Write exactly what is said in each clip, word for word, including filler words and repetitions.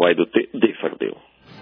Why they उत्ते देख सकते हो।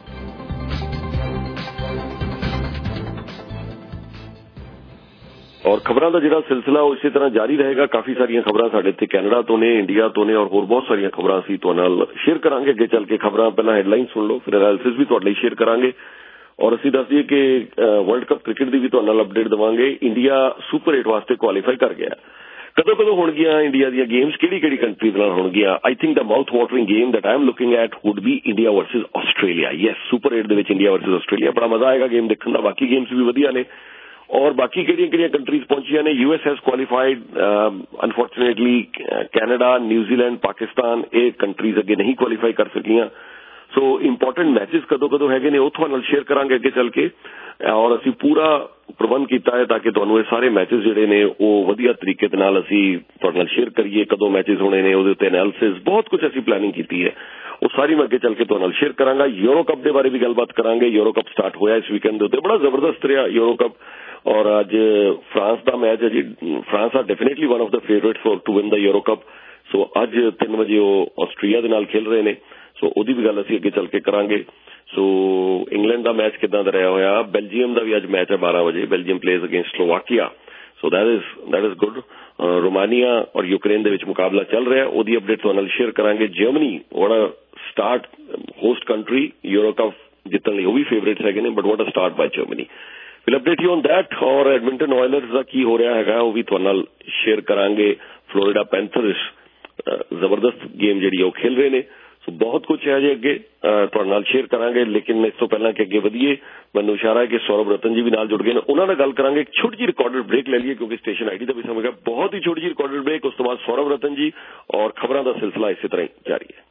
और खबरों का जिहड़ा सिलसिला इसी तरह जारी रहेगा। काफी सारिया खबर साडे इत्थे कैनेडा तो ने, इंडिया तो ने और होर बहुत सारिया खबर असीं तुहाडे नाल शेयर करांगे। अगे चल के खबर पहला हैडलाइन सुन लो, फिर एनालिसिस भी तुहाडे लई शेयर करांगे और असीं दस दईए कि वर्ल्ड कप क्रिकेट की भी तुहाडे नाल अपडेट देवांगे। इंडिया सुपर एट वास्ते क्वालीफाई कर गया। कदों कदों होणगियां इंडिया दी गेम्स, किहड़ी किहड़ी कंट्रीज नाल होणगियां? I think the mouth watering game that I am looking at would be India versus Australia. Yes, super eight दे विच इंडिया वर्सेस आस्ट्रेलिया, बड़ा मजा आएगा गेम देखने का। बाकी गेम्स भी वधिया ने और बाकी किहड़ियां किहड़ियां कंट्रीज पहुंचियां ने। US has qualified, unfortunately Canada, New Zealand, Pakistan ये कंट्रीज अगे नहीं क्वालीफाई कर सकियां। सो इंपॉर्टेंट मैचेस कदों कदों हैगे ने, उत्थों नाल शेयर करांगे अगे चल के। और असीं पूरा प्रबंध किया है ताकि तुहानूं ये सारे मैचेस जिहड़े ने वो वधिया तरीके दे नाल असीं तुहाडे नाल शेयर करिए। कदों मैचेस होने ने उहदे उत्ते एनालिसिस बहुत कुछ असीं प्लानिंग की है, वो सारी मैं अगे चल के तुहाडे नाल शेयर करांगा। यूरो कप के बारे भी गलबात करांगे। यूरो कप स्टार्ट होया इस वीकेंड दे उत्ते, बड़ा जबरदस्त रहा यूरो कप। और अज फ्रांस का मैच है जी, France are definitely one of the favourite for to win the Euro Cup. So अज तीन बजे वो आस्ट्रेलिया के नाल खेल रहे हैं। सो ਉਹਦੀ भी गल असीं अगे चल के करांगे। सो इंग्लैंड का मैच किदां दा रहा होया, बेल्जियम का भी अज मैच है बारह बजे, Belgium plays against Slovakia. So that is that is good. Romania और यूक्रेन दे विच मुकाबला चल रहा है, ਉਹਦੀ अपडेट तुहाडे नाल शेयर करांगे। जर्मनी वड़ा start host country Euro Cup जितने लिए, वो भी फेवरेट्स है ने, but what a start by Germany. Will update you on that. और एडमिंटन ऑयलर्स का की हो रहा है वो भी तुहाडे नाल शेयर करांगे। फ्लोरिडा पैंथर्स जबरदस्त गेम जिहड़ी वो खेल रहे हैं। सो बहुत कुछ है जी अगे तुहाडे नाल शेयर करांगे। लेकिन इस तो पहला कि अगे वधिए, मैनूं इशारा है कि सौरभ रतन जी भी नाल जुड़ गए हैं, उन्हां नाल गल करांगे। एक छोटी जी रिकॉर्डेड ब्रेक ले लीए क्योंकि स्टेशन आईडी का भी समय, बहुत ही छोटी जी रिकॉर्डेड ब्रेक। उस तो बाद सौरभ रतन जी और खबरों का सिलसिला इसी तरह ही जारी है।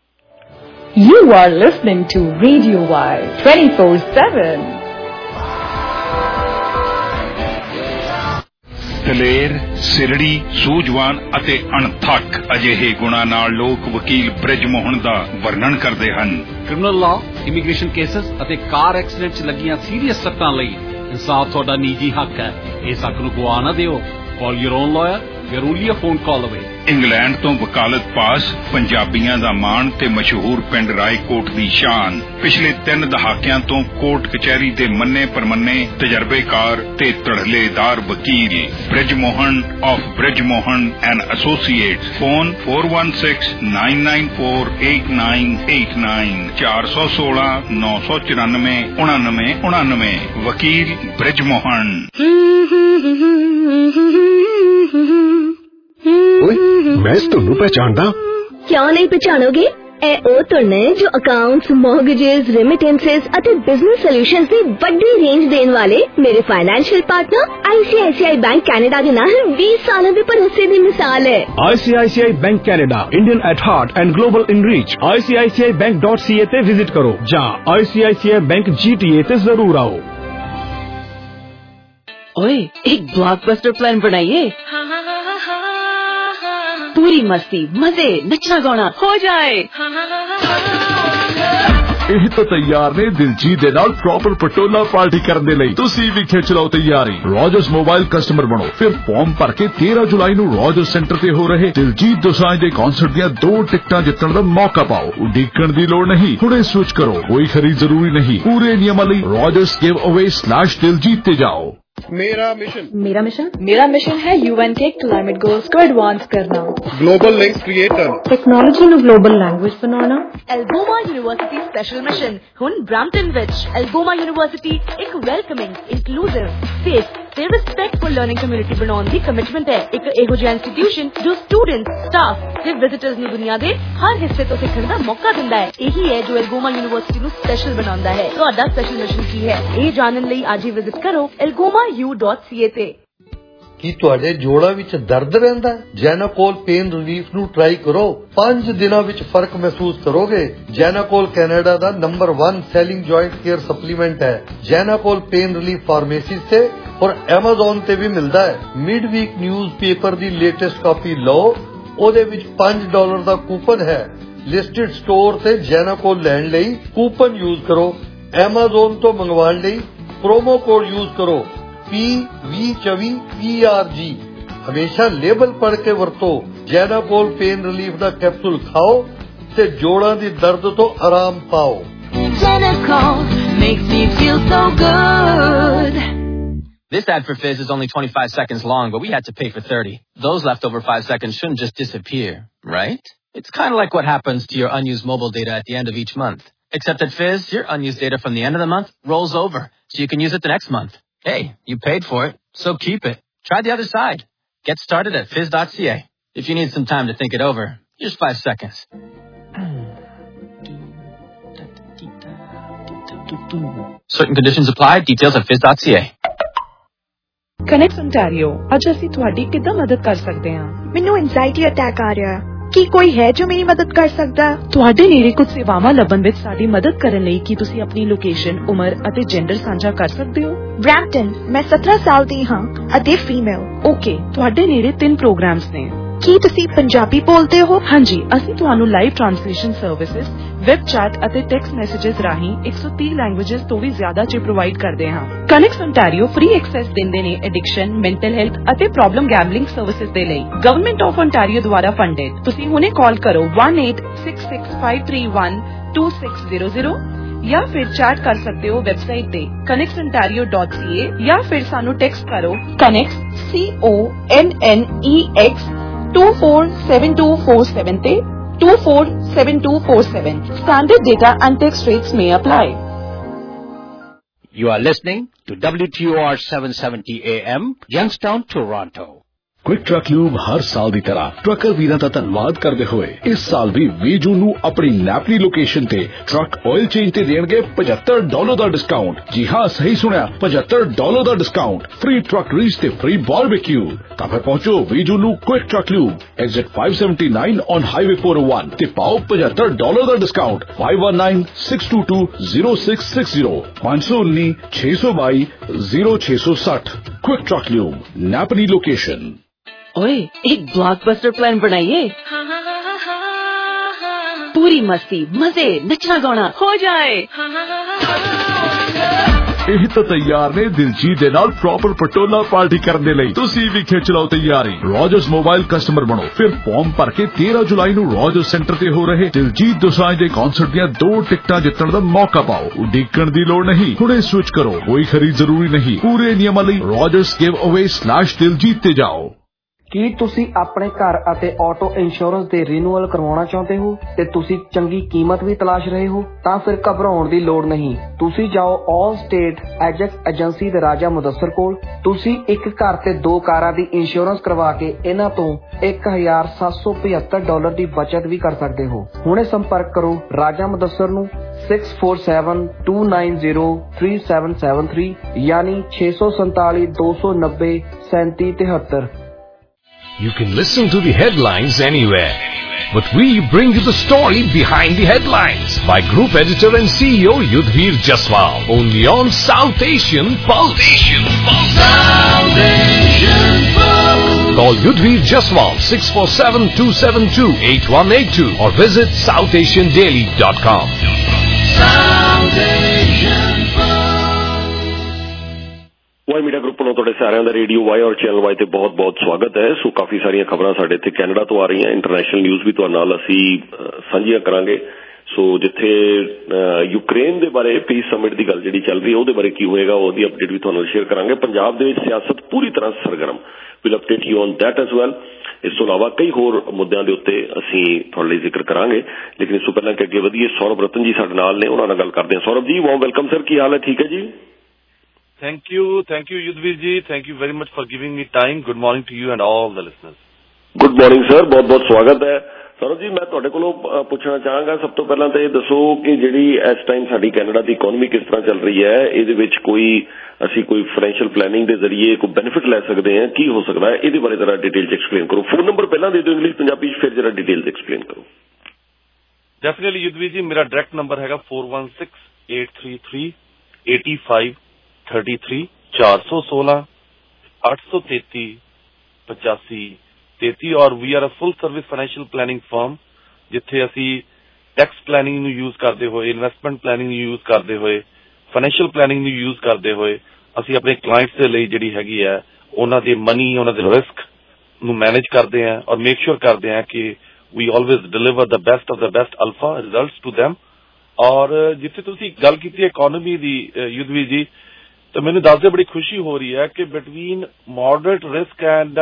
You are listening to Radio Y twenty-four seven. ਦਲੇਰ, ਸਿਰੜੀ, ਸੂਝਵਾਨ ਅਤੇ ਅਣਥੱਕ ਅਜਿਹੇ ਗੁਣਾਂ ਨਾਲ ਲੋਕ ਵਕੀਲ ਬ੍ਰਿਜ ਮੋਹਨ ਦਾ ਵਰਣਨ ਕਰਦੇ ਹਨ। ਕ੍ਰਿਮੀਨਲ ਲਾਅ, ਇਮੀਗ੍ਰੇਸ਼ਨ ਕੇਸਸ ਅਤੇ ਕਾਰ ਐਕਸੀਡੈਂਟ 'ਚ ਲੱਗੀਆਂ ਸੀਰੀਅਸ ਸੱਟਾਂ ਲਈ ਇਨਸਾਫ ਤੁਹਾਡਾ ਨਿੱਜੀ ਹੱਕ ਹੈ। ਇਸ ਹੱਕ ਨੂੰ ਗਵਾ ਨਾ ਦਿਓ। Call your own lawyer. You're only a phone call away. England ਤੋਂ ਵਕਾਲਤ ਪਾਸ, ਪੰਜਾਬੀਆਂ ਦਾ ਮਾਣ ਤੇ ਮਸ਼ਹੂਰ ਪਿੰਡ ਰਾਏਕੋਟ ਦੀ ਸ਼ਾਨ। ਪਿਛਲੇ ਤਿੰਨ ਦਹਾਕਿਆਂ ਤੋਂ ਕੋਰਟ ਕਚਹਿਰੀ ਦੇ ਮੰਨੇ ਪਰਮੰਨੇ ਤਜਰਬੇਕਾਰ ਤੇ ਧੜਲੇਦਾਰ ਵਕੀਲ Brij Mohan of Brij Mohan and associates. Phone four one six nine nine four eight nine eight nine ਚਾਰ ਸੌ ਸੋਲਾਂ ਨੌ ਸੌ ਚੁਰਾਨਵੇਂ ਉਣਾਨਵੇਂ ਉਣਾਨਵੇਂ। ਵਕੀਲ ਬ੍ਰਿਜ ਮੋਹਨ। मैं ਤੁਹਾਨੂੰ पहचानदा। क्यों नहीं पहचानोगे? ए ओ तुरने जो अकाउंट्स, मॉर्गेजेस, रेमिटेंसेस अते बिजनेस सॉल्यूशंस दी बड़ी रेंज देने वाले मेरे financial partner ICICI bank Canada दे नाल बीस साल दे भरोसे दी मिसाल है। ICICI bank Canada, Indian at heart and global in reach. I C I C I bank dot C A ते विजिट करो या आईसीआईसीआई बैंक जीटीए ते जरूर आओ। ओए, एक ब्लॉकबस्टर प्लान बनाइए। पूरी मस्ती, मजे, नचना गाना हो जाए। ਇਹ ਤਾਂ ਤैयार ਨੇ ਦਿਲਜੀਤ ਦੇ ਨਾਲ ਪ੍ਰੋਪਰ ਪਟੋਲਾ ਪਾਰਟੀ ਕਰਨ ਦੇ ਲਈ। ਤੁਸੀਂ ਵੀ ਖਿੱਚ ਲਓ ਤਿਆਰੀ। ਰੋਜਰਸ ਮੋਬਾਈਲ ਕਸਟਮਰ ਬਣੋ, ਫਿਰ ਫਾਰਮ ਭਰ ਕੇ तेरह ਜੁਲਾਈ ਨੂੰ ਰੋਜਰਸ ਸੈਂਟਰ ਤੇ ਹੋ ਰਹੇ ਦਿਲਜੀਤ ਦੋਸਾਂਝ ਦੇ ਕਨਸਰਟ ਦੀਆਂ ਦੋ ਟਿਕਟਾਂ ਜਿੱਤਣ ਦਾ ਮੌਕਾ ਪਾਓ। ਉਡੀਕਣ ਦੀ ਲੋੜ ਨਹੀਂ, ਹੁਣੇ ਸਵਿਚ ਕਰੋ। ਕੋਈ ਖਰੀਦ ਜ਼ਰੂਰੀ ਨਹੀਂ। ਪੂਰੇ ਨਿਯਮਾਂ ਲਈ Rogers giveaway slash Diljit ਤੇ ਜਾਓ। मेरा मिशन मेरा मिशन मेरा मिशन है यूएन के क्लाइमेट गोल्स को एडवांस करना। ग्लोबल लिंक्स क्रिएट करना। टेक्नोलॉजी ਨੂੰ ग्लोबल लैंग्वेज बनाना। एल्गोमा यूनिवर्सिटी स्पेशल मिशन हुन ब्रैम्पटन विच। एल्गोमा यूनिवर्सिटी एक वेलकमिंग, इंक्लूसिव, सेफ ਤੇ ਰਿਸਪੈਕਟਫੁਲ ਲਰਨਿੰਗ ਕਮਿਊਨਿਟੀ ਬਣਾਉਣ ਦੀ ਕਮਿਟਮੈਂਟ ਹੈ। ਇੱਕ ਇਹੋ ਜਿਹਾ ਇੰਸਟੀਟਿਊਸ਼ਨ ਜੋ ਸਟੂਡੈਂਟਸ, ਸਟਾਫ ਤੇ ਵਿਜ਼ਿਟਰਸ ਨੂੰ ਦੁਨੀਆ ਦੇ ਹਰ ਹਿੱਸੇ ਤੋਂ ਸਿੱਖਣ ਦਾ ਮੌਕਾ ਦਿੰਦਾ ਹੈ। ਇਹੀ ਹੈ ਜੋ ਐਲਗੋਮਾ ਯੂਨੀਵਰਸਿਟੀ ਨੂੰ ਸਪੈਸ਼ਲ ਬਣਾਉਂਦਾ ਹੈ। ਤੁਹਾਡਾ ਸਪੈਸ਼ਲ ਮਿਸ਼ਨ ਕੀ ਹੈ, ਇਹ ਜਾਣਨ ਲਈ ਅੱਜ ਹੀ ਵਿਜ਼ਿਟ ਕਰੋ ਐਲਗੋਮਾ ਯੂ ਡਾਟ ਸੀ ਏ ਤੇ। ਕੀ ਤੁਹਾਡੇ ਜੋੜਾਂ ਵਿੱਚ ਦਰਦ ਰਹਿੰਦਾ ਹੈ? ਜੈਨਾਕੋਲ ਪੇਨ ਰਿਲੀਫ ਨੂੰ ਟਰਾਈ ਕਰੋ। ਪੰਜ ਦਿਨਾਂ ਵਿੱਚ ਫਰਕ ਮਹਿਸੂਸ ਕਰੋਗੇ। ਜੈਨਾਕੋਲ ਕੈਨੇਡਾ ਦਾ number one selling joint care supplement ਹੈ। ਜੈਨਾਕੋਲ ਪੇਨ ਰਿਲੀਫ ਫਾਰਮੇਸੀ ਤੇ और Amazon ਤੇ ਵੀ ਮਿਲਦਾ ਹੈ। ਮਿਡ ਵੀਕ ਨਿਊਜ਼ ਪੇਪਰ ਦੀ ਲੇਟੈਸਟ ਕਾਪੀ ਲਓ, ਉਹਦੇ ਵਿੱਚ पांच डॉलर ਦਾ ਕੂਪਨ ਹੈ। ਲਿਸਟਡ ਸਟੋਰ ਤੇ ਜੈਨਾਕੋਲ ਲੈਣ ਲਈ ਕੂਪਨ ਯੂਜ਼ ਕਰੋ। Amazon ਤੋਂ ਮੰਗਵਾਉਣ ਲਈ ਪ੍ਰੋਮੋ ਕੋਡ ਯੂਜ਼ ਕਰੋ P V चौबीस P R G। ਹਮੇਸ਼ਾ ਲੇਬਲ ਪੜ੍ਹ ਕੇ ਵਰਤੋ। ਜੈਨਾਕੋਲ ਪੇਨ ਰਿਲੀਫ ਦਾ ਕੈਪਸੂਲ ਖਾਓ ਤੇ ਜੋੜਾਂ ਦੀ ਦਰਦ ਤੋਂ ਆਰਾਮ ਪਾਓ। Genacol makes me feel so good. This ad for Fizz is only twenty-five seconds long, but we had to pay for thirty. Those leftover five seconds shouldn't just disappear, right? It's kind of like what happens to your unused mobile data at the end of each month. Except at Fizz, your unused data from the end of the month rolls over, so you can use it the next month. Hey, you paid for it, so keep it. Try the other side. Get started at fizz dot c a. If you need some time to think it over, here's five seconds. Certain conditions apply. Details at fizz dot c a. Connect ontario ਅੱਜ ਅਸੀਂ ਤੁਹਾਡੀ ਕਿੱਦਾਂ ਮਦਦ ਕਰ ਸਕਦੇ ਹਾਂ? ਮੈਨੂੰ anxiety attack ਆ ਰਿਹਾ ਹੈ। ਕੀ ਕੋਈ ਹੈ ਜੋ ਮੇਰੀ ਮਦਦ ਕਰ ਸਕਦਾ? ਤੁਹਾਡੇ ਨੇੜੇ ਕੁਝ ਸੇਵਾਵਾਂ ਲੱਭਣ ਵਿੱਚ ਸਾਡੀ ਮਦਦ ਕਰਨ ਲਈ ਕੀ ਤੁਸੀਂ ਆਪਣੀ ਲੋਕੇਸ਼ਨ, ਉਮਰ ਅਤੇ ਜੈਂਡਰ ਸਾਂਝਾ ਕਰ ਸਕਦੇ ਹੋ? ਬ੍ਰੈਂਪਟਨ, ਮੈਂ ਸत्रह ਸਾਲ ਦੀ ਹਾਂ ਅਤੇ ਫੀਮੇਲ। ਓਕੇ, ਤੁਹਾਡੇ ਨੇੜੇ ਤਿੰਨ ਪ੍ਰੋਗਰਾਮਸ ਨੇ। ਕੀ ਤੁਸੀਂ ਪੰਜਾਬੀ ਬੋਲਦੇ ਹੋ? ਹਾਂਜੀ, ਅਸੀਂ ਤੁਹਾਨੂੰ live translation services, web chat ਅਤੇ ਟੈਕਸਟ ਮੈਸੇजेस ਰਾਹੀਂ ਇੱਕ ਸੌ ਤੀਹ ਲੈਂਗੁਏजेस ਤੋਂ ਵੀ ਜ਼ਿਆਦਾ ਚ ਪ੍ਰੋਵਾਈਡ ਕਰਦੇ ਹਾਂ। ਕਨੈਕਟ ontario ਫ੍ਰੀ ਐਕਸੈਸ ਦਿੰਦੇ ਨੇ ਐਡਿਕਸ਼ਨ, ਮੈਂਟਲ ਹੈਲਥ ਅਤੇ ਪ੍ਰੋਬਲਮ ਗੈਂਬਲਿੰਗ ਸਰਵਿਸਿਜ਼ ਦੇ ਲਈ। ਗਵਰਨਮੈਂਟ ਆਫ ontario ਦੁਆਰਾ ਫੰਡਡ। ਤੁਸੀਂ ਹੁਣੇ ਕਾਲ ਕਰੋ one eight six six five three one two six zero zero ਜਾਂ ਫਿਰ ਚੈਟ ਕਰ ਸਕਦੇ ਹੋ ਵੈਬਸਾਈਟ ਤੇ connect ontario dot c a ਜਾਂ ਫਿਰ ਸਾਨੂੰ ਟੈਕਸਟ ਕਰੋ connect c o n n e x two four seven two four seven ਤੇ two four seven two four seven. Standard data and text rates may apply. You are listening to W T O R seven seventy A M, Youngstown, Toronto. Quick Truck Lube हर साल दी तरह trucker वीरां दा धन्नवाद करदे होए इस साल भी ਵੀਹ ਜੂਨ ਨੂੰ ਆਪਣੀ ਨੈਪਲੀ ਲੋਕੇਸ਼ਨ ਤੇ ट्रक ऑयल चेंज ते देणगे पचहत्तर डॉलर ਦਾ डिस्काउंट। जी हां, सही सुनिया, पचहत्तर डॉलर ਦਾ डिस्काउंट। फ्री ट्रक रीच ते फ्री बारबेक्यू। ਤਾਂ ਫਿਰ ਪਹੁੰਚੋ ਵੀਹ ਜੂਨ ਨੂੰ Quick Truck Lube, exit five seventy-nine on highway four oh one ਤੇ ਪਾਓ पचहत्तर डॉलर ਦਾ discount. five one nine six two two zero six six zero five one nine six two two zero six six zero। Quick Truck Lube, नैपली location. ओए, एक blockbuster plan बनाइए। पूरी मस्ती, मजे, नचना गाना हो जाए। ਇਹ ਤਾਂ ਤਿਆਰ ਨੇ ਦਿਲਜੀਤ ਦੇ ਨਾਲ ਪ੍ਰੋਪਰ ਪਟੋਲਾ ਪਾਰਟੀ ਕਰਨ ਦੇ ਲਈ। ਤੁਸੀਂ ਵੀ ਖਿੱਚ ਲਓ ਤਿਆਰੀ। ਰੋਜਰਸ ਮੋਬਾਈਲ ਕਸਟਮਰ ਬਣੋ, ਫਿਰ ਫਾਰਮ ਭਰ ਕੇ तेरह ਜੁਲਾਈ ਨੂੰ ਰੋਜਰਸ ਸੈਂਟਰ ਤੇ ਹੋ ਰਹੇ ਦਿਲਜੀਤ ਦੋਸਾਂਝ ਦੇ ਕਨਸਰਟ ਦੀਆਂ ਦੋ ਟਿਕਟਾਂ ਜਿੱਤਣ ਦਾ ਮੌਕਾ ਪਾਓ। ਉਡੀਕਣ ਦੀ ਲੋੜ ਨਹੀਂ, ਹੁਣੇ ਸਵਿਚ ਕਰੋ, ਕੋਈ ਖਰੀਦ ਜ਼ਰੂਰੀ ਨਹੀਂ। ਪੂਰੇ ਨਿਯਮਾਂ ਲਈ Rogers giveaway slash Diljit ਤੇ ਜਾਓ। ਕੀ ਤੁਸੀਂ ਆਪਣੇ ਘਰ ਅਤੇ ਆਟੋ ਇੰਸ਼ੋਰੈਂਸ ਦੇ ਰੀਨਿਊਅਲ ਕਰਵਾਉਣਾ ਚਾਹੁੰਦੇ ਹੋ ਤੇ ਤੁਸੀਂ ਚੰਗੀ ਕੀਮਤ ਵੀ ਤਲਾਸ਼ ਰਹੇ ਹੋ? ਤਾਂ ਫਿਰ ਘਬਰਾਉਣ ਦੀ ਲੋੜ ਨਹੀਂ। ਤੁਸੀਂ ਜਾਓ ਆਲ ਸਟੇਟ ਐਜੈਕਸ ਏਜੰਸੀ ਦੇ ਰਾਜਾ ਮੁਦੱਸਰ ਕੋਲ। ਤੁਸੀਂ ਇੱਕ ਘਰ ਤੇ ਦੋ ਕਾਰਾਂ ਦੀ ਇੰਸ਼ੋਰੈਂਸ ਕਰਵਾ ਕੇ ਇਹਨਾਂ ਤੋਂ ਇੱਕ ਹਜ਼ਾਰ ਸੱਤ ਸੌ ਪਝੱਤਰ ਡਾਲਰ ਦੀ ਬਚਤ ਵੀ ਕਰ ਸਕਦੇ ਹੋ। ਹੁਣੇ ਸੰਪਰਕ ਕਰੋ ਰਾਜਾ ਮੁਦੱਸਰ ਨੂੰ six four seven two nine zero three seven seven three ਯਾਨੀ ਛੇ ਸੌ ਸੰਤਾਲੀ ਦੋ ਸੌ ਨੱਬੇ ਸੈਂਤੀ ਤਿਹੱਤਰ। You can listen to the headlines anywhere, but we bring you the story behind the headlines by Group Editor and C E O Yudhvir Jaswal, only on South Asian Pulse. Asian Pulse. South Asian Pulse. Call Yudhvir Jaswal six four seven two seven two eight one eight two or visit south asian daily dot com. South Asian Y media group ਵੱਲੋਂ ਤੁਹਾਡੇ ਸਾਰਿਆਂ ਦਾ radio Y ਔਰ channel Y ਤੇ ਬਹੁਤ ਬਹੁਤ ਸਵਾਗਤ ਹੈ। ਸੋ ਕਾਫੀ ਸਾਰੀਆਂ ਖਬਰਾਂ ਸਾਡੇ ਇੱਥੇ ਕੈਨੇਡਾ ਤੋਂ ਆ ਰਹੀਆਂ, ਇੰਟਰਨੈਸ਼ਨਲ ਨਿਊਜ਼ ਵੀ ਤੁਹਾਡੇ ਨਾਲ ਅਸੀਂ ਸਾਂਝੀਆਂ ਕਰਾਂਗੇ। ਸੋ ਜਿੱਥੇ ਯੂਕਰੇਨ ਦੇ ਬਾਰੇ ਪੀਸ ਸਮਿਟ ਦੀ ਗੱਲ ਜਿਹੜੀ ਚੱਲ ਰਹੀ ਹੈ ਉਹਦੇ ਬਾਰੇ ਕੀ ਹੋਏਗਾ ਉਹਦੀ ਅਪਡੇਟ ਵੀ ਤੁਹਾਨੂੰ ਸ਼ੇਅਰ ਕਰਾਂਗੇ। ਪੰਜਾਬ ਦੇ ਵਿੱਚ ਸਿਆਸਤ ਪੂਰੀ ਤਰ੍ਹਾਂ ਸਰਗਰਮ, will update you on that as well. ਇਸ ਤੋਂ ਇਲਾਵਾ ਕਈ ਹੋਰ ਮੁੱਦਿਆਂ ਦੇ ਉੱਤੇ ਅਸੀਂ ਤੁਹਾਡੇ ਲਈ ਜ਼ਿਕਰ ਕਰਾਂਗੇ, ਲੇਕਿਨ ਇਸ ਤੋਂ ਪਹਿਲਾਂ ਕਿ ਅੱਗੇ ਵਧੀਏ ਸੌਰਵ ਰਤਨ ਜੀ ਸਾਡੇ ਨਾਲ ਨੇ, ਉਹਨਾਂ ਨਾਲ ਗੱਲ ਕਰਦੇ ਹਾਂ। Saurav ji, warm welcome sir, ਕੀ ਹਾਲ ਹੈ? ਠੀਕ ਹੈ ਜੀ। Thank you. Thank you, Yudhvir ji. Thank you very much for giving me time. Good morning to you and all the listeners. Good morning, sir. ਬਹੁਤ ਬਹੁਤ ਸਵਾਗਤ ਹੈ। ਸੌਰਵ ਜੀ, ਮੈਂ ਤੁਹਾਡੇ ਕੋਲੋਂ ਪੁੱਛਣਾ ਚਾਹਾਂਗਾ, ਸਭ ਤੋਂ ਪਹਿਲਾਂ ਤਾਂ ਇਹ ਦੱਸੋ ਕਿ ਜਿਹੜੀ ਇਸ ਟਾਈਮ ਸਾਡੀ ਕੈਨੇਡਾ ਦੀ ਇਕੋਨਮੀ ਕਿਸ ਤਰ੍ਹਾਂ ਚੱਲ ਰਹੀ ਹੈ? ਇਹਦੇ ਵਿੱਚ ਕੋਈ ਅਸੀਂ ਕੋਈ ਫਾਈਨੈਂਸ਼ੀਅਲ ਪਲੈਨਿੰਗ ਦੇ ਜ਼ਰੀਏ ਕੋਈ ਬੈਨੀਫਿਟ ਲੈ ਸਕਦੇ ਹਾਂ? ਕੀ ਹੋ ਸਕਦਾ ਹੈ? ਇਹਦੇ ਬਾਰੇ ਜ਼ਰਾ ਡਿਟੇਲ ਚ ਐਕਸਪਲੇਨ ਕਰੋ। ਫੋਨ ਨੰਬਰ ਪਹਿਲਾਂ ਦੇ ਦਿਓ ਇੰਗਲਿਸ਼ ਪੰਜਾਬੀ ਚ, ਫਿਰ ਜ਼ਰਾ ਡਿਟੇਲ ਚ ਐਕਸਪਲੇਨ ਕਰੋ। ਡੈਫੀਨਿਟਲੀ ਯੁਧਵੀਰ ਜੀ, ਮੇਰਾ ਡਾਇਰੈਕਟ ਨੰਬਰ ਹੈਗਾ four one six eight three three eight five three three ਚਾਰ ਸੌ ਸੋਲਾਂ ਅੱਠ ਸੌ ਤੇਤੀ ਪਚਾਸੀ ਤੇਤੀ ਔਰ we are a full service financial planning firm, ਜਿੱਥੇ ਅਸੀਂ ਟੈਕਸ ਪਲੈਨਿੰਗ ਨੂੰ ਯੂਜ਼ ਕਰਦੇ ਹੋਏ, ਇਨਵੈਸਟਮੈਂਟ ਪਲੈਨਿੰਗ ਨੂੰ ਯੂਜ਼ ਕਰਦੇ ਹੋਏ, ਫਾਈਨੈਂਸ਼ੀਅਲ ਪਲੈਨਿੰਗ ਨੂੰ ਯੂਜ਼ ਕਰਦੇ ਹੋਏ ਅਸੀਂ ਆਪਣੇ ਕਲਾਇੰਟਸ ਦੇ ਲਈ ਜਿਹੜੀ ਹੈਗੀ ਹੈ ਉਹਨਾਂ ਦੇ ਮਨੀ, ਉਹਨਾਂ ਦੇ ਰਿਸਕ ਨੂੰ ਮੈਨੇਜ ਕਰਦੇ ਹਾਂ ਔਰ ਮੇਕ ਸ਼ੋਰ ਕਰਦੇ ਹਾਂ ਕਿ we always deliver the best of the best alpha results to them. और जिथे तुसी गल कीती इकोनॉमी दी युद्धवीर जी, तो मैंने दसदे बड़ी खुशी हो रही है कि between moderate risk and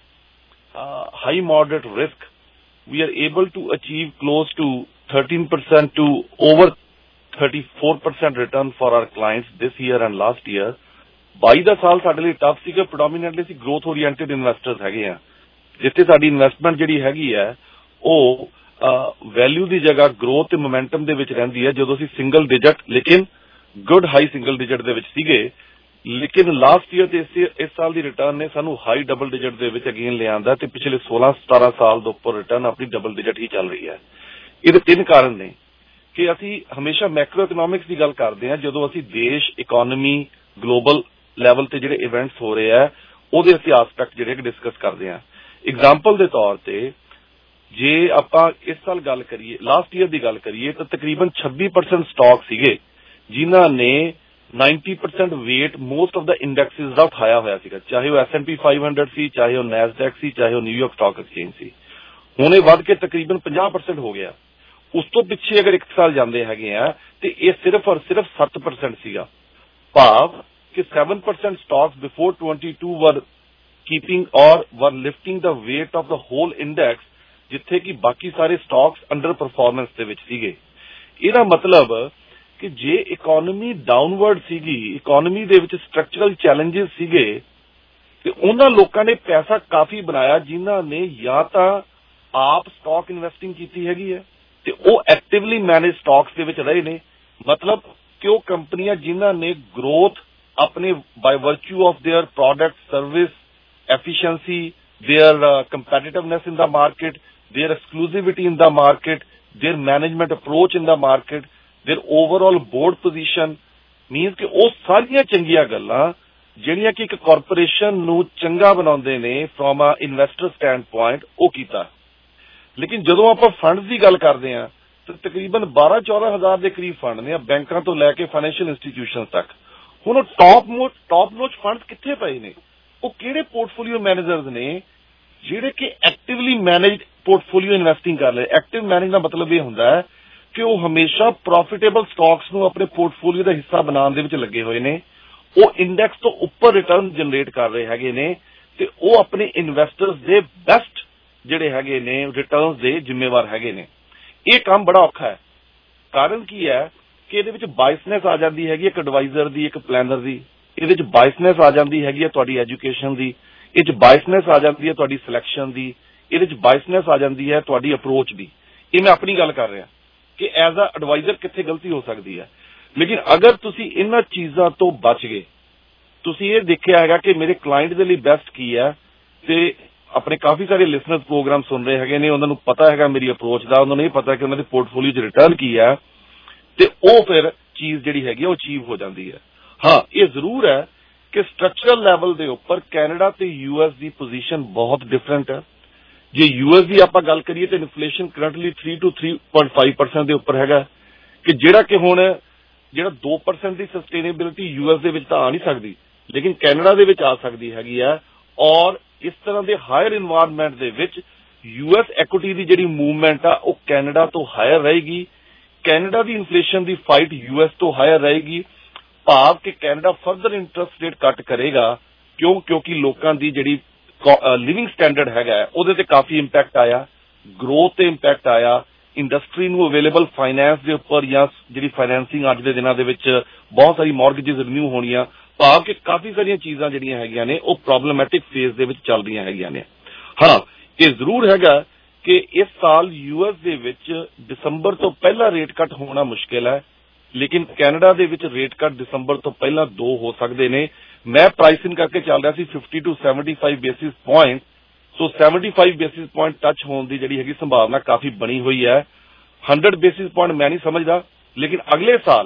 high moderate risk we are able to achieve close to thirteen percent to over thirty-four percent return for our clients this year and last year. बाई ਦਾ ਸਾਲ ਸਾਡੇ ਲਈ ਟਫ ਸੀਗਾ, ਪ੍ਰੋਡੋਮੀਨੈਂਟਲੀ ਅਸੀਂ ਗਰੋਥ ਓਰੀਐਂਟਡ ਇਨਵੈਸਟਰਸ ਹੈਗੇ ਆ, ਜਿੱਥੇ ਸਾਡੀ ਇਨਵੈਸਟਮੈਂਟ ਜਿਹੜੀ ਹੈਗੀ ਹੈ ਉਹ ਵੈਲਿਊ ਦੀ ਜਗ੍ਹਾ ਗਰੋਥ ਤੇ ਮੋਮੈਂਟਮ ਦੇ ਵਿੱਚ ਰਹਿੰਦੀ ਹੈ। ਜਦੋਂ ਅਸੀਂ ਸਿੰਗਲ ਡਿਜਿਟ ਲੇਕਿਨ ਗੁੱਡ ਹਾਈ ਸਿੰਗਲ ਡਿਜਿਟ ਦੇ ਵਿੱਚ ਸੀਗੇ, ਲੇਕਿਨ ਲਾਸਟ ਈਅਰ ਤੇ ਇਸ ਇਸ ਸਾਲ ਦੀ ਰਿਟਰਨ ਨੇ ਸਾਨੂੰ ਹਾਈ ਡਬਲ ਡਿਜਿਟ ਦੇ ਵਿੱਚ ਅਗੇਨ ਲਿਆਂਦਾ ਤੇ ਪਿਛਲੇ ਸੋਲਾਂ ਸਤਾਰਾਂ ਸਾਲ ਦੇ ਉੱਪਰ ਰਿਟਰਨ ਆਪਣੀ ਡਬਲ ਡਿਜਿਟ ਹੀ ਚੱਲ ਰਹੀ ਹੈ। ਇਹਦੇ ਤਿੰਨ ਕਾਰਨ ਨੇ ਕਿ ਅਸੀਂ ਹਮੇਸ਼ਾ ਮੈਕਰੋ ਇਕਨੋਮਿਕਸ ਦੀ ਗੱਲ ਕਰਦੇ ਹਾਂ ਜਦੋਂ ਅਸੀਂ ਦੇਸ਼, ਇਕੋਨਮੀ, ਗਲੋਬਲ ਲੈਵਲ ਤੇ ਜਿਹੜੇ ਇਵੈਂਟਸ ਹੋ ਰਹੇ ਆ ਉਹਦੇ ਅਸੀਂ ਆਸਪੈਕਟ ਜਿਹੜੇ ਡਿਸਕਸ ਕਰਦੇ ਹਾਂ। ਐਗਜ਼ਾਮਪਲ ਦੇ ਤੌਰ ਤੇ ਜੇ ਆਪਾਂ ਇਸ ਸਾਲ ਗੱਲ ਕਰੀਏ, ਲਾਸਟ ਈਅਰ ਦੀ ਗੱਲ ਕਰੀਏ, ਤਾਂ ਤਕਰੀਬਨ ਛੱਬੀ ਪਰਸੈਂਟ ਸਟਾਕ ਸੀਗੇ ਜਿਨ੍ਹਾਂ ਨੇ ninety percent weight most of the indexes ਦਾ ਉਠਾਇਆ ਹੋਇਆ ਸੀਗਾ, ਚਾਹੇ ਉਹ S and P five hundred ਸੀ, ਚਾਹੇ ਉਹ ਨੈਸਡੈਕ ਸੀ, ਚਾਹੇ ਉਹ ਨਿਊਯਾਰਕ ਸਟਾਕ ਐਕਸਚੇਂਜ ਸੀ। ਹੁਣ ਇਹ ਵੱਧ ਕੇ ਤਕਰੀਬਨ ਪੰਜਾਹ ਪਰਸੈਂਟ ਹੋ ਗਿਆ। ਉਸ ਤੋਂ ਪਿੱਛੇ ਅਗਰ ਇੱਕ ਸਾਲ ਜਾਂਦੇ ਹੈਗੇ ਆ ਤੇ ਇਹ ਸਿਰਫ ਔਰ ਸਿਰਫ ਸੱਤ ਪਰਸੈਂਟ ਸੀਗਾ। ਭਾਵ ਕਿ seven percent stocks before twenty-two were keeping or were lifting the weight of the whole index, ਜਿੱਥੇ ਕਿ ਬਾਕੀ ਸਾਰੇ ਸਟਾਕਸ ਅੰਡਰ ਪਰਫਾਰਮੈਂਸ ਦੇ ਵਿੱਚ ਸੀਗੇ। ਇਹਦਾ ਮਤਲਬ ਕਿ ਜੇ ਇਕੋਨਮੀ ਡਾਊਨਵਰਡ ਸੀਗੀ, ਇਕੋਨਮੀ ਦੇ ਵਿੱਚ ਸਟਰਕਚਰਲ ਚੈਲੰਜਸ ਸੀਗੇ, ਤੇ ਉਹਨਾਂ ਲੋਕਾਂ ਨੇ ਪੈਸਾ ਕਾਫੀ ਬਣਾਇਆ ਜਿਨ੍ਹਾਂ ਨੇ ਜਾਂ ਤਾਂ ਆਪ ਸਟਾਕ ਇਨਵੈਸਟਿੰਗ ਕੀਤੀ ਹੈਗੀ ਹੈ ਤੇ ਉਹ ਐਕਟਿਵਲੀ ਮੈਨੇਜ ਸਟਾਕਸ ਦੇ ਵਿੱਚ ਰਹੇ ਨੇ। ਮਤਲਬ ਕਿ ਉਹ ਕੰਪਨੀਆਂ ਜਿਨ੍ਹਾਂ ਨੇ ਗਰੋਥ ਆਪਣੇ by virtue of their product, service, efficiency, their uh, competitiveness in the market, their exclusivity in the market, their management approach in the market, their overall board position, means ਕਿ ਉਹ ਸਾਰੀਆਂ ਚੰਗੀਆਂ ਗੱਲਾਂ ਜਿਹੜੀਆਂ ਕਿ ਇੱਕ ਕਾਰਪੋਰੇਸ਼ਨ ਨੂੰ ਚੰਗਾ ਬਣਾਉਂਦੇ ਨੇ from a investor standpoint, ਉਹ ਕੀਤਾ। ਲੇਕਿਨ ਜਦੋਂ ਆਪਾਂ ਫੰਡਸ ਦੀ ਗੱਲ ਕਰਦੇ ਹਾਂ ਤਾਂ ਤਕਰੀਬਨ ਬਾਰਾਂ ਚੌਦਾਂ ਹਜ਼ਾਰ ਦੇ ਕਰੀਬ ਫੰਡ ਨੇ ਬੈਂਕਾਂ ਤੋਂ ਲੈ ਕੇ ਫਾਈਨੈਂਸ਼ੀਅਲ ਇੰਸਟੀਟਿਊਸ਼ਨ ਤੱਕ। ਹੁਣ ਉਹ top most top notch funds ਕਿੱਥੇ ਪਏ ਨੇ? ਉਹ ਕਿਹੜੇ ਪੋਰਟਫੋਲੀਓ ਮੈਨੇਜਰਸ ਨੇ ਜਿਹੜੇ ਕਿ ਐਕਟਿਵਲੀ ਮੈਨੇਜਡ ਪੋਰਟਫੋਲੀਓ ਇਨਵੈਸਟਿੰਗ ਕਰ ਰਹੇ। ਐਕਟਿਵ ਮੈਨੇਜ ਦਾ ਮਤਲਬ ਇਹ ਹੁੰਦਾ ਹੈ ਕਿ ਉਹ ਹਮੇਸ਼ਾ ਪ੍ਰੋਫਿਟੇਬਲ ਸਟਾਕਸ ਨੂੰ ਆਪਣੇ ਪੋਰਟਫੋਲੀਓ ਦਾ ਹਿੱਸਾ ਬਣਾਉਣ ਦੇ ਵਿੱਚ ਲੱਗੇ ਹੋਏ ਨੇ, ਉਹ ਇੰਡੈਕਸ ਤੋਂ ਉੱਪਰ ਰਿਟਰਨ ਜਨਰੇਟ ਕਰ ਰਹੇ ਹੈਗੇ ਨੇ ਤੇ ਉਹ ਆਪਣੇ ਇਨਵੈਸਟਰਸ ਦੇ ਬੈਸਟ ਜਿਹੜੇ ਹੈਗੇ ਨੇ ਰਿਟਰਨਸ ਦੇ ਜ਼ਿੰਮੇਵਾਰ ਹੈਗੇ ਨੇ। ਇਹ ਕੰਮ ਬੜਾ ਔਖਾ ਹੈ। ਕਾਰਨ ਕੀ ਹੈ ਕਿ ਇਹਦੇ ਵਿੱਚ ਬਾਇਸਨੈਸ ਆ ਜਾਂਦੀ ਹੈਗੀ ਇੱਕ ਐਡਵਾਈਜ਼ਰ ਦੀ, ਇੱਕ ਪਲੈਨਰ ਦੀ। ਇਹਦੇ ਵਿੱਚ ਬਾਇਸਨੈਸ ਆ ਜਾਂਦੀ ਹੈਗੀ ਹੈ ਤੁਹਾਡੀ ਐਜੂਕੇਸ਼ਨ ਦੀ, ਇਹ 'ਚ ਬਾਇਸਨੈਸ ਆ ਜਾਂਦੀ ਹੈ ਤੁਹਾਡੀ ਸਿਲੈਕਸ਼ਨ ਦੀ, ਇਹਦੇ 'ਚ ਬਾਇਸਨੈਸ ਆ ਜਾਂਦੀ ਹੈ ਤੁਹਾਡੀ ਅਪਰੋਚ ਦੀ। ਇਹ ਮੈਂ ਆਪਣੀ ਗੱਲ ਕਰ ਰਿਹਾ ਕਿ ਐਜ਼ ਅ ਐਡਵਾਈਜ਼ਰ ਕਿੱਥੇ ਗਲਤੀ ਹੋ ਸਕਦੀ ਹੈ। ਲੇਕਿਨ ਅਗਰ ਤੁਸੀਂ ਇਹਨਾਂ ਚੀਜ਼ਾਂ ਤੋਂ ਬਚ ਗਏ, ਤੁਸੀਂ ਇਹ ਦੇਖਿਆ ਹੈਗਾ ਕਿ ਮੇਰੇ ਕਲਾਇੰਟ ਦੇ ਲਈ ਬੈਸਟ ਕੀ ਹੈ, ਤੇ ਆਪਣੇ ਕਾਫੀ ਸਾਰੇ ਲਿਸਨਰਸ ਪ੍ਰੋਗਰਾਮ ਸੁਣ ਰਹੇ ਹੈਗੇ ਨੇ, ਉਹਨਾਂ ਨੂੰ ਪਤਾ ਹੈਗਾ ਮੇਰੀ ਅਪਰੋਚ ਦਾ, ਉਹਨਾਂ ਨੂੰ ਇਹ ਪਤਾ ਕਿ ਉਹਨਾਂ ਦੇ ਪੋਰਟਫੋਲੀਓ 'ਚ ਰਿਟਰਨ ਕੀ ਹੈ, ਤੇ ਉਹ ਫਿਰ ਚੀਜ਼ ਜਿਹੜੀ ਹੈਗੀ ਉਹ ਅਚੀਵ ਹੋ ਜਾਂਦੀ ਹੈ। ਹਾਂ, ਇਹ ਜ਼ਰੂਰ ਹੈ ਕਿ ਸਟਰਕਚਰਲ ਲੈਵਲ ਦੇ ਉੱਪਰ ਕੈਨੇਡਾ ਤੇ ਯੂਐਸ ਦੀ ਪੋਜੀਸ਼ਨ ਬਹੁਤ ਡਿਫਰੈਂਟ ਹੈ। ਜੇ ਯੂਐਸ ਦੀ ਆਪਾਂ ਗੱਲ ਕਰੀਏ ਤਾਂ inflation currently three to three point five percent ਦੇ ਉੱਪਰ ਹੈਗਾ, ਕਿ ਜਿਹੜਾ ਕਿ ਹੁਣ ਜਿਹੜਾ two percent ਦੀ ਸਸਟੇਨੇਬਿਲਿਟੀ ਯੂਐਸ ਦੇ ਵਿੱਚ ਤਾਂ ਆ ਨਹੀਂ ਸਕਦੀ, ਲੇਕਿਨ ਕੈਨੇਡਾ ਦੇ ਵਿੱਚ ਆ ਸਕਦੀ ਹੈਗੀ ਆ। ਔਰ ਇਸ ਤਰ੍ਹਾਂ ਦੇ ਹਾਇਰ ਇਨਵਾਇਰਨਮੈਂਟ ਦੇ ਵਿੱਚ ਯੂਐਸ ਐਕੁਇਟੀ ਦੀ ਜਿਹੜੀ ਮੂਵਮੈਂਟ ਆ ਉਹ ਕੈਨੇਡਾ ਤੋਂ ਹਾਇਰ ਰਹੇਗੀ, ਕੈਨੇਡਾ ਦੀ ਇਨਫਲੇਸ਼ਨ ਦੀ ਫਾਈਟ ਯੂਐਸ ਤੋਂ ਹਾਇਰ ਰਹੇਗੀ। ਭਾਵ ਕਿ ਕੈਨੇਡਾ ਫਰਦਰ ਇੰਟਰਸਟ ਰੇਟ ਕੱਟ ਕਰੇਗਾ, ਕਿਉਂ? ਕਿਉਂਕਿ ਲੋਕਾਂ ਦੀ ਜਿਹੜੀ ਲਿਵਿੰਗ ਸਟੈਂਡਰਡ ਹੈਗਾ ਉਹਦੇ ਤੇ ਕਾਫੀ ਇੰਪੈਕਟ ਆਇਆ, ਗਰੋਥ ਤੇ ਇੰਪੈਕਟ ਆਇਆ, ਇੰਡਸਟਰੀ ਨੂੰ ਅਵੇਲੇਬਲ ਫਾਈਨੈਂਸ ਦੇ ਉੱਪਰ ਜਾਂ ਜਿਹੜੀ ਫਾਈਨੈਂਸਿੰਗ ਅੱਜ ਦੇ ਦਿਨਾਂ ਦੇ ਵਿੱਚ ਬਹੁਤ ਸਾਰੀ ਮੌਰਗੇਜਿਸ ਰਿਨਿਊ ਹੋਣੀਆਂ। ਭਾਵ ਕਿ ਕਾਫੀ ਸਾਰੀਆਂ ਚੀਜ਼ਾਂ ਜਿਹੜੀਆਂ ਹੈਗੀਆਂ ਨੇ ਉਹ ਪ੍ਰੋਬਲਮੈਟਿਕ ਫੇਜ਼ ਦੇ ਵਿੱਚ ਚੱਲ ਰਹੀਆਂ ਹੈਗੀਆਂ ਨੇ। ਹਾਂ, ਇਹ ਜ਼ਰੂਰ ਹੈਗਾ ਕਿ ਇਸ ਸਾਲ ਯੂਐਸ ਦੇ ਵਿੱਚ ਦਸੰਬਰ ਤੋਂ ਪਹਿਲਾਂ ਰੇਟ ਕੱਟ ਹੋਣਾ ਮੁਸ਼ਕਿਲ ਹੈ, ਲੇਕਿਨ ਕੈਨੇਡਾ ਦੇ ਵਿੱਚ ਰੇਟ ਕੱਟ ਦਸੰਬਰ ਤੋਂ ਪਹਿਲਾਂ ਦੋ ਹੋ ਸਕਦੇ ਨੇ। ਮੈਂ ਪ੍ਰਾਈਸਿੰਗ ਕਰਕੇ ਚੱਲ ਰਿਹਾ ਸੀ fifty to seventy-five basis point, so seventy-five basis point touch ਹੋਣ ਦੀ ਜਿਹੜੀ ਹੈਗੀ ਸੰਭਾਵਨਾ ਕਾਫੀ ਬਣੀ ਹੋਈ ਹੈ। one hundred ਬੇਸਿਸ ਪੁਆਇੰਟ ਮੈਂ ਨਹੀਂ ਸਮਝਦਾ, ਲੇਕਿਨ ਅਗਲੇ ਸਾਲ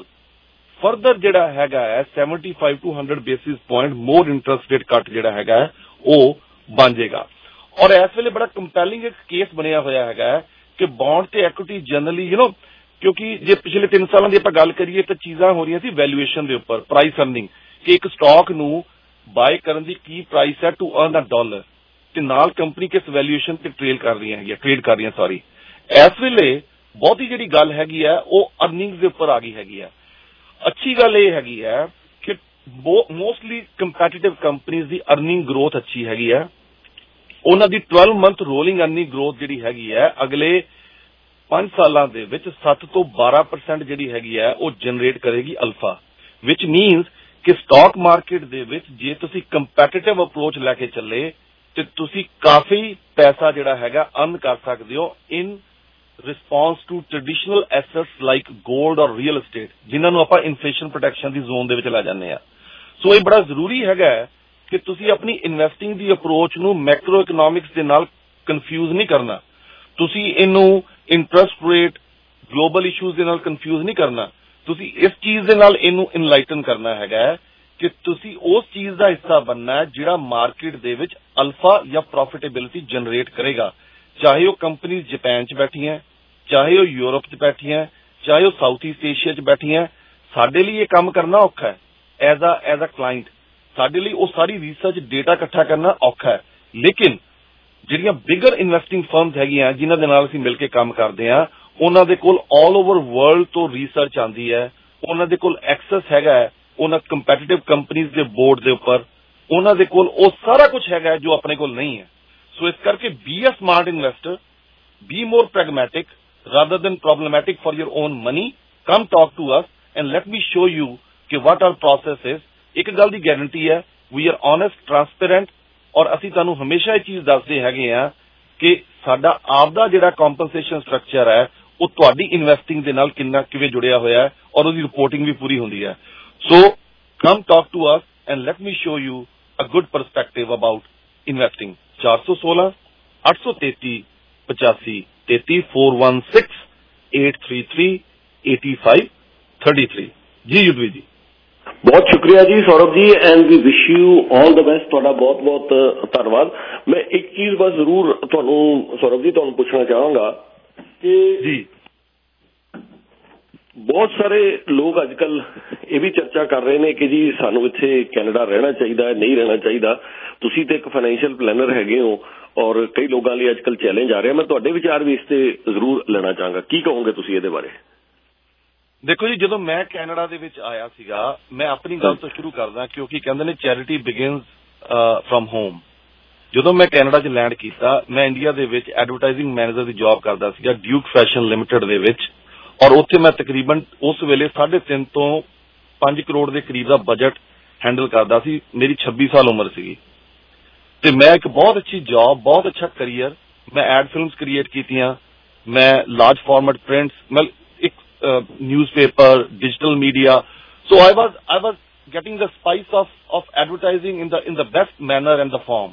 ਫਰਦਰ ਜਿਹੜਾ ਹੈਗਾ ਹੈ seventy-five to one hundred basis point more interest rate cut ਜਿਹੜਾ ਹੈਗਾ ਉਹ ਬਣ ਜਾਏਗਾ। ਔਰ ਇਸ ਵੇਲੇ ਬੜਾ ਕੰਪੈਲਿੰਗ ਇੱਕ ਕੇਸ ਬਣਿਆ ਹੋਇਆ ਹੈਗਾ ਕਿ ਬੌਂਡ ਤੇ ਐਕੁਇਟੀ ਜਨਰਲੀ ਯੂ ਨੋ, ਕਿਉਂਕਿ ਜੇ ਪਿਛਲੇ ਤਿੰਨ ਸਾਲਾਂ ਦੀ ਆਪਾਂ ਗੱਲ ਕਰੀਏ ਤਾਂ ਚੀਜ਼ਾਂ ਹੋ ਰਹੀਆਂ ਸੀ ਵੈਲੂਏਸ਼ਨ ਦੇ ਉੱਪਰ, ਪ੍ਰਾਈਸ ਅਰਨਿੰਗ, ਕਿ ਇੱਕ ਸਟਾਕ ਨੂੰ ਬਾਏ ਕਰਨ ਦੀ ਕੀ ਪ੍ਰਾਈਸ ਹੈ ਟੂ ਅਰਨ ਅ ਡਾਲਰ, ਤੇ ਨਾਲ ਕੰਪਨੀ ਕਿਸ ਵੈਲੂਏਸ਼ਨ ਤੇ ਟ੍ਰੇਡ ਕਰ ਰਹੀਆਂ ਹੈਗੀਆਂ ਟ੍ਰੇਡ ਕਰ ਰਹੀਆਂ ਸੌਰੀ ਇਸ ਵੇਲੇ ਬਹੁਤੀ ਜਿਹੜੀ ਗੱਲ ਹੈਗੀ ਹੈ ਉਹ ਅਰਨਿੰਗਸ ਦੇ ਉੱਪਰ ਆ ਗਈ ਹੈਗੀ ਹੈ। ਅੱਛੀ ਗੱਲ ਇਹ ਹੈਗੀ ਹੈ ਕਿ ਮੋਸਟਲੀ ਕੰਪੈਟੀਟਿਵ ਕੰਪਨੀਜ਼ ਦੀ ਅਰਨਿੰਗ ਗਰੋਥ ਅੱਛੀ ਹੈਗੀ ਹੈ। ਉਹਨਾਂ ਦੀ twelve month rolling earning growth ਜਿਹੜੀ ਹੈਗੀ ਹੈ ਅਗਲੇ ਪੰਜ ਸਾਲਾਂ ਦੇ ਵਿੱਚ ਸੱਤ ਤੋਂ ਬਾਰਾਂ ਪਰਸੈਂਟ ਜਿਹੜੀ ਹੈਗੀ ਹੈ ਉਹ ਜਨਰੇਟ ਕਰੇਗੀ ਅਲਫਾ, ਵਿਚ ਮੀਨਸ ਕਿ ਸਟਾਕ ਮਾਰਕੀਟ ਦੇ ਵਿੱਚ ਜੇ ਤੁਸੀਂ ਕੰਪੈਟੀਟਿਵ ਅਪਰੋਚ ਲੈ ਕੇ ਚੱਲੇ ਤੇ ਤੁਸੀਂ ਕਾਫੀ ਪੈਸਾ ਜਿਹੜਾ ਹੈਗਾ ਅਰਨ ਕਰ ਸਕਦੇ ਹੋ in response to traditional assets like gold or real estate, ਜਿਨ੍ਹਾਂ ਨੂੰ ਆਪਾਂ ਇਨਫਲੇਸ਼ਨ ਪ੍ਰੋਟੈਕਸ਼ਨ ਦੀ ਜ਼ੋਨ ਦੇ ਵਿੱਚ ਲੈ ਜਾਂਦੇ ਆ। ਸੋ ਇਹ ਬੜਾ ਜ਼ਰੂਰੀ ਹੈਗਾ ਕਿ ਤੁਸੀਂ ਆਪਣੀ ਇਨਵੈਸਟਿੰਗ ਦੀ ਅਪਰੋਚ ਨੂੰ ਮੈਕਰੋ ਇਕਨੋਮਿਕਸ ਦੇ ਨਾਲ ਕਨਫਿਊਜ਼ ਨਹੀਂ ਕਰਨਾ। ਤੁਸੀਂ ਇਹਨੂੰ ਇੰਟਰਸਟ ਰੇਟ, ਗਲੋਬਲ ਇਸ਼ੂਜ਼ ਦੇ ਨਾਲ ਕਨਫਿਊਜ਼ ਨਹੀਂ ਕਰਨਾ। ਤੁਸੀਂ ਇਸ ਚੀਜ਼ ਦੇ ਨਾਲ ਇਹਨੂੰ ਇਨਲਾਈਟਨ ਕਰਨਾ ਹੈਗਾ ਕਿ ਤੁਸੀਂ ਉਸ ਚੀਜ਼ ਦਾ ਹਿੱਸਾ ਬਣਨਾ ਹੈ ਜਿਹੜਾ ਮਾਰਕੀਟ ਦੇ ਵਿੱਚ ਅਲਫਾ ਜਾਂ ਪ੍ਰੋਫਿਟੇਬਿਲਿਟੀ ਜਨਰੇਟ ਕਰੇਗਾ, ਚਾਹੇ ਉਹ ਕੰਪਨੀ ਜਾਪਾਨ 'ਚ ਬੈਠੀਆਂ, ਚਾਹੇ ਉਹ ਯੂਰਪ 'ਚ ਬੈਠੀਆਂ, ਚਾਹੇ ਉਹ ਸਾਊਥ ਈਸਟ ਏਸ਼ੀਆ 'ਚ ਬੈਠੀਆਂ। ਸਾਡੇ ਲਈ ਇਹ ਕੰਮ ਕਰਨਾ ਔਖਾ ਹੈ as a as a client. ਸਾਡੇ ਲਈ ਉਹ ਸਾਰੀ ਰਿਸਰਚ ਡੇਟਾ ਇਕੱਠਾ ਕਰਨਾ ਔਖਾ ਹੈ, ਲੇਕਿਨ ਜਿਹੜੀਆਂ ਬਿਗਰ ਇਨਵੈਸਟਿੰਗ ਫਰਮਸ ਹੈਗੀਆਂ ਜਿਨ੍ਹਾਂ ਦੇ ਨਾਲ ਅਸੀਂ ਮਿਲ ਕੇ ਕੰਮ ਕਰਦੇ ਹਾਂ, ਉਹਨਾਂ ਦੇ ਕੋਲ ਆਲ ਓਵਰ ਵਰਲਡ ਤੋਂ ਰਿਸਰਚ ਆਉਂਦੀ ਹੈ, ਉਹਨਾਂ ਦੇ ਕੋਲ ਐਕਸੈਸ ਹੈਗਾ ਹੈ ਉਹਨਾਂ ਕੰਪੈਟੀਟਿਵ ਕੰਪਨੀਜ਼ ਦੇ ਬੋਰਡ ਦੇ ਉੱਪਰ, ਉਹਨਾਂ ਦੇ ਕੋਲ ਉਹ ਸਾਰਾ ਕੁਝ ਹੈਗਾ ਜੋ ਆਪਣੇ ਕੋਲ ਨਹੀਂ ਹੈ। ਸੋ ਇਸ ਕਰਕੇ be a smart investor, be more pragmatic rather than problematic for your own money. Come talk to us and let me show you ਕਿ what our process is. ਇੱਕ ਗੱਲ ਦੀ ਗਾਰੰਟੀ ਹੈ, we are honest, transparent, ਔਰ ਅਸੀਂ ਤੁਹਾਨੂੰ ਹਮੇਸ਼ਾ ਇਹ ਚੀਜ਼ ਦੱਸਦੇ ਹੈਗੇ ਆ ਕਿ ਸਾਡਾ ਆਪ ਦਾ ਜਿਹੜਾ ਕੰਪਨਸੇਸ਼ਨ ਸਟਰਕਚਰ ਹੈ ਉਹ ਤੁਹਾਡੀ ਇਨਵੈਸਟਿੰਗ ਦੇ ਨਾਲ ਕਿੰਨਾ ਕਿਵੇਂ ਜੁੜਿਆ ਹੋਇਆ ਹੈ ਔਰ ਉਹਦੀ ਰਿਪੋਰਟਿੰਗ ਵੀ ਪੂਰੀ ਹੁੰਦੀ ਹੈ। ਸੋ come talk to us and let me show you a good perspective about investing. ਚਾਰ ਸੌ ਸੋਲਾਂ ਅੱਠ ਸੌ ਤੇਤੀ ਪਚਾਸੀ ਤੇਤੀ four one six eight three three eight five three three। ਜੀ ਯੁਧਵੀਰ ਜੀ ਬਹੁਤ ਸ਼ੁਕਰੀਆ ਜੀ Saurav ji, and we wish you all the best. ਤੁਹਾਡਾ ਬਹੁਤ ਬਹੁਤ ਧੰਨਵਾਦ। ਮੈਂ ਇੱਕ ਚੀਜ਼ ਬਸ ਜ਼ਰੂਰ ਤੁਹਾਨੂੰ ਸੌਰਵ ਜੀ ਤੁਹਾਨੂੰ ਪੁੱਛਣਾ ਚਾਹਾਂਗਾ ਕਿ ਜੀ ਬਹੁਤ ਸਾਰੇ ਲੋਕ ਅੱਜ ਕੱਲ ਇਹ ਵੀ ਚਰਚਾ ਕਰ ਰਹੇ ਨੇ ਕਿ ਜੀ ਸਾਨੂੰ ਇੱਥੇ ਕੈਨੇਡਾ ਰਹਿਣਾ ਚਾਹੀਦਾ, ਨਹੀਂ ਰਹਿਣਾ ਚਾਹੀਦਾ। ਤੁਸੀਂ ਤੇ ਇੱਕ ਫਾਈਨੈਂਸ਼ੀਅਲ ਪਲੈਨਰ ਹੈਗੇ ਹੋ ਔਰ ਕਈ ਲੋਕਾਂ ਲਈ ਅੱਜ ਕੱਲ ਚੈਲੰਜ ਆ ਰਿਹਾ। ਮੈਂ ਤੁਹਾਡੇ ਵਿਚਾਰ ਵੀ ਇਸ ਤੇ ਜ਼ਰੂਰ ਲੈਣਾ ਚਾਹਾਂਗਾ, ਕੀ ਕਹੋਗੇ ਤੁਸੀਂ ਇਹਦੇ ਬਾਰੇ? ਦੇਖੋ ਜੀ, ਜਦੋਂ ਮੈਂ ਕੈਨੇਡਾ ਦੇ ਵਿੱਚ ਆਇਆ ਸੀਗਾ, ਮੈਂ ਆਪਣੀ ਗੱਲ ਤੋਂ ਸ਼ੁਰੂ ਕਰਦਾ ਕਿਉਂਕਿ ਕਹਿੰਦੇ ਨੇ ਚੈਰਿਟੀ ਬਿਗਿਨਸ ਫਰਮ ਹੋਮ। ਜਦੋਂ ਮੈਂ ਕੈਨੇਡਾ 'ਚ ਲੈਂਡ ਕੀਤਾ, ਮੈਂ ਇੰਡੀਆ ਦੇ ਵਿੱਚ ਐਡਵਰਟਾਈਜ਼ਿੰਗ ਮੈਨੇਜਰ ਦੀ ਜੌਬ ਕਰਦਾ ਸੀਗਾ ਡਿਊਕ ਫੈਸ਼ਨ ਲਿਮਟਿਡ ਦੇ ਵਿੱਚ, ਔਰ ਉੱਥੇ ਮੈਂ ਤਕਰੀਬਨ ਉਸ ਵੇਲੇ ਸਾਢੇ ਤਿੰਨ ਤੋਂ ਪੰਜ ਕਰੋੜ ਦੇ ਕਰੀਬ ਦਾ ਬਜਟ ਹੈਂਡਲ ਕਰਦਾ ਸੀ। ਮੇਰੀ ਛੱਬੀ ਸਾਲ ਉਮਰ ਸੀਗੀ ਤੇ ਮੈਂ ਇੱਕ ਬਹੁਤ ਅੱਛੀ ਜੌਬ, ਬਹੁਤ ਅੱਛਾ ਕਰੀਅਰ, ਮੈਂ ਐਡ ਫਿਲਮਸ ਕ੍ਰੀਏਟ ਕੀਤੀਆਂ, ਮੈਂ ਲਾਰਜ ਫਾਰਮੈਟ ਪ੍ਰਿੰਟਸ, ਮੈਂ ਇੱਕ newspaper, digital media. So I was I was getting the spice of of advertising in the in the best manner and the form.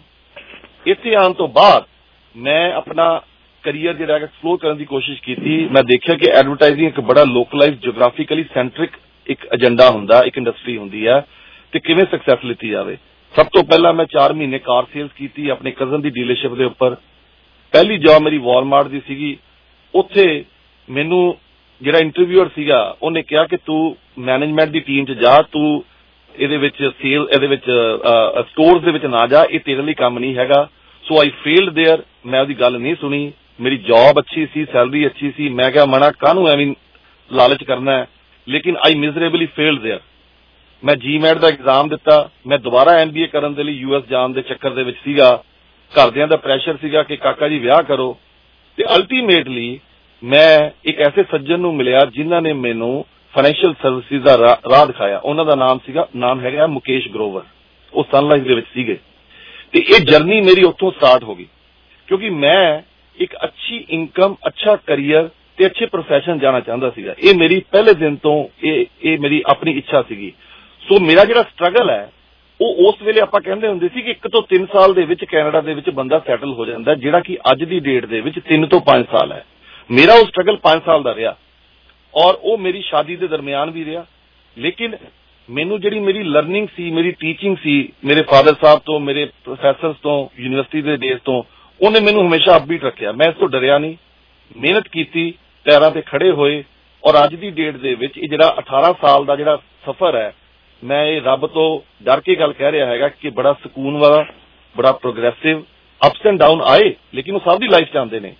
ਇੱਥੇ ਆਉਣ ਤੋਂ ਬਾਅਦ ਮੈਂ ਆਪਣਾ ਕਰੀਅਰ ਜਿਹੜਾ ਐਕਸਪਲੋਰ ਕਰਨ ਦੀ ਕੋਸ਼ਿਸ਼ ਕੀਤੀ। ਮੈਂ ਦੇਖਿਆ ਕਿ ਐਡਵਰਟਾਈਜ਼ਿੰਗ ਇੱਕ ਬੜਾ ਲੋਕਲਾਈਜ਼, ਜਿਓਗ੍ਰਾਫਿਕਲੀ ਸੈਂਟਰਿਕ ਇੱਕ ਏਜੰਡਾ ਹੁੰਦਾ, ਇੱਕ ਇੰਡਸਟਰੀ ਹੁੰਦੀ ਹੈ, ਤੇ ਕਿਵੇਂ ਸਕਸੈਸ ਲਿੱਤੀ ਜਾਵੇ। ਸਭ ਤੋਂ ਪਹਿਲਾਂ ਮੈਂ ਚਾਰ ਮਹੀਨੇ ਕਾਰ ਸੇਲਸ ਕੀਤੀ ਆਪਣੇ ਕਜ਼ਨ ਦੀ ਡੀਲਰਸ਼ਿਪ ਦੇ ਉੱਪਰ। ਪਹਿਲੀ ਜੌਬ ਮੇਰੀ ਵਾਲਮਾਰਟ ਦੀ ਸੀਗੀ। ਉੱਥੇ ਮੈਨੂੰ ਜਿਹੜਾ ਇੰਟਰਵਿਊਅਰ ਸੀਗਾ ਉਹਨੇ ਕਿਹਾ ਕਿ ਤੂੰ ਮੈਨੇਜਮੈਂਟ ਦੀ ਟੀਮ 'ਚ ਜਾ, ਤੂੰ ਇਹਦੇ ਵਿੱਚ ਸੇਲ ਇਹਦੇ ਵਿੱਚ ਸਟੋਰਸ ਦੇ ਵਿੱਚ ਨਾ ਜਾ, ਇਹ ਤੇਰੇ ਲਈ ਕੰਮ ਨਹੀਂ ਹੈਗਾ। So I failed there. ਮੈਂ ਉਹਦੀ ਗੱਲ ਨਹੀਂ ਸੁਣੀ। ਮੇਰੀ ਜੌਬ ਅੱਛੀ ਸੀ, ਸੈਲਰੀ ਅੱਛੀ ਸੀ, ਮੈਂ ਕਿਹਾ ਮਨਾ ਕਾਹਨੂੰ ਐਵੇਂ ਲਾਲਚ ਕਰਨਾ ਹੈ, ਲੇਕਿਨ ਆਈ ਮਿਜ਼ਰੇਬਲੀ ਫੇਲਡ ਦੇਅਰ। ਮੈਂ ਜੀ ਮੈਟ ਦਾ ਐਗਜ਼ਾਮ ਦਿੱਤਾ। ਮੈਂ ਦੁਬਾਰਾ ਐਮ ਬੀ ਏ ਕਰਨ ਦੇ ਲਈ ਯੂ ਐਸ ਜਾਣ ਦੇ ਚੱਕਰ ਦੇ ਵਿੱਚ ਸੀਗਾ। ਘਰਦਿਆਂ ਦਾ ਪ੍ਰੈਸ਼ਰ ਸੀਗਾ ਕਿ ਕਾਕਾ ਜੀ ਵਿਆਹ ਕਰੋ, ਤੇ ਅਲਟੀਮੇਟਲੀ ਮੈਂ ਇੱਕ ਐਸੇ ਸੱਜਣ ਨੂੰ ਮਿਲਿਆ ਜਿਨ੍ਹਾਂ ਨੇ ਮੈਨੂੰ ਫਾਈਨੈਂਸ਼ੀਅਲ ਸਰਵਿਸਿਜ਼ ਦਾ ਰਾਹ ਦਿਖਾਇਆ। ਉਹਨਾਂ ਦਾ ਨਾਮ ਸੀਗਾ ਨਾਮ ਹੈਗਾ ਮੁਕੇਸ਼ ਗਰੋਵਰ। ਉਹ ਸਨਲਾਈਫ ਦੇ ਵਿੱਚ ਸੀਗੇ ਤੇ ਇਹ ਜਰਨੀ ਮੇਰੀ ਉੱਥੋਂ ਸਟਾਰਟ ਹੋ ਗਈ ਕਿਉਂਕਿ ਮੈਂ ਇੱਕ ਅੱਛੀ ਇਨਕਮ, ਅੱਛਾ ਕਰੀਅਰ ਤੇ ਅੱਛੇ ਪ੍ਰੋਫੈਸ਼ਨ ਜਾਣਾ ਚਾਹੁੰਦਾ ਸੀਗਾ। ਇਹ ਮੇਰੀ ਪਹਿਲੇ ਦਿਨ ਤੋਂ ਇਹ ਇਹ ਮੇਰੀ ਆਪਣੀ ਇੱਛਾ ਸੀਗੀ। ਸੋ ਮੇਰਾ ਜਿਹੜਾ ਸਟਰਗਲ ਹੈ ਉਹ ਉਸ ਵੇਲੇ ਆਪਾਂ ਕਹਿੰਦੇ ਹੁੰਦੇ ਸੀ ਕਿ ਇੱਕ ਤੋਂ ਤਿੰਨ ਸਾਲ ਦੇ ਵਿੱਚ ਕੈਨੇਡਾ ਦੇ ਵਿੱਚ ਬੰਦਾ ਸੈਟਲ ਹੋ ਜਾਂਦਾ, ਜਿਹੜਾ ਕਿ ਅੱਜ ਦੀ ਡੇਟ ਦੇ ਵਿੱਚ ਤਿੰਨ ਤੋਂ ਪੰਜ ਸਾਲ ਹੈ। ਮੇਰਾ ਉਹ ਸਟਰਗਲ ਪੰਜ ਸਾਲ ਦਾ ਰਿਹਾ ਔਰ ਉਹ ਮੇਰੀ ਸ਼ਾਦੀ ਦੇ ਦਰਮਿਆਨ ਵੀ ਰਿਹਾ। ਲੇਕਿਨ ਮੈਨੂੰ ਜਿਹੜੀ ਮੇਰੀ ਲਰਨਿੰਗ ਸੀ, ਮੇਰੀ ਟੀਚਿੰਗ ਸੀ ਮੇਰੇ ਫਾਦਰ ਸਾਹਿਬ ਤੋਂ, ਮੇਰੇ ਪ੍ਰੋਫੈਸਰਸ ਤੋਂ, ਯੂਨੀਵਰਸਿਟੀ ਦੇ ਡੇਜ਼ ਤੋਂ, ਉਹਨੇ ਮੈਨੂੰ ਹਮੇਸ਼ਾ ਅਪਬੀਟ ਰੱਖਿਆ। ਮੈਂ ਇਸ ਤੋਂ ਡਰਿਆ ਨਹੀਂ, ਮਿਹਨਤ ਕੀਤੀ, ਪੈਰਾਂ ਤੇ ਖੜੇ ਹੋਏ ਔਰ ਅੱਜ ਦੀ ਡੇਟ ਦੇ ਵਿੱਚ ਇਹ ਜਿਹੜਾ ਅਠਾਰਾਂ ਸਾਲ ਦਾ ਜਿਹੜਾ ਸਫ਼ਰ ਹੈ, ਮੈਂ ਇਹ ਰੱਬ ਤੋਂ ਡਰ ਕੇ ਗੱਲ ਕਹਿ ਰਿਹਾ ਹੈਗਾ ਕਿ ਬੜਾ ਸਕੂਨ ਵਾਲਾ, ਬੜਾ ਪ੍ਰੋਗਰੈਸਿਵ। ਅਪਸ ਐਂਡ ਡਾਊਨ ਆਏ ਲੇਕਿਨ ਉਹ ਸਭ ਦੀ ਲਾਈਫ 'ਚ ਆਉਂਦੇ ਨੇ।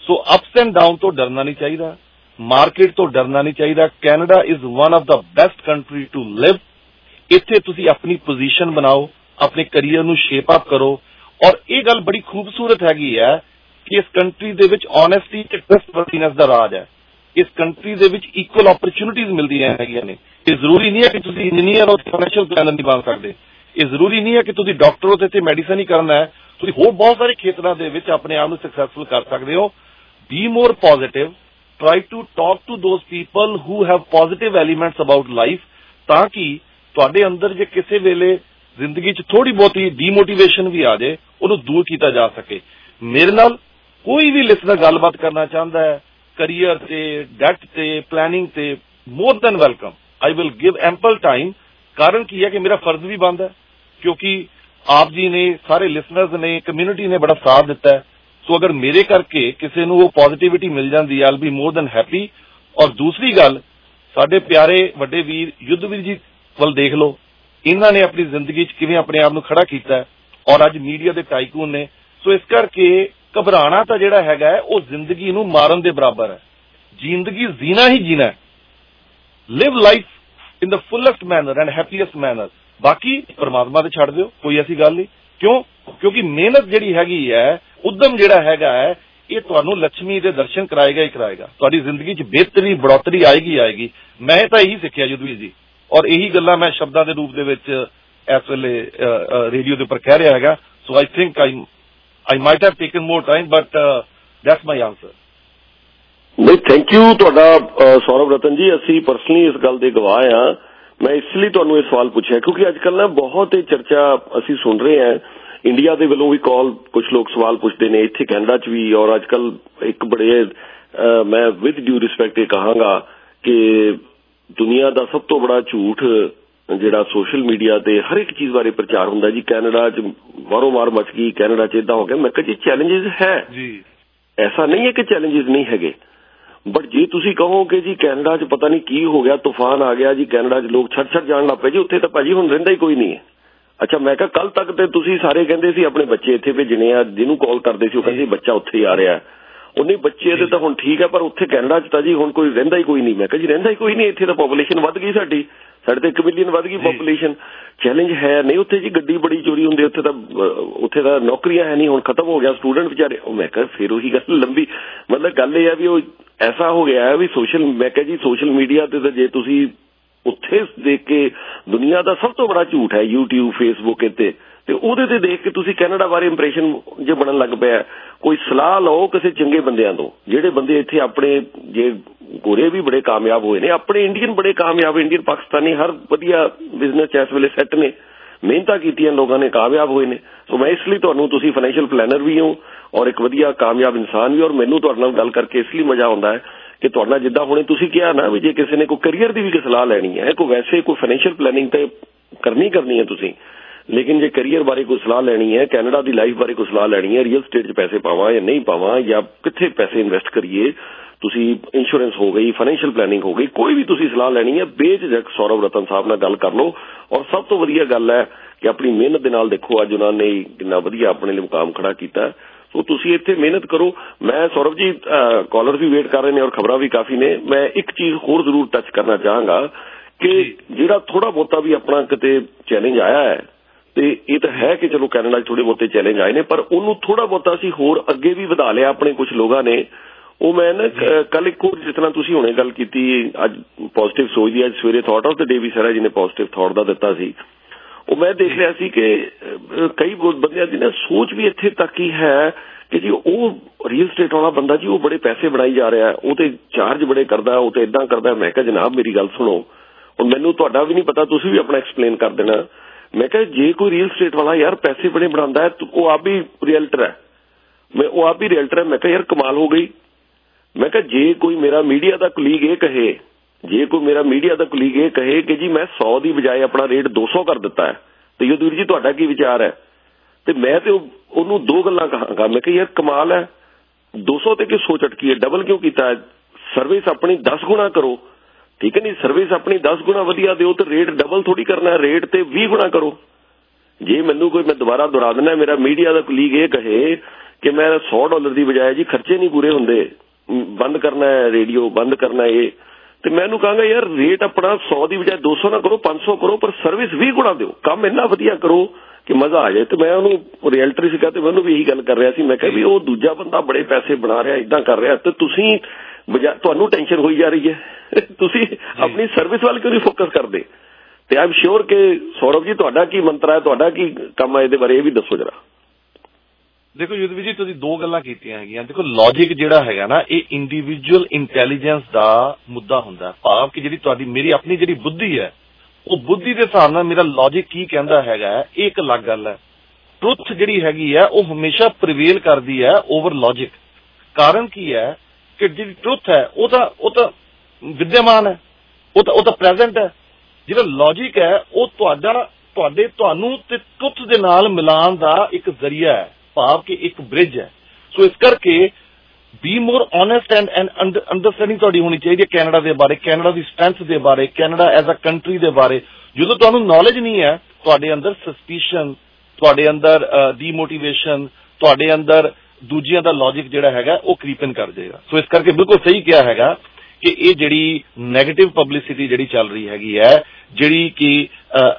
ਸੋ ਅਪਸ ਐਂਡ ਡਾਊਨ ਤੋਂ ਡਰਨਾ ਨਹੀਂ ਚਾਹੀਦਾ, ਮਾਰਕੀਟ ਤੋਂ ਡਰਨਾ ਨਹੀਂ ਚਾਹੀਦਾ। Canada is one of the best country to live. ਇੱਥੇ ਤੁਸੀਂ ਆਪਣੀ ਪੋਜੀਸ਼ਨ ਬਣਾਓ, ਆਪਣੇ ਕਰੀਅਰ ਨੂੰ ਸ਼ੇਪ ਅਪ ਕਰੋ। ਔਰ ਇਹ ਗੱਲ ਬੜੀ ਖੂਬਸੂਰਤ ਹੈਗੀ ਹੈ ਕਿ ਇਸ ਕੰਟਰੀ ਦੇ ਵਿੱਚ ਓਨੈਸਟੀ ਤੇ ਟਰਸਟਵਰਦੀਨੈਸ ਦਾ ਰਾਜ ਹੈ। ਇਸ ਕੰਟਰੀ ਦੇ ਵਿੱਚ ਇਕੁਅਲ ਓਪਰਚੁਨਿਟੀਜ਼ ਮਿਲਦੀਆਂ ਹੈਗੀਆਂ ਨੇ। ਇਹ ਜ਼ਰੂਰੀ ਨਹੀਂ ਹੈ ਕਿ ਤੁਸੀਂ ਇੰਜੀਨੀਅਰ ਹੋ ਤੇ ਫਾਈਨੈਂਸ਼ੀਅਲ ਪਲੈਨਰ ਨਹੀਂ ਬਣ ਸਕਦੇ। ਇਹ ਜ਼ਰੂਰੀ ਨਹੀਂ ਹੈ ਕਿ ਤੁਸੀਂ ਡਾਕਟਰ ਹੋ ਤੇ ਇੱਥੇ ਮੈਡੀਸਨ ਹੀ ਕਰਨਾ ਹੈ। ਤੁਸੀਂ ਹੋਰ ਬਹੁਤ ਸਾਰੇ ਖੇਤਰਾਂ ਦੇ ਵਿੱਚ ਆਪਣੇ ਆਪ ਨੂੰ ਸਕਸੈਸਫੁਲ ਕਰ ਸਕਦੇ ਹੋ। Be more positive, try to talk to those people who have positive elements about life, ਤਾਂ ਕਿ ਤੁਹਾਡੇ ਅੰਦਰ ਜੇ ਕਿਸੇ ਵੇਲੇ ਜ਼ਿੰਦਗੀ 'ਚ ਥੋੜੀ ਬਹੁਤੀ ਡੀਮੋਟੀਵੇਸ਼ਨ ਵੀ ਆ ਜਾਏ, ਉਹਨੂੰ ਦੂਰ ਕੀਤਾ ਜਾ ਸਕੇ। ਮੇਰੇ ਨਾਲ ਕੋਈ ਵੀ ਲਿਸਨਰ ਗੱਲਬਾਤ ਕਰਨਾ ਚਾਹੁੰਦਾ ਹੈ ਕਰੀਅਰ ਤੇ, ਡੈਟ ਤੇ, ਪਲੈਨਿੰਗ ਤੇ, more than welcome. I will give ample time. ਕਾਰਨ ਕੀ ਹੈ ਕਿ ਮੇਰਾ ਫਰਜ਼ ਵੀ ਬਣਦਾ ਹੈ, ਕਿਉਂਕਿ ਆਪ ਜੀ ਨੇ, ਸਾਰੇ ਲਿਸਨਰਸ ਨੇ, ਕਮਿਊਨਿਟੀ ਨੇ ਬੜਾ ਸਾਥ ਦਿੱਤਾ ਹੈ। ਸੋ ਅਗਰ ਮੇਰੇ ਕਰਕੇ ਕਿਸੇ ਨੂੰ ਉਹ ਪੋਜ਼ਿਟਿਵਿਟੀ ਮਿਲ ਜਾਂਦੀ ਹੈ, I will be more than happy. ਔਰ ਦੂਸਰੀ ਗੱਲ, ਸਾਡੇ ਪਿਆਰੇ ਵੱਡੇ ਵੀਰ ਯੁੱਧਵੀਰ ਜੀ ਵੱਲ ਦੇਖ ਲਓ, ਇਹਨਾਂ ਨੇ ਆਪਣੀ ਜ਼ਿੰਦਗੀ 'ਚ ਕਿਵੇਂ ਆਪਣੇ ਆਪ ਨੂੰ ਖੜਾ ਕੀਤਾ ਔਰ ਅੱਜ ਮੀਡੀਆ ਦੇ ਟਾਈਕੂਨ ਨੇ। ਸੋ ਇਸ ਕਰਕੇ ਘਬਰਾਣਾ ਤਾਂ ਜਿਹੜਾ ਹੈਗਾ ਹੈ ਉਹ ਜ਼ਿੰਦਗੀ ਨੂੰ ਮਾਰਨ ਦੇ ਬਰਾਬਰ ਹੈ। ਜ਼ਿੰਦਗੀ ਜੀਣਾ ਹੀ ਜੀਣਾ ਹੈ। Live life in the fullest manner and happiest manner. ਬਾਕੀ ਪਰਮਾਤਮਾ ਤੇ ਛੱਡ ਦਿਓ, ਕੋਈ ਐਸੀ ਗੱਲ ਨਹੀਂ। ਕਿਉਂ? ਕਿਉਂਕਿ ਮਿਹਨਤ ਜਿਹੜੀ ਹੈਗੀ ਹੈ, ਉਦਮ ਜਿਹੜਾ ਹੈਗਾ ਹੈ, ਇਹ ਤੁਹਾਨੂੰ ਲక్ష్ਮੀ ਦੇ ਦਰਸ਼ਨ ਕਰਾਏਗਾ ਹੀ ਕਰਾਏਗਾ। ਤੁਹਾਡੀ ਜ਼ਿੰਦਗੀ 'ਚ ਬਿਹਤਰੀ ਬੜੋਤਰੀ ਆਏਗੀ ਆਏਗੀ। ਮੈਂ ਤਾਂ ਇਹੀ ਸਿੱਖਿਆ ਯੁੱਧਵੀਰ ਜੀ, ਔਰ ਇਹੀ ਗੱਲਾਂ ਮੈਂ ਸ਼ਬਦਾਂ ਦੇ ਰੂਪ ਦੇ ਵਿੱਚ ਇਸ ਵੇਲੇ ਰੇਡੀਓ ਦੇ ਉੱਪਰ ਕਹਿ ਰਿਹਾ ਹੈਗਾ। So I think I I might have taken more time, but uh, that's my answer. ਨਹੀਂ, ਥੈਂਕ ਯੂ ਤੁਹਾਡਾ ਸੌਰਵ ਰਤਨ ਜੀ। ਅਸੀਂ ਪਰਸਨਲੀ ਇਸ ਗੱਲ ਦੇ ਗਵਾਹ ਹਾਂ। ਮੈਂ ਇਸ ਲਈ ਤੁਹਾਨੂੰ ਇਹ ਸਵਾਲ ਪੁੱਛਿਆ ਕਿਉਂਕਿ ਅੱਜ ਕੱਲ੍ਹ ਨਾ ਬਹੁਤ ਇਹ ਚਰਚਾ ਅਸੀਂ ਸੁਣ ਰਹੇ ਹਾਂ। ਇੰਡੀਆ ਦੇ ਵੱਲੋਂ ਵੀ ਕਾਲ, ਕੁਝ ਲੋਕ ਸਵਾਲ ਪੁੱਛਦੇ ਨੇ, ਇੱਥੇ ਕੈਨੇਡਾ 'ਚ ਵੀ। ਔਰ ਅੱਜ ਕੱਲ੍ਹ ਇੱਕ ਬੜੇ ਮੈਂ ਵਿਦ ਡਿਊ ਰਿਸਪੈਕਟ ਇਹ ਕਹਾਂਗਾ ਕਿ ਦੁਨੀਆ ਦਾ ਸਭ ਤੋਂ ਬੜਾ ਝੂਠ ਜਿਹੜਾ ਸੋਸ਼ਲ ਮੀਡੀਆ ਤੇ ਹਰ ਇੱਕ ਚੀਜ਼ ਬਾਰੇ ਪ੍ਰਚਾਰ ਹੁੰਦਾ ਜੀ, ਕੈਨੇਡਾ 'ਚ ਮਾਰੋ ਮਾਰ ਮਚ ਗਈ, ਕੈਨੇਡਾ 'ਚ ਏਦਾਂ ਹੋ ਗਿਆ। ਮੈਂ ਕਿਹਾ ਜੀ ਚੈਲੰਜਿਸ ਹੈ ਜੀ, ਐਸਾ ਨਹੀਂ ਹੈ ਕਿ ਚੈਲੰਜਿਸ ਨਹੀਂ ਹੈਗੇ, ਬਟ ਜੇ ਤੁਸੀਂ ਕਹੋ ਕਿ ਜੀ ਕੈਨੇਡਾ 'ਚ ਪਤਾ ਨਹੀਂ ਕੀ ਹੋ ਗਿਆ, ਤੂਫਾਨ ਆ ਗਿਆ ਜੀ, ਕੈਨੇਡਾ 'ਚ ਲੋਕ ਛੱਡ ਛੱਡ ਜਾਣ ਲੱਗ ਪਏ ਜੀ, ਉੱਥੇ ਤਾਂ ਭਾਜੀ ਹੁਣ ਰਹਿੰਦਾ ਹੀ ਕੋਈ ਨਹੀਂ ਹੈ। ਅੱਛਾ, ਮੈਂ ਕਿਹਾ ਕੱਲ ਤੱਕ ਤੇ ਤੁਸੀਂ ਸਾਰੇ ਕਹਿੰਦੇ ਸੀ ਆਪਣੇ ਬੱਚੇ ਇੱਥੇ ਭੇਜਣੇ ਆ, ਜਿਹਨੂੰ ਕਾਲ ਕਰਦੇ ਸੀ ਉਹ ਕਹਿੰਦੇ ਬੱਚਾ ਉੱਥੇ ਹੀ ਆ ਰਿਹਾ। ਉਹਨੇ ਬੱਚੇ ਦੇ ਤਾਂ ਹੁਣ ਠੀਕ ਹੈ, ਪਰ ਉੱਥੇ ਕੈਨੇਡਾ 'ਚ ਤਾਂ ਜੀ ਹੁਣ ਕੋਈ ਰਹਿੰਦਾ ਹੀ ਕੋਈ ਨਹੀਂ। ਮੈਂ ਕਿਹਾ ਜੀ ਰਹਿੰਦਾ ਹੀ ਕੋਈ ਨਹੀਂ, ਇੱਥੇ ਤਾਂ ਪੋਪੂਲੇਸ਼ਨ ਵੱਧ ਗਈ ਸਾਡੀ, ਸਾਡੇ ਤਾਂ ਇੱਕ ਮਿਲੀਅਨ ਵੱਧ ਗਈ ਪੋਪੂਲੇਸ਼ਨ। ਚੈਲੰਜ ਹੈ ਨਹੀਂ ਉੱਥੇ ਜੀ, ਗੱਡੀ ਬੜੀ ਚੋਰੀ ਹੁੰਦੀ ਉੱਥੇ ਤਾਂ, ਉੱਥੇ ਤਾਂ ਨੌਕਰੀਆਂ ਹੈ ਨਹੀਂ, ਹੁਣ ਖਤਮ ਹੋ ਗਿਆ, ਸਟੂਡੈਂਟ ਵਿਚਾਰੇ। ਮੈਂ ਕਿਹਾ ਫਿਰ ਉਹੀ ਗੱਲ ਲੰਬੀ, ਮਤਲਬ ਗੱਲ ਇਹ ਹੈ ਵੀ ਉਹ ਐਸਾ ਹੋ ਗਿਆ ਵੀ ਸੋਸ਼ਲ, ਮੈਂ ਕਿਹਾ ਜੀ ਸੋਸ਼ਲ ਮੀਡੀਆ ਤੇ ਤਾਂ ਜੇ ਤੁਸੀਂ ਉੱਥੇ ਦੇਖ ਕੇ, ਦੁਨੀਆ ਦਾ ਸਭ ਤੋਂ ਬੜਾ ਝੂਠ ਹੈ ਯੂਟਿਊਬ, ਫੇਸਬੁੱਕ ਇੱਥੇ, ਤੇ ਉਹਦੇ ਤੇ ਦੇਖ ਕੇ ਤੁਸੀਂ ਕੈਨੇਡਾ ਬਾਰੇ ਇੰਪ੍ਰੈਸ਼ਨ ਜੇ ਬਣਨ ਲੱਗ ਪਿਆ। ਕੋਈ ਸਲਾਹ ਲਓ ਕਿਸੇ ਚੰਗੇ ਬੰਦਿਆਂ ਤੋਂ, ਜਿਹੜੇ ਬੰਦੇ ਇੱਥੇ ਆਪਣੇ, ਜੇ ਗੋਰੇ ਵੀ ਬੜੇ ਕਾਮਯਾਬ ਹੋਏ ਨੇ, ਆਪਣੇ ਇੰਡੀਅਨ ਬੜੇ ਕਾਮਯਾਬ, ਇੰਡੀਅਨ ਪਾਕਿਸਤਾਨੀ ਹਰ ਵਧੀਆ ਬਿਜ਼ਨਸ 'ਚ ਇਸ ਵੇਲੇ ਸੈੱਟ ਨੇ, ਮਿਹਨਤਾਂ ਕੀਤੀਆਂ ਲੋਕਾਂ ਨੇ, ਕਾਮਯਾਬ ਹੋਏ ਨੇ। ਸੋ ਮੈਂ ਇਸ ਲਈ ਤੁਹਾਨੂੰ, ਤੁਸੀਂ ਫਾਈਨੈਂਸ਼ੀਅਲ ਪਲੈਨਰ ਵੀ ਹੋ ਔਰ ਇੱਕ ਵਧੀਆ ਕਾਮਯਾਬ ਇਨਸਾਨ ਵੀ, ਔਰ ਮੈਨੂੰ ਤੁਹਾਡੇ ਨਾਲ ਗੱਲ ਕਰਕੇ ਇਸ ਲਈ ਮਜ਼ਾ ਆਉਂਦਾ ਹੈ ਕਿ ਤੁਹਾਡੇ ਨਾਲ ਜਿੱਦਾਂ ਹੁਣੇ ਤੁਸੀਂ ਕਿਹਾ ਨਾ ਵੀ ਜੇ ਕਿਸੇ ਨੇ ਕੋਈ ਕਰੀਅਰ ਦੀ ਵੀ ਕੋਈ ਸਲਾਹ ਲੈਣੀ ਹੈ, ਕੋਈ ਵੈਸੇ ਕੋਈ ਫਾਈਨੈਂਸ਼ੀਅਲ ਪਲੈਨਿੰਗ ਤੇ ਕਰਨੀ ਕਰਨੀ ਹੈ ਤੁਸੀਂ, ਲੇਕਿਨ ਜੇ ਕਰੀਅਰ ਬਾਰੇ ਕੋਈ ਸਲਾਹ ਲੈਣੀ ਹੈ, ਕੈਨੇਡਾ ਦੀ ਲਾਈਫ ਬਾਰੇ ਕੋਈ ਸਲਾਹ ਲੈਣੀ ਹੈ, ਰੀਅਲ ਸਟੇਟ 'ਚ ਪੈਸੇ ਪਾਵਾਂ ਜਾਂ ਨਹੀਂ ਪਾਵਾਂ, ਜਾਂ ਕਿੱਥੇ ਪੈਸੇ ਇਨਵੈਸਟ ਕਰੀਏ, ਤੁਸੀਂ ਇੰਸ਼ੋਰੈਂਸ ਹੋ ਗਈ, ਫਾਈਨੈਂਸ਼ੀਅਲ ਪਲੈਨਿੰਗ ਹੋ ਗਈ, ਕੋਈ ਵੀ ਤੁਸੀਂ ਸਲਾਹ ਲੈਣੀ ਹੈ, ਬੇਝਿਜਕ ਸੌਰਵ ਰਤਨ ਸਾਹਿਬ ਨਾਲ ਗੱਲ ਕਰ ਲਓ। ਔਰ ਸਭ ਤੋਂ ਵਧੀਆ ਗੱਲ ਹੈ ਕਿ ਆਪਣੀ ਮਿਹਨਤ ਦੇ ਨਾਲ ਦੇਖੋ ਅੱਜ ਉਹਨਾਂ ਨੇ ਕਿੰਨਾ ਵਧੀਆ ਆਪਣੇ ਲਈ ਮੁਕਾਮ ਖੜਾ ਕੀਤਾ। ਸੋ ਤੁਸੀਂ ਇੱਥੇ ਮਿਹਨਤ ਕਰੋ। ਮੈਂ ਸੌਰਵ ਜੀ, ਕਾਲਰ ਵੀ ਵੇਟ ਕਰ ਰਹੇ ਨੇ ਔਰ ਖਬਰਾਂ ਵੀ ਕਾਫੀ ਨੇ। ਮੈਂ ਇੱਕ ਚੀਜ਼ ਹੋਰ ਜ਼ਰੂਰ ਟੱਚ ਕਰਨਾ ਚਾਹਾਂਗਾ ਕਿ ਜਿਹੜਾ ਥੋੜਾ ਬਹੁਤਾ ਵੀ ਆਪਣਾ ਕਿਤੇ ਚੈਲੰਜ ਆਇਆ ਹੈ, ਤੇ ਇਹ ਤਾਂ ਹੈ ਕਿ ਚਲੋ ਕੈਨੇਡਾ 'ਚ ਥੋੜੇ ਬਹੁਤੇ ਚੈਲੰਜ ਆਏ ਨੇ, ਪਰ ਉਹਨੂੰ ਥੋੜਾ ਬਹੁਤਾ ਅਸੀਂ ਹੋਰ ਅੱਗੇ ਵੀ ਵਧਾ ਲਿਆ ਆਪਣੇ ਕੁਝ ਲੋਕਾਂ ਨੇ। ਉਹ ਮੈਂ ਨਾ ਕੱਲ ਇੱਕ ਹੋਰ, ਜਿਸ ਤਰ੍ਹਾਂ ਤੁਸੀਂ ਹੁਣੇ ਗੱਲ ਕੀਤੀ, ਅੱਜ ਪੋਜ਼ਿਟਿਵ ਸੋਚਦੀ, ਅੱਜ ਸਵੇਰੇ ਥਾਟ ਆਫ ਦ ਡੇ ਵੀ ਸਾਰਾ ਜੀ ਨੇ ਪੋਜ਼ਿਟਿਵ ਥਾਟ ਦਾ ਦਿੱਤਾ ਸੀ। ਉਹ ਮੈਂ ਦੇਖ ਲਿਆ ਸੀ ਕਿ ਕਈ ਬੰਦਿਆਂ ਦੀ ਨਾ ਸੋਚ ਵੀ ਇੱਥੇ ਤੱਕ ਹੀ ਹੈ ਕਿ ਜੀ ਉਹ ਰੀਅਲ ਸਟੇਟ ਵਾਲਾ ਬੰਦਾ ਜੀ ਉਹ ਬੜੇ ਪੈਸੇ ਬਣਾਈ ਜਾ ਰਿਹਾ, ਉਹ ਤੇ ਚਾਰਜ ਬੜੇ ਕਰਦਾ, ਉਹ ਤੇ ਏਦਾਂ ਕਰਦਾ। ਮੈਂ ਕਿਹਾ ਜਨਾਬ ਮੇਰੀ ਗੱਲ ਸੁਣੋ, ਹੁਣ ਮੈਨੂੰ ਤੁਹਾਡਾ ਵੀ ਨਹੀਂ ਪਤਾ, ਤੁਸੀਂ ਵੀ ਆਪਣਾ ਐਕਸਪਲੇਨ ਕਰ ਦੇਣਾ। ਮੈਂ ਕਿਹਾ ਜੇ ਕੋਈ ਰੀਅਲ ਸਟੇਟ ਵਾਲਾ ਯਾਰ ਪੈਸੇ ਬੜੇ ਬਣਾਉਂਦਾ ਹੈ, ਉਹ ਆਪ ਵੀ ਰੀਅਲਟਰ ਹੈ, ਮੈਂ ਉਹ ਆਪ ਵੀ ਰੀਅਲਟਰ ਹੈ। ਮੈਂ ਕਿਹਾ ਯਾਰ ਕਮਾਲ ਹੋ ਗਈ। ਮੈਂ ਕਿਹਾ ਜੇ ਕੋਈ ਮੇਰਾ ਮੀਡੀਆ ਦਾ ਕੁਲੀਗ ਇਹ ਕਹੇ, ਜੇ ਕੋਈ ਮੇਰਾ ਮੀਡੀਆ ਦਾ ਕੁਲੀਗ ਇਹ ਕਹੇ ਕਿ ਜੀ ਮੈਂ ਸੌ ਦੀ ਬਜਾਏ ਆਪਣਾ ਰੇਟ ਦੋ ਸੌ ਕਰ ਦਿੱਤਾ ਹੈ, ਤੇ ਯੁੱਧਵੀਰ ਜੀ ਤੁਹਾਡਾ ਕੀ ਵਿਚਾਰ ਹੈ? ਤੇ ਮੈਂ ਤੇ ਉਹਨੂੰ ਦੋ ਗੱਲਾਂ ਕਹਾਂਗਾ। ਮੈਂ ਕਿਹਾ ਯਾਰ ਕਮਾਲ ਹੈ, ਦੋ ਸੌ ਤੇ ਕਿਉਂ ਸੌ ਚਟਕੀ ਹੈ, ਡਬਲ ਕਿਉਂ ਕੀਤਾ? ਸਰਵਿਸ ਆਪਣੀ ਦਸ ਗੁਣਾ ਕਰੋ, ਠੀਕ ਹੈ ਨਹੀਂ? ਸਰਵਿਸ ਆਪਣੀ ਦਸ ਗੁਣਾ ਵਧੀਆ ਦਿਓ ਤੇ ਰੇਟ ਡਬਲ ਥੋੜੀ ਕਰਨਾ ਹੈ, ਰੇਟ ਤੇ ਵੀਹ ਗੁਣਾ ਕਰੋ। ਜੇ ਮੈਨੂੰ ਕੋਈ, ਮੈਂ ਦੁਬਾਰਾ ਦੁਹਰਾ ਦਿੰਦਾ, ਮੇਰਾ ਮੀਡੀਆ ਦਾ ਕੁਲੀਗ ਇਹ ਕਹੇ ਕਿ ਮੈਂ ਸੌ ਡਾਲਰ ਦੀ ਬਜਾਏ ਜੀ ਖਰਚੇ ਨਹੀਂ ਪੂਰੇ ਹੁੰਦੇ, ਬੰਦ ਕਰਨਾ ਹੈ ਰੇਡੀਓ, ਬੰਦ ਕਰਨਾ ਇਹ, ਤੇ ਮੈਂ ਇਹਨੂੰ ਕਹਾਂਗਾ ਯਾਰ ਰੇਟ ਆਪਣਾ ਸੌ ਦੀ ਬਜਾਏ ਦੋ ਸੌ ਨਾ ਕਰੋ, ਪੰਜ ਸੌ ਕਰੋ, ਪਰ ਸਰਵਿਸ ਵੀਹ ਗੁਣਾ ਦਿਓ, ਕੰਮ ਇੰਨਾ ਵਧੀਆ ਕਰੋ ਕਿ ਮਜ਼ਾ ਆ ਜਾਏ। ਤੇ ਮੈਂ ਉਹਨੂੰ ਰੀਅਲਟਰੀ ਸੀਗਾ ਤੇ ਮੈਂ ਉਹਨੂੰ ਵੀ ਇਹੀ ਗੱਲ ਕਰ ਰਿਹਾ ਸੀ, ਮੈਂ ਕਿਹਾ ਵੀ ਉਹ ਦੂਜਾ ਬੰਦਾ ਬੜੇ ਪੈਸੇ ਬਣਾ ਰਿਹਾ, ਇਦਾਂ ਕਰ ਰਿਹਾ, ਤੇ ਤੁਸੀਂ ਤੁਹਾਨੂੰ ਟੈਨਸ਼ਨ ਹੋਈ ਜਾ ਰਹੀ ਹੈ, ਤੁਸੀਂ ਆਪਣੀ ਸਰਵਿਸ ਵੱਲ ਕਿਉਂ ਨਹੀਂ ਫੋਕਸ ਕਰਦੇ? ਤੇ ਆਈ ਐਮ ਸ਼ੋਰ ਕਿ ਸੌਰਵ ਜੀ ਤੁਹਾਡਾ ਕੀ ਮੰਤਰ ਹੈ, ਤੁਹਾਡਾ ਕੀ ਕੰਮ ਹੈ, ਇਹਦੇ ਬਾਰੇ ਇਹ ਵੀ ਦੱਸੋ ਜਰਾ। ਦੇਖੋ ਯੁੱਧਵੀਰ ਜੀ, ਤੁਸੀਂ ਦੋ ਗੱਲਾਂ ਕੀਤੀਆਂ ਹੈਗੀਆਂ। ਦੇਖੋ ਲੌਜਿਕ ਜਿਹੜਾ ਹੈਗਾ ਨਾ, ਇਹ ਇੰਡੀਵਿਜੂਅਲ ਇੰਟੈਲੀਜੈਂਸ ਦਾ ਮੁੱਦਾ ਹੁੰਦਾ, ਭਾਵ ਕਿ ਜਿਹੜੀ ਤੁਹਾਡੀ ਮੇਰੀ ਆਪਣੀ ਜਿਹੜੀ ਬੁੱਧੀ ਹੈ, ਉਹ ਬੁੱਧੀ ਦੇ ਹਿਸਾਬ ਨਾਲ ਮੇਰਾ ਲੌਜਿਕ ਕੀ ਕਹਿੰਦਾ ਹੈਗਾ, ਇਹ ਇੱਕ ਅਲੱਗ ਗੱਲ ਹੈ। ਟਰੁੱਥ ਜਿਹੜੀ ਹੈਗੀ ਹੈ ਉਹ ਹਮੇਸ਼ਾ ਪ੍ਰੀਵੇਲ ਕਰਦੀ ਹੈ ਓਵਰ ਲੌਜਿਕ। ਕਾਰਨ ਕੀ ਹੈ ਕਿ ਜਿਹੜੀ ਟਰੁੱਥ ਹੈ ਉਹ ਤਾਂ ਉਹ ਤਾਂ ਵਿਦਿਆਮਾਨ ਹੈ, ਉਹ ਤਾਂ ਉਹ ਤਾਂ ਪ੍ਰੈਜ਼ੈਂਟ ਹੈ। ਜਿਹੜਾ ਲੌਜਿਕ ਹੈ ਉਹ ਤੁਹਾਡਾ ਤੁਹਾਡੇ ਤੁਹਾਨੂੰ ਤੇ ਟਰੁੱਥ ਦੇ ਨਾਲ ਮਿਲਾਉਣ ਦਾ ਇੱਕ ਜ਼ਰੀਆ ਹੈ, ਭਾਵ ਕਿ ਇੱਕ ਬ੍ਰਿਜ ਹੈ। ਸੋ ਇਸ ਕਰਕੇ be more honest and and understanding ਤੁਹਾਡੀ ਹੋਣੀ ਚਾਹੀਦੀ ਹੈ ਕੈਨੇਡਾ ਦੇ ਬਾਰੇ, ਕੈਨੇਡਾ ਦੀ ਸਟਰੈਂਥ ਦੇ ਬਾਰੇ, ਕੈਨੇਡਾ ਐਜ਼ ਅ ਕੰਟਰੀ ਦੇ ਬਾਰੇ। ਜਦੋਂ ਤੁਹਾਨੂੰ ਨੌਲੇਜ ਨਹੀਂ ਹੈ, ਤੁਹਾਡੇ ਅੰਦਰ ਸਸਪੀਸ਼ਨ, ਤੁਹਾਡੇ ਅੰਦਰ ਡੀਮੋਟੀਵੇਸ਼ਨ, ਤੁਹਾਡੇ ਅੰਦਰ ਦੂਜਿਆਂ ਦਾ ਲੌਜਿਕ ਜਿਹੜਾ ਹੈਗਾ ਉਹ ਕ੍ਰੀਪਨ ਕਰ ਜਾਏਗਾ। ਸੋ ਇਸ ਕਰਕੇ ਬਿਲਕੁਲ ਸਹੀ ਕਿਹਾ ਹੈਗਾ ਕਿ ਇਹ ਜਿਹੜੀ ਨੈਗੇਟਿਵ ਪਬਲਿਸਿਟੀ ਜਿਹੜੀ ਚੱਲ ਰਹੀ ਹੈਗੀ ਹੈ, ਜਿਹੜੀ ਕਿ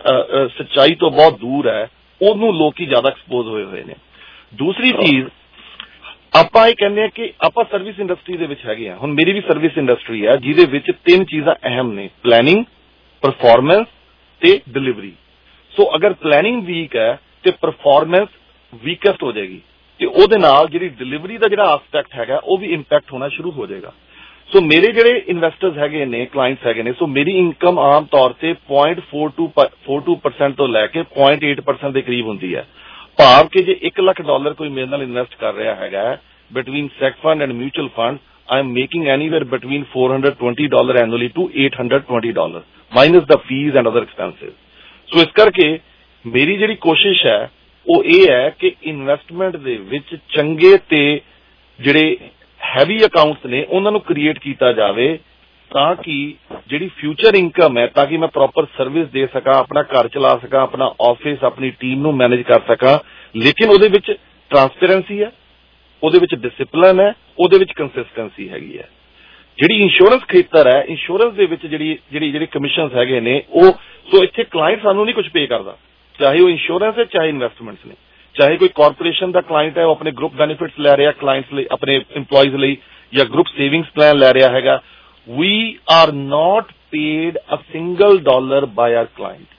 ਸੱਚਾਈ ਤੋਂ ਬਹੁਤ ਦੂਰ ਹੈ, ਉਹਨੂੰ ਲੋਕੀ ਜ਼ਿਆਦਾ ਐਕਸਪੋਜ਼ ਹੋਏ ਹੋਏ ਨੇ। ਦੂਸਰੀ ਚੀਜ਼, ਆਪਾਂ ਇਹ ਕਹਿੰਦੇ ਆ ਕਿ ਆਪਾਂ ਸਰਵਿਸ ਇੰਡਸਟਰੀ ਦੇ ਵਿੱਚ ਹੈਗੇ ਆ। ਹੁਣ ਮੇਰੀ ਵੀ ਸਰਵਿਸ ਇੰਡਸਟਰੀ ਹੈ ਜਿਹਦੇ ਵਿੱਚ ਤਿੰਨ ਚੀਜ਼ਾਂ ਅਹਿਮ ਨੇ, ਪਲੈਨਿੰਗ, ਪਰਫਾਰਮੈਂਸ ਤੇ ਡਿਲੀਵਰੀ। ਸੋ ਅਗਰ ਪਲੈਨਿੰਗ ਵੀਕ ਹੈ ਤੇ ਪਰਫਾਰਮੈਂਸ ਵੀਕੈਸਟ ਹੋ ਜਾਏਗੀ, ਤੇ ਉਹਦੇ ਨਾਲ ਜਿਹੜੀ ਡਿਲੀਵਰੀ ਦਾ ਜਿਹੜਾ ਆਸਪੈਕਟ ਹੈਗਾ ਉਹ ਵੀ ਇੰਪੈਕਟ ਹੋਣਾ ਸ਼ੁਰੂ ਹੋ ਜਾਏਗਾ। ਸੋ ਮੇਰੇ ਜਿਹੜੇ ਇਨਵੈਸਟਰਸ ਹੈਗੇ ਨੇ, ਕਲਾਇੰਟਸ ਹੈਗੇ ਨੇ, ਸੋ ਮੇਰੀ ਇਨਕਮ ਆਮ ਤੌਰ ਤੇ ਪੁਆਇੰਟ ਫੋਰ ਟੂ ਪਰਸੈਂਟ ਤੋਂ ਲੈ ਕੇ ਪੁਆਇੰਟ ਏਟ ਪਰਸੈਂਟ ਦੇ ਕਰੀਬ ਹੁੰਦੀ ਹੈ। ਭਾਵ ਕਿ ਜੇ ਇੱਕ ਲੱਖ ਡਾਲਰ ਕੋਈ ਮੇਰੇ ਨਾਲ ਇਨਵੈਸਟ ਕਰ ਰਿਹਾ ਹੈਗਾ between seg fund and mutual fund, I am making anywhere between four hundred twenty dollars annually to eight hundred twenty dollars minus the fees and other expenses. So ਇਸ ਕਰਕੇ ਮੇਰੀ ਜਿਹੜੀ ਕੋਸ਼ਿਸ਼ ਹੈ ਉਹ ਇਹ ਹੈ ਕਿ ਇਨਵੈਸਟਮੈਂਟ ਦੇ ਵਿੱਚ ਚੰਗੇ ਤੇ ਜਿਹੜੇ ਹੈਵੀ ਅਕਾਊਂਟਸ ਨੇ ਉਹਨਾਂ ਨੂੰ ਕ੍ਰੀਏਟ ਕੀਤਾ ਜਾਵੇ, ਤਾਂ ਕਿ ਜਿਹੜੀ ਫਿਊਚਰ ਇਨਕਮ ਹੈ, ਤਾਂ ਕਿ ਮੈਂ ਪ੍ਰੋਪਰ ਸਰਵਿਸ ਦੇ ਸਕਾਂ, ਆਪਣਾ ਘਰ ਚਲਾ ਸਕਾਂ, ਆਪਣਾ ਆਫਿਸ, ਆਪਣੀ ਟੀਮ ਨੂੰ ਮੈਨੇਜ ਕਰ ਸਕਾਂ। ਲੇਕਿਨ ਉਹਦੇ ਵਿੱਚ ਟਰਾਂਸਪੇਰੈਂਸੀ ਹੈ, ਉਹਦੇ ਵਿੱਚ ਡਿਸਿਪਲਿਨ ਹੈ, ਉਹਦੇ ਵਿੱਚ ਕੰਸਿਸਟੈਂਸੀ ਹੈਗੀ ਹੈ। ਜਿਹੜੀ ਇੰਸ਼ੋਰੈਂਸ ਖੇਤਰ ਹੈ, ਇੰਸ਼ੋਰੈਂਸ ਦੇ ਵਿੱਚ ਜਿਹੜੀ ਜਿਹੜੀ ਜਿਹੜੇ ਕਮਿਸ਼ਨਸ ਹੈਗੇ ਨੇ ਉਹ, ਸੋ ਇੱਥੇ ਕਲਾਇੰਟ ਸਾਨੂੰ ਨਹੀਂ ਕੁਝ ਪੇ ਕਰਦਾ, ਚਾਹੇ ਉਹ ਇੰਸ਼ੋਰੈਂਸ ਹੈ ਚਾਹੇ ਇਨਵੈਸਟਮੈਂਟਸ ਨੇ, ਚਾਹੇ ਕੋਈ ਕਾਰਪੋਰੇਸ਼ਨ ਦਾ ਕਲਾਇੰਟ ਹੈ ਉਹ ਆਪਣੇ ਗਰੁੱਪ ਬੈਨੀਫਿਟਸ ਲੈ ਰਿਹਾ ਕਲਾਇੰਟਸ ਲਈ, ਆਪਣੇ ਇੰਪਲੋਈਜ਼ ਲਈ, ਜਾਂ ਗਰੁੱਪ ਸੇਵਿੰਗਸ ਪਲਾਨ ਲੈ ਰਿਹਾ ਹੈਗਾ। We are not paid a single dollar by our client.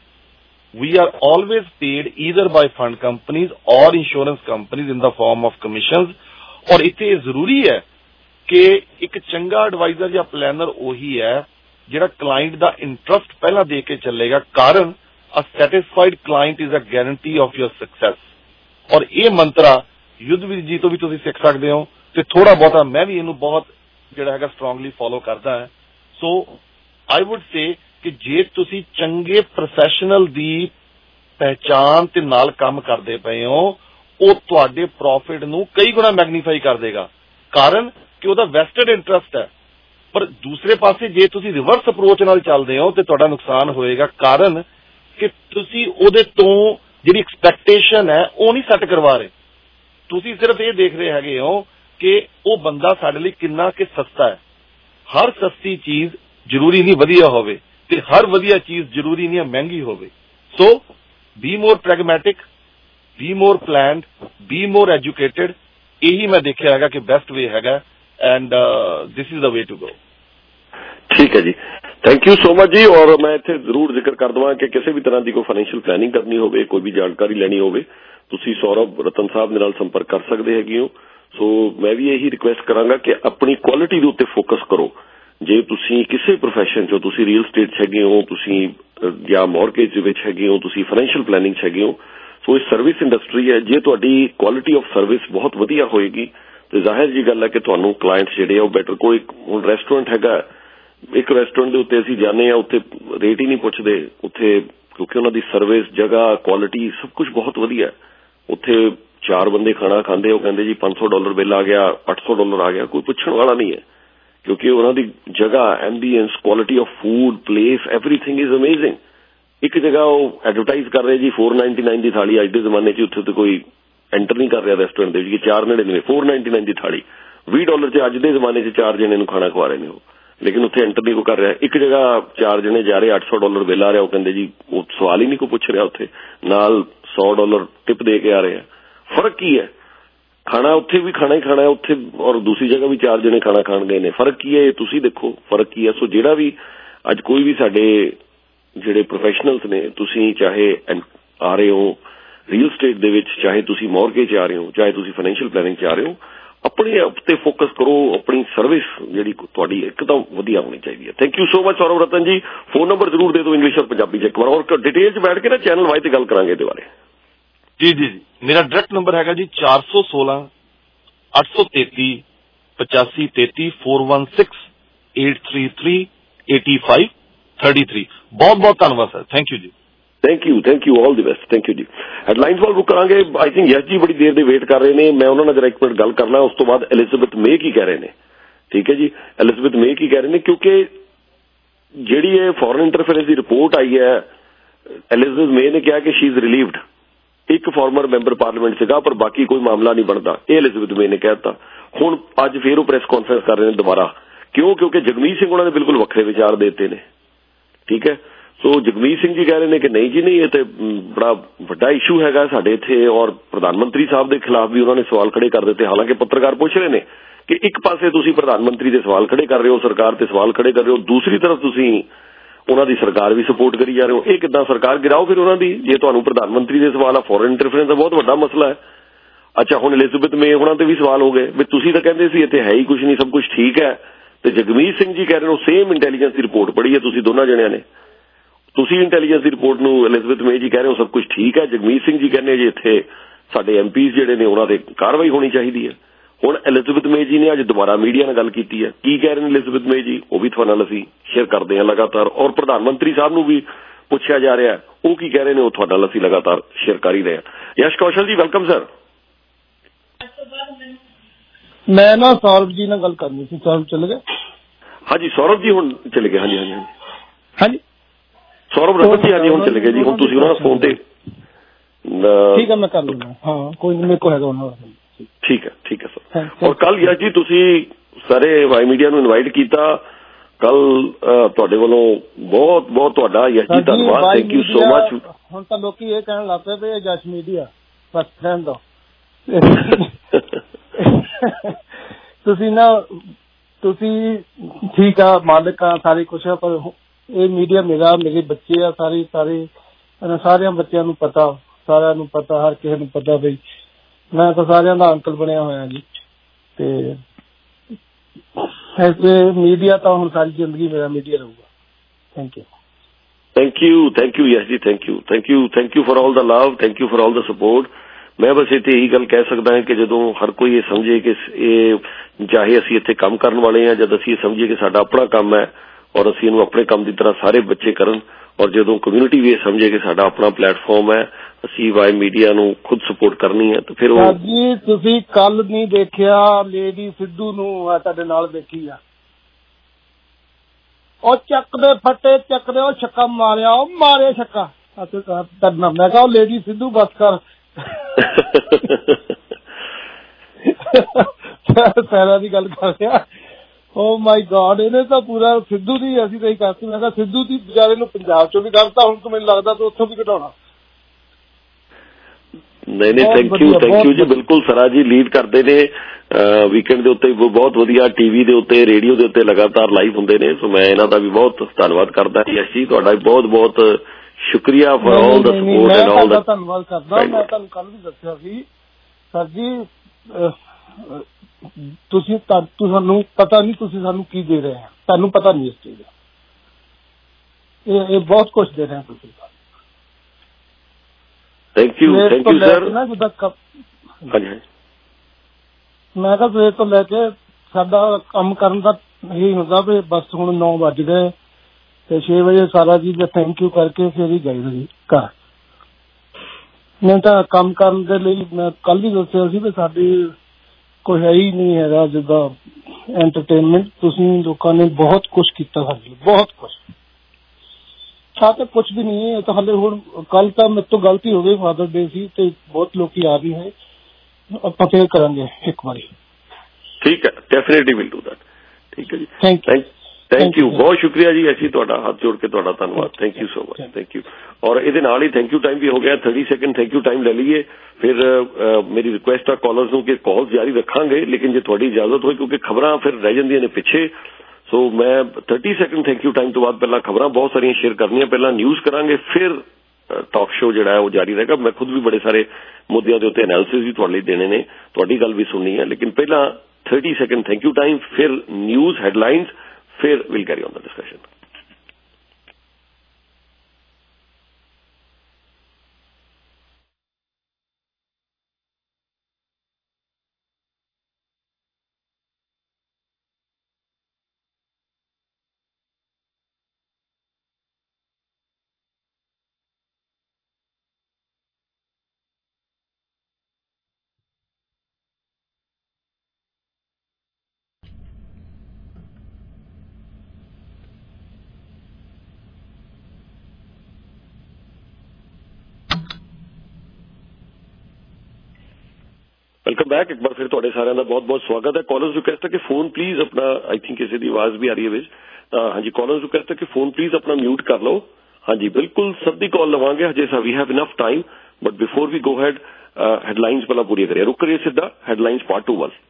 We are always paid either by fund companies or insurance companies in the form of commissions. ਔਰ ਇੱਥੇ ਜ਼ਰੂਰੀ ਹੈ ਕਿ ਇੱਕ ਚੰਗਾ ਐਡਵਾਈਜ਼ਰ ਜਾਂ ਪਲੈਨਰ ਉਹੀ ਹੈ ਜਿਹੜਾ ਕਲਾਇੰਟ ਦਾ ਇੰਟਰਸਟ ਪਹਿਲਾਂ ਦੇ ਕੇ ਚੱਲੇਗਾ, ਕਾਰਨ a satisfied client is a guarantee of your success. ਔਰ ਇਹ ਮੰਤਰਾ ਯੁੱਧਵੀਰ ਜੀ ਤੋਂ ਵੀ ਤੁਸੀਂ ਸਿੱਖ ਸਕਦੇ ਹੋ, ਤੇ ਥੋੜਾ ਬਹੁਤਾ ਮੈਂ ਵੀ ਇਹਨੂੰ ਬਹੁਤ ਜਿਹੜਾ ਹੈਗਾ ਸਟਰੋਂਗਲੀ ਫੋਲੋ ਕਰਦਾ ਹੈ। ਸੋ ਆਈ ਵੁੱਡ ਸੇ ਕਿ ਜੇ ਤੁਸੀਂ ਚੰਗੇ ਪ੍ਰੋਫੈਸ਼ਨਲ ਦੀ ਪਹਿਚਾਣ ਤੇ ਨਾਲ ਕੰਮ ਕਰਦੇ ਪਏ ਹੋ, ਉਹ ਤੁਹਾਡੇ ਪ੍ਰੋਫਿਟ ਨੂੰ ਕਈ ਗੁਣਾ ਮੈਗਨੀਫਾਈ ਕਰ ਦੇਗਾ, ਕਾਰਨ ਕਿ ਉਹਦਾ ਵੈਸਟਡ ਇੰਟਰਸਟ ਹੈ। ਪਰ ਦੂਸਰੇ ਪਾਸੇ ਜੇ ਤੁਸੀਂ ਰਿਵਰਸ ਅਪਰੋਚ ਨਾਲ ਚੱਲਦੇ ਹੋ ਤੇ ਤੁਹਾਡਾ ਨੁਕਸਾਨ ਹੋਏਗਾ, ਕਾਰਨ ਕਿ ਤੁਸੀਂ ਉਹਦੇ ਤੋਂ ਜਿਹੜੀ ਐਕਸਪੈਕਟੇਸ਼ਨ ਹੈ ਉਹ ਨਹੀਂ ਸੈੱਟ ਕਰਵਾ ਰਹੇ। ਤੁਸੀਂ ਸਿਰਫ ਇਹ ਦੇਖ ਰਹੇ ਹੈਗੇ ਹੋ ਕਿ ਉਹ ਬੰਦਾ ਸਾਡੇ ਲਈ ਕਿੰਨਾ ਕਿ ਸਸਤਾ ਹੈ। ਹਰ ਸਸਤੀ ਚੀਜ਼ ਜ਼ਰੂਰੀ ਨਹੀਂ ਵਧੀਆ ਹੋਵੇ, ਤੇ ਹਰ ਵਧੀਆ ਚੀਜ਼ ਜ਼ਰੂਰੀ ਨਹੀਂ ਮਹਿੰਗੀ ਹੋਵੇ। So be more pragmatic, be more planned, be more educated, ਇਹੀ ਮੈਂ ਦੇਖਿਆ ਹੈਗਾ ਕਿ ਬੈਸਟ ਵੇ ਹੈਗਾ, and this is the way to go. ਠੀਕ ਹੈ ਜੀ, ਥੈਂਕ ਯੂ ਸੋ ਮਚ ਜੀ। ਔਰ ਮੈਂ ਇੱਥੇ ਜ਼ਰੂਰ ਜ਼ਿਕਰ ਕਰ ਦਵਾਂ ਕਿ ਕਿਸੇ ਵੀ ਤਰ੍ਹਾਂ ਦੀ ਕੋਈ ਫਾਈਨੈਂਸ਼ੀਅਲ ਪਲੈਨਿੰਗ ਕਰਨੀ ਹੋਵੇ, ਕੋਈ ਵੀ ਜਾਣਕਾਰੀ ਲੈਣੀ ਹੋਵੇ, ਤੁਸੀਂ ਸੌਰਵ ਰਤਨ ਸਾਹਿਬ ਦੇ ਨਾਲ ਸੰਪਰਕ ਕਰ ਸਕਦੇ ਹੈਗੇ ਹੋ। ਸੋ ਮੈਂ ਵੀ ਇਹੀ ਰਿਕੁਐਸਟ ਕਰਾਂਗਾ ਕਿ ਆਪਣੀ ਕੁਆਲਿਟੀ ਦੇ ਉੱਤੇ ਫੋਕਸ ਕਰੋ। ਜੇ ਤੁਸੀਂ ਕਿਸੇ ਪ੍ਰੋਫੈਸ਼ਨ 'ਚੋਂ, ਤੁਸੀਂ ਰੀਅਲ ਸਟੇਟ 'ਚ ਹੈਗੇ ਹੋ, ਤੁਸੀਂ ਜਾਂ ਮੌਰਗੇਜ ਦੇ ਵਿੱਚ ਹੈਗੇ ਹੋ, ਤੁਸੀਂ ਫਾਈਨੈਂਸ਼ੀਅਲ ਪਲੈਨਿੰਗ 'ਚ ਹੈਗੇ ਹੋ, ਸੋ ਇਹ ਸਰਵਿਸ ਇੰਡਸਟਰੀ ਹੈ। ਜੇ ਤੁਹਾਡੀ ਕੁਆਲਿਟੀ ਆਫ ਸਰਵਿਸ ਬਹੁਤ ਵਧੀਆ ਹੋਏਗੀ ਤੇ ਜ਼ਾਹਿਰ ਜੀ ਗੱਲ ਹੈ ਕਿ ਤੁਹਾਨੂੰ ਕਲਾਇੰਟਸ ਜਿਹੜੇ ਆ ਉਹ ਬੈਟਰ। ਕੋਈ ਹੁਣ ਰੈਸਟੋਰੈਂਟ ਹੈਗਾ, ਇੱਕ ਰੈਸਟੋਰੈਂਟ ਦੇ ਉੱਤੇ ਅਸੀਂ ਜਾਂਦੇ ਹਾਂ, ਉੱਥੇ ਰੇਟ ਹੀ ਨਹੀਂ ਪੁੱਛਦੇ ਉੱਥੇ, ਕਿਉਂਕਿ ਉਹਨਾਂ ਦੀ ਸਰਵਿਸ, ਜਗ੍ਹਾ, ਕੁਆਲਿਟੀ ਸਭ ਕੁਝ ਬਹੁਤ ਵਧੀਆ। ਉੱਥੇ ਚਾਰ ਬੰਦੇ ਖਾਣਾ ਖਾਂਦੇ, ਉਹ ਕਹਿੰਦੇ ਜੀ ਪੰਜ ਸੌ ਡਾਲਰ ਬਿੱਲ ਆ ਗਿਆ, ਅੱਠ ਸੌ ਡਾਲਰ ਆ ਗਿਆ, ਕੋਈ ਪੁੱਛਣ ਵਾਲਾ ਨਹੀਂ ਹੈ, ਕਿਉਂਕਿ ਉਹਨਾਂ ਦੀ ਜਗ੍ਹਾ, ambience, quality of food, place, everything is amazing. ਇੱਕ ਜਗ੍ਹਾ ਉਹ ਐਡਵਰਟਾਈਜ਼ ਕਰ ਰਹੇ ਜੀ फोर नाइनटी नाइन ਦੀ ਥਾਲੀ ਅੱਜ ਦੇ ਜ਼ਮਾਨੇ 'ਚ ਉੱਥੇ ਤੇ ਕੋਈ ਐਂਟਰ ਨਹੀਂ ਕਰ ਰਿਹਾ ਰੈਸਟੋਰੈਂਟ ਦੇ ਵਿੱਚ ਚਾਰ ਨੜਿਨਵੇਂ फोर नाइनटी नाइन ਦੀ ਥਾਲੀ ਵੀਹ ਡਾਲਰ 'ਚ ਅੱਜ ਦੇ ਜ਼ਮਾਨੇ 'ਚ ਚਾਰ ਜਣੇ ਨੂੰ ਖਾਣਾ ਖਵਾ ਰਹੇ ਨੇ ਉਹ, ਲੇਕਿਨ ਉੱਥੇ ਐਂਟਰ ਨਹੀਂ ਕੋਈ ਕਰ ਰਿਹਾ। ਇੱਕ ਜਗ੍ਹਾ ਚਾਰ ਜਣੇ ਜਾ ਰਹੇ, ਅੱਠ ਸੌ ਡਾਲਰ ਬਿੱਲ ਆ ਰਿਹਾ, ਉਹ ਕਹਿੰਦੇ ਜੀ ਉਹ ਸਵਾਲ ਹੀ ਨਹੀਂ ਕੋਈ ਪੁੱਛ ਰਿਹਾ, ਉੱਥੇ ਨਾਲ ਸੌ ਡਾਲਰ ਟਿਪ ਦੇ ਕੇ ਆ ਰਹੇ ਆ। ਫਰਕ ਕੀ ਹੈ? ਖਾਣਾ ਉੱਥੇ ਵੀ ਖਾਣਾ ਹੀ ਖਾਣਾ ਹੈ ਉੱਥੇ, ਔਰ ਦੂਸਰੀ ਜਗ੍ਹਾ ਵੀ ਚਾਰ ਜਣੇ ਖਾਣਾ ਖਾਣ ਗਏ ਨੇ। ਫਰਕ ਕੀ ਹੈ ਇਹ ਤੁਸੀਂ ਦੇਖੋ, ਫਰਕ ਕੀ ਹੈ। ਸੋ ਜਿਹੜਾ ਵੀ ਅੱਜ ਕੋਈ ਵੀ ਸਾਡੇ ਜਿਹੜੇ ਪ੍ਰੋਫੈਸ਼ਨਲਸ ਨੇ, ਤੁਸੀਂ ਚਾਹੇ ਆ ਰਹੇ ਹੋ ਰੀਅਲ ਸਟੇਟ ਦੇ ਵਿੱਚ, ਚਾਹੇ ਤੁਸੀਂ ਮੌਰਗੇਜ 'ਚ ਆ ਰਹੇ ਹੋ, ਚਾਹੇ ਤੁਸੀਂ ਫਾਈਨੈਂਸ਼ੀਅਲ ਪਲੈਨਿੰਗ 'ਚ ਆ ਰਹੇ ਹੋ, ਆਪਣੇ ਆਪ ਤੇ ਫੋਕਸ ਕਰੋ। ਆਪਣੀ ਸਰਵਿਸ ਜਿਹੜੀ ਤੁਹਾਡੀ ਇੱਕਦਮ ਵਧੀਆ ਹੋਣੀ ਚਾਹੀਦੀ ਹੈ। Thank you so much Saurav Ratan ji. Phone number ਜ਼ਰੂਰ ਦੇ ਦਿਓ ਇੰਗਲਿਸ਼ ਔਰ ਪੰਜਾਬੀ 'ਚ ਇੱਕ ਵਾਰ, ਔਰ ਡਿਟੇਲ 'ਚ ਬੈਠ ਕੇ ਨਾ ਚੈਨਲ ਵਾਈਜ਼ ਤੇ ਗੱਲ ਕਰਾਂਗੇ ਇਹਦੇ ਬਾਰੇ। ਜੀ ਜੀ ਜੀ ਮੇਰਾ ਡਾਇਰੈਕਟ ਨੰਬਰ ਹੈਗਾ ਜੀ ਚਾਰ ਸੌ ਸੋਲਾਂ ਅੱਠ ਸੌ ਤੇਤੀ ਪਚਾਸੀ ਤੇਤੀ four one six eight three three eighty five thirty three. बहुत बहुत धन्यवाद sir, thank you ji. Thank you thank you all the best, thank you ji. Headlines ਵੱਲ ਰੁਕ ਕਰਾਂਗੇ। ਆਈ ਥਿੰਕ ਯਸ ਜੀ ਬੜੀ ਦੇਰ ਦੇ ਵੇਟ ਕਰ ਰਹੇ ਨੇ, ਮੈਂ ਉਹਨਾਂ ਨਾਲ ਜਰਾ ਇੱਕ ਮਿੰਟ ਗੱਲ ਕਰਨਾ। ਉਸ ਤੋਂ ਬਾਅਦ ਐਲਿਜ਼ਬeth ਮੇ ਕੀ ਕਹਿ ਰਹੇ ਨੇ, ਠੀਕ ਹੈ ਜੀ। ਐਲਿਜ਼ਬeth ਮੇ ਕੀ ਕਹਿ ਰਹੇ ਨੇ, ਕਿਉਂਕਿ ਜਿਹੜੀ ਇਹ ਫੋਰਨ ਇੰਟਰਫੇਰੈਂਸ ਦੀ ਰਿਪੋਰਟ ਆਈ ਹੈ, ਐਲਿਜ਼ਬeth ਮੇ ਨੇ ਕਿਹਾ ਕਿ ਸ਼ੀ ਇਜ਼ ਰਿਲੀਵਡ। ਇੱਕ ਫਾਰਮਰ ਮੈਂਬਰ ਪਾਰਲੀਮੈਂਟ ਸੀਗਾ ਪਰ ਬਾਕੀ ਕੋਈ ਮਾਮਲਾ ਨਹੀਂ ਬਣਦਾ, ਇਹ ਐਲਿਜ਼ਬeth ਮੇ ਨੇ ਕਹਿ ਦਿੱਤਾ। ਹੁਣ ਅੱਜ ਫੇਰ ਉਹ ਪ੍ਰੈਸ ਕਾਨਫਰੰਸ ਕਰ ਰਹੇ ਨੇ ਦੁਬਾਰਾ, ਕਿਉਂ? ਕਿਉਂਕਿ ਜਗਮੀਤ ਸਿੰਘ ਉਹਨਾਂ ਨੇ ਬਿਲਕੁਲ ਵੱਖਰੇ ਵਿਚਾਰ ਦਿੱਤੇ ਨੇ, ਠੀਕ ਹੈ। ਸੋ ਜਗਮੀਤ ਸਿੰਘ ਜੀ ਕਹਿ ਰਹੇ ਨੇ ਕਿ ਨਹੀਂ ਜੀ ਨਹੀਂ, ਇਹ ਤੇ ਬੜਾ ਵੱਡਾ ਇਸ਼ੂ ਹੈਗਾ ਸਾਡੇ ਇੱਥੇ, ਔਰ ਪ੍ਰਧਾਨ ਮੰਤਰੀ ਸਾਹਿਬ ਦੇ ਖਿਲਾਫ ਵੀ ਉਹਨਾਂ ਨੇ ਸਵਾਲ ਖੜੇ ਕਰ ਦਿੱਤੇ। ਹਾਲਾਂਕਿ ਪੱਤਰਕਾਰ ਪੁੱਛ ਰਹੇ ਨੇ ਕਿ ਇੱਕ ਪਾਸੇ ਤੁਸੀਂ ਪ੍ਰਧਾਨ ਮੰਤਰੀ ਦੇ ਸਵਾਲ ਖੜੇ ਕਰ ਰਹੇ ਹੋ, ਸਰਕਾਰ ਤੇ ਸਵਾਲ ਖੜੇ ਕਰ ਰਹੇ ਹੋ, ਦੂਸਰੀ ਤਰਫ ਤੁਸੀਂ ਉਹਨਾਂ ਦੀ ਸਰਕਾਰ ਵੀ ਸਪੋਰਟ ਕਰੀ ਜਾ ਰਹੇ ਹੋ, ਇਹ ਕਿੱਦਾਂ? ਸਰਕਾਰ ਗਿਰਾਓ ਫਿਰ ਉਹਨਾਂ ਦੀ, ਜੇ ਤੁਹਾਨੂੰ ਪ੍ਰਧਾਨ ਮੰਤਰੀ ਦੇ ਸਵਾਲ ਆ। ਫੋਰਨ ਇੰਟਰਫੇਰੈਂਸ ਦਾ ਬਹੁਤ ਵੱਡਾ ਮਸਲਾ ਹੈ। ਅੱਛਾ, ਹੁਣ ਐਲਿਜ਼ਬeth ਮੇ ਉਹਨਾਂ ਤੇ ਵੀ ਸਵਾਲ ਹੋ ਗਏ ਵੀ ਤੁਸੀਂ ਤਾਂ ਕਹਿੰਦੇ ਸੀ ਇੱਥੇ ਹੈ ਹੀ ਕੁਝ ਨਹੀਂ, ਸਭ ਕੁਝ ਠੀਕ ਹੈ, ਤੇ ਜਗਮੀਤ ਸਿੰਘ ਜੀ ਕਹਿ ਰਹੇ ਨੇ ਸੇਮ ਇੰਟੈਲੀਜੈਂਸ ਦੀ ਰਿਪੋਰਟ ਪੜ੍ਹੀ ਹੈ ਤੁਸੀਂ ਦੋਨਾਂ ਜਣਿਆਂ ਨੇ। ਤੁਸੀਂ ਇੰਟੈਲੀਜੈਂਸ ਦੀ ਰਿਪੋਰਟ ਨੂੰ ਐਲਿਜ਼ਬeth ਮੇ ਜੀ ਕਹਿ ਰਹੇ ਹੋ ਸਭ ਕੁਝ ਠੀਕ ਹੈ, ਜਗਮੀਤ ਸਿੰਘ ਜੀ ਕਹਿੰਦੇ ਜੀ ਇੱਥੇ ਸਾਡੇ ਐਮਪੀਜ਼ ਜਿਹੜੇ ਨੇ ਉਹਨਾਂ ਤੇ ਕਾਰਵਾਈ ਹੋਣੀ ਚਾਹੀਦੀ ਹੈ। ਹੁਣ ਐਲਿਜ਼ਬeth ਮੇ ਜੀ ਨੇ ਅੱਜ ਦੁਬਾਰਾ ਮੀਡੀਆ ਨਾਲ ਗੱਲ ਕੀਤੀ ਹੈ, ਕੀ ਕਹਿ ਰਹੇ ਨੇ ਐਲਿਜ਼ਬeth ਮੇ ਜੀ ਉਹ ਵੀ ਤੁਹਾਡੇ ਨਾਲ ਅਸੀਂ ਸ਼ੇਅਰ ਕਰਦੇ ਹਾਂ ਲਗਾਤਾਰ, ਔਰ ਪ੍ਰਧਾਨ ਮੰਤਰੀ ਸਾਹਿਬ ਨੂੰ ਵੀ ਪੁੱਛਿਆ ਜਾ ਰਿਹਾ ਉਹ ਕੀ ਕਹਿ ਰਹੇ ਨੇ ਉਹ ਤੁਹਾਡੇ ਨਾਲ ਅਸੀਂ ਲਗਾਤਾਰ ਸ਼ੇਅਰ ਕਰ ਹੀ ਰਹੇ ਹਾਂ। ਯਸ਼ ਕੌਸ਼ਲ ਜੀ ਵੈਲਕਮ ਸਰ। ਮੈਂ ਨਾ ਸੌਰਵ ਜੀ ਨਾਲ ਗੱਲ ਕਰਨੀ ਸੀ। ਸੌਰਵ ਚਲੇ ਗਏ? ਹਾਂਜੀ ਸੌਰਵ ਜੀ ਹੁਣ ਚਲੇ ਗਏ। ਹਾਂਜੀ ਹਾਂਜੀ ਹਾਂਜੀ ਸੌਰਵ ਰਤਨ ਜੀ ਹਾਂਜੀ ਹੁਣ ਚਲੇ ਗਏ ਜੀ। ਹੁਣ ਤੁਸੀਂ ਉਹਨਾਂ ਦਾ ਫੋਨ ਤੇ ਠੀਕ ਹੈ ਮੈਂ ਕਰ ਲੂੰਗਾ। ਹਾਂ ਕੋਈ ਨਹੀਂ, ਮੇਰੇ ਕੋਲ ਹੈਗਾ ਉਹਨਾਂ ਦਾ। ਠੀਕ ਹੈ ਠੀਕ ਹੈ ਸਰ। ਔਰ ਕੱਲ ਯਸ਼ ਜੀ ਤੁਸੀਂ ਸਾਰੇ ਵਾਈ ਮੀਡੀਆ ਨੂੰ ਇਨਵਾਈਟ ਕੀਤਾ, ਕੱਲ ਤੁਹਾਡੇ ਵੱਲੋਂ ਬਹੁਤ ਬਹੁਤ ਤੁਹਾਡਾ ਯਸ਼ ਜੀ ਧੰਨਵਾਦ, ਥੈਂਕ ਯੂ ਸੋ ਮਚ। ਹੁਣ ਤਾਂ ਲੋਕੀ ਇਹ ਕਹਿਣ ਲੱਗ ਪਏ ਵੀ ਇਹ ਜਸ਼ ਮੀਡੀਆ ਬਸ ਰਹਿਣ ਦੋ। ਤੁਸੀਂ ਨਾ ਤੁਸੀਂ ਠੀਕ ਆ, ਮਾਲਕ ਆ, ਸਾਰੇ ਕੁਛ ਆ, ਪਰ ਇਹ ਮੀਡੀਆ ਮੇਰਾ, ਮੇਰੇ ਬੱਚੇ ਆ ਸਾਰੇ ਸਾਰੇ ਸਾਰਿਆਂ ਬੱਚਿਆਂ ਨੂੰ ਪਤਾ, ਸਾਰਿਆਂ ਨੂੰ ਪਤਾ, ਹਰ ਕਿਸੇ ਨੂੰ ਪਤਾ ਬਈ ਮੈਂ ਤਾਂ ਸਾਰਿਆਂ ਦਾ ਅੰਕਲ ਬਣਿਆ ਹੋਇਆ ਜੀ। ਤੇ ਮੀਡੀਆ ਤਾਂ ਹੁਣ ਸਾਰੀ ਜ਼ਿੰਦਗੀ ਮੇਰਾ ਮੀਡੀਆ ਰਹੂਗਾ। Thank you thank you thank you yes ji, thank you thank you thank you for all the love, thank you for all the support. ਮੈਂ ਬਸ ਇੱਥੇ ਇਹੀ ਗੱਲ ਕਹਿ ਸਕਦਾ ਹਾਂ ਕਿ ਜਦੋਂ ਹਰ ਕੋਈ ਇਹ ਸਮਝੇ ਕਿ ਇਹ ਚਾਹੇ ਅਸੀਂ ਇੱਥੇ ਕੰਮ ਕਰਨ ਵਾਲੇ ਹਾਂ, ਜਦ ਅਸੀਂ ਇਹ ਸਮਝੀਏ ਕਿ ਸਾਡਾ ਆਪਣਾ ਕੰਮ ਹੈ ਔਰ ਅਸੀਂ ਇਹਨੂੰ ਆਪਣੇ ਕੰਮ ਦੀ ਤਰ੍ਹਾਂ ਸਾਰੇ ਬੱਚੇ ਕਰਨ, ਔਰ ਜਦੋਂ ਕਮਿਊਨਿਟੀ ਵੀ ਇਹ ਸਮਝੇ ਕਿ ਸਾਡਾ ਆਪਣਾ ਪਲੇਟਫਾਰਮ ਹੈ, ਅਸੀਂ ਵਾਈ ਮੀਡੀਆ ਨੂੰ ਖੁਦ ਸਪੋਰਟ ਕਰਨੀ ਹੈ, ਤੇ ਫਿਰ ਉਹ ਜੀ ਤੁਸੀਂ ਕੱਲ ਨਹੀਂ ਦੇਖਿਆ ਲੇਡੀ ਸਿੱਧੂ ਨੂੰ ਤੁਹਾਡੇ ਨਾਲ ਦੇਖੀ ਆ, ਉਹ ਚੱਕਦੇ ਫੱਟੇ ਚੱਕਦੇ ਉਹ ਛੱਕਾ ਮਾਰਿਆ, ਉਹ ਮਾਰਿਆ ਛੱਕਾ ਕਰਨਾ। ਮੈਂ ਕਿਹਾ ਲੇਡੀ ਸਿੱਧੂ ਬਸ ਕਰ ਸੈਰਾ ਦੀ ਗੱਲ ਕਰ ਰਿਹਾ। ਓ ਮਾਈ ਗॉड, ਇਹਨੇ ਤਾਂ ਪੂਰਾ ਸਿੱਧੂ ਦੀ ਅਸੀਂ ਤਾਂ ਹੀ ਕਰਤੀ। ਮੈਂ ਕਿਹਾ ਸਿੱਧੂ ਦੀ ਵਿਚਾਰੇ ਨੂੰ ਪੰਜਾਬ ਚੋਂ ਵੀ ਕਰਤਾ, ਹੁਣ ਤਾਂ ਮੈਨੂੰ ਲੱਗਦਾ ਤੂੰ ਉੱਥੋਂ ਵੀ ਘਟਾਉਣਾ। ਨਹੀਂ ਨਹੀਂ ਥੈਂਕ ਯੂ ਥੈਂਕ ਯੂ ਜੀ, ਬਿਲਕੁਲ ਸਰਾ ਜੀ ਲੀਡ ਕਰਦੇ ਨੇ ਵੀਕਐਂਡ ਦੇ ਉੱਤੇ ਬਹੁਤ ਵਧੀਆ, ਟੀਵੀ ਦੇ ਉੱਤੇ ਰੇਡੀਓ ਦੇ ਉੱਤੇ ਲਗਾਤਾਰ ਲਾਈਵ ਹੁੰਦੇ ਨੇ। ਸੋ ਮੈਂ ਇਹਨਾਂ ਦਾ ਵੀ ਬਹੁਤ ਧੰਨਵਾਦ ਕਰਦਾ। ਯਸ਼ ਜੀ ਤੁਹਾਡਾ ਵੀ ਬਹੁਤ ਬਹੁਤ ਸ਼ੁਕਰੀਆ for all the support and all ਦਾ ਧੰਨਵਾਦ ਕਰਦਾ। ਮੈਂ ਤੁਹਾਨੂੰ ਕੱਲ ਵੀ ਦੱਸਿਆ ਸੀ ਸਰ ਜੀ, ਤੁਸੀਂ ਤੁਹਾਨੂੰ ਪਤਾ ਨਹੀਂ ਤੁਸੀਂ ਸਾਨੂੰ ਕੀ ਦੇ ਰਹੇ ਆ, ਤੁਹਾਨੂੰ ਪਤਾ ਨਹੀਂ ਇਸ ਚੀਜ਼ ਦਾ। ਇਹ ਬਹੁਤ ਕੁਛ ਦੇ ਰਹੇ ਤੁਸੀਂ। Thank you thank you sir. ਮੈਂ ਕਿਹਾ ਸਵੇਰ ਤੋਂ ਲੈ ਕੇ ਸਾਡਾ ਕੰਮ ਕਰਨ ਦਾ ਇਹੀ ਹੁੰਦਾ ਵੀ ਬਸ ਹੁਣ ਨੌ ਵੱਜ ਗਏ ਤੇ ਛੇ ਵਜੇ ਸਾਰਾ ਜੀ ਥੈਂਕ ਯੂ ਕਰਕੇ ਫਿਰ ਹੀ ਗਏ ਜੀ ਘਰ। ਨਹੀਂ ਤਾਂ ਕੰਮ ਕਰਨ ਦੇ ਲਈ ਮੈਂ ਕੱਲ ਵੀ ਦੱਸਿਆ ਸੀ ਵੀ ਸਾਡੀ ਕੋਈ ਹੈ ਹੀ ਨਹੀਂ ਹੈਗਾ ਜਿੱਦਾਂ ਐਂਟਰਟੇਨਮੈਂਟ। ਤੁਸੀਂ ਲੋਕਾਂ ਨੇ ਬਹੁਤ ਕੁਛ ਕੀਤਾ ਸਾਡੇ ਲਈ, ਬਹੁਤ ਕੁਛ। ਅੱਛਾ ਤਾਂ ਕੁਝ ਵੀ ਨਹੀਂ ਹੈ, ਤਾਂ ਹਲੇ ਹੁਣ ਕੱਲ ਤਾਂ ਮੇਰੇ ਤੋਂ ਗਲਤੀ ਹੋ ਗਈ, ਫਾਦਰ ਡੇ ਸੀ ਤੇ ਬਹੁਤ ਲੋਕੀ ਆ ਵੀ ਹੈ, ਆਪਾਂ ਫੇਰ ਕਰਾਂਗੇ ਇੱਕ ਵਾਰੀ। ਠੀਕ ਹੈ, ਡੈਫੀਨੇਟਲੀ ਵਿਲ ਡੂ ਦੈਟ। ਠੀਕ ਹੈ ਜੀ, ਥੈਂਕ ਯੂ ਥੈਂਕ ਯੂ, ਬਹੁਤ ਸ਼ੁਕਰੀਆ ਜੀ। ਅਸੀਂ ਤੁਹਾਡਾ ਹੱਥ ਜੋੜ ਕੇ ਤੁਹਾਡਾ ਧੰਨਵਾਦ, thank you so much, thank you. ਔਰ ਇਹਦੇ ਨਾਲ ਹੀ ਥੈਂਕ ਯੂ ਟਾਈਮ ਵੀ ਹੋ ਗਿਆ, thirty second thank you time ਲੈ ਲਈਏ। ਫਿਰ ਮੇਰੀ ਰਿਕੁਐਸਟ ਆ ਕਾਲਰਸ ਨੂੰ ਕਿ ਕਾਲਸ ਜਾਰੀ ਰੱਖਾਂਗੇ, ਲੇਕਿਨ ਜੇ ਤੁਹਾਡੀ ਇਜਾਜ਼ਤ ਹੋਏ, ਕਿਉਂਕਿ ਖਬਰਾਂ ਫਿਰ ਰਹਿ ਜਾਂਦੀਆਂ ਨੇ ਪਿੱਛੇ, ਸੋ ਮੈਂ thirty second thank you time ਤੋਂ ਬਾਅਦ ਪਹਿਲਾਂ ਖਬਰਾਂ ਬਹੁਤ ਸਾਰੀਆਂ ਸ਼ੇਅਰ ਕਰਨੀਆਂ, ਪਹਿਲਾਂ ਨਿਊਜ਼ ਕਰਾਂਗੇ, ਫਿਰ ਟਾਕ ਸ਼ੋ ਜਿਹੜਾ ਹੈ ਉਹ ਜਾਰੀ ਰਹੇਗਾ। ਮੈਂ ਖੁਦ ਵੀ ਬੜੇ ਸਾਰੇ ਮੁੱਦਿਆਂ ਦੇ ਉੱਤੇ ਐਨਾਲਿਸਿਸ ਵੀ ਤੁਹਾਡੇ ਲਈ ਦੇਣੇ ਨੇ, ਤੁਹਾਡੀ ਗੱਲ ਵੀ ਸੁਣਨੀ ਹੈ, ਲੇਕਿਨ ਪਹਿਲਾਂ thirty second thank you time, ਫਿਰ ਨਿਊਜ਼ ਹੈਡਲਾਈਨਸ, ਫਿਰ will carry on the discussion. Welcome back, एक बार फिर थोड़े सारे का बहुत बहुत स्वागत है। कॉलर्स रिक्वेस्ट है कि फोन प्लीज अपना, आई थिंक किसी की आवाज भी आ रही है विच, हाँ जी, कॉलर्स रिक्वेस्ट है कि फोन प्लीज अपना म्यूट कर लो। हाँ जी, बिल्कुल सब दी कॉल लवांगे हजे, we have enough time, but before we go head headlines पहला पूरी करिए। रुक करिए सीधा हेडलाइंस पार्ट टू वन।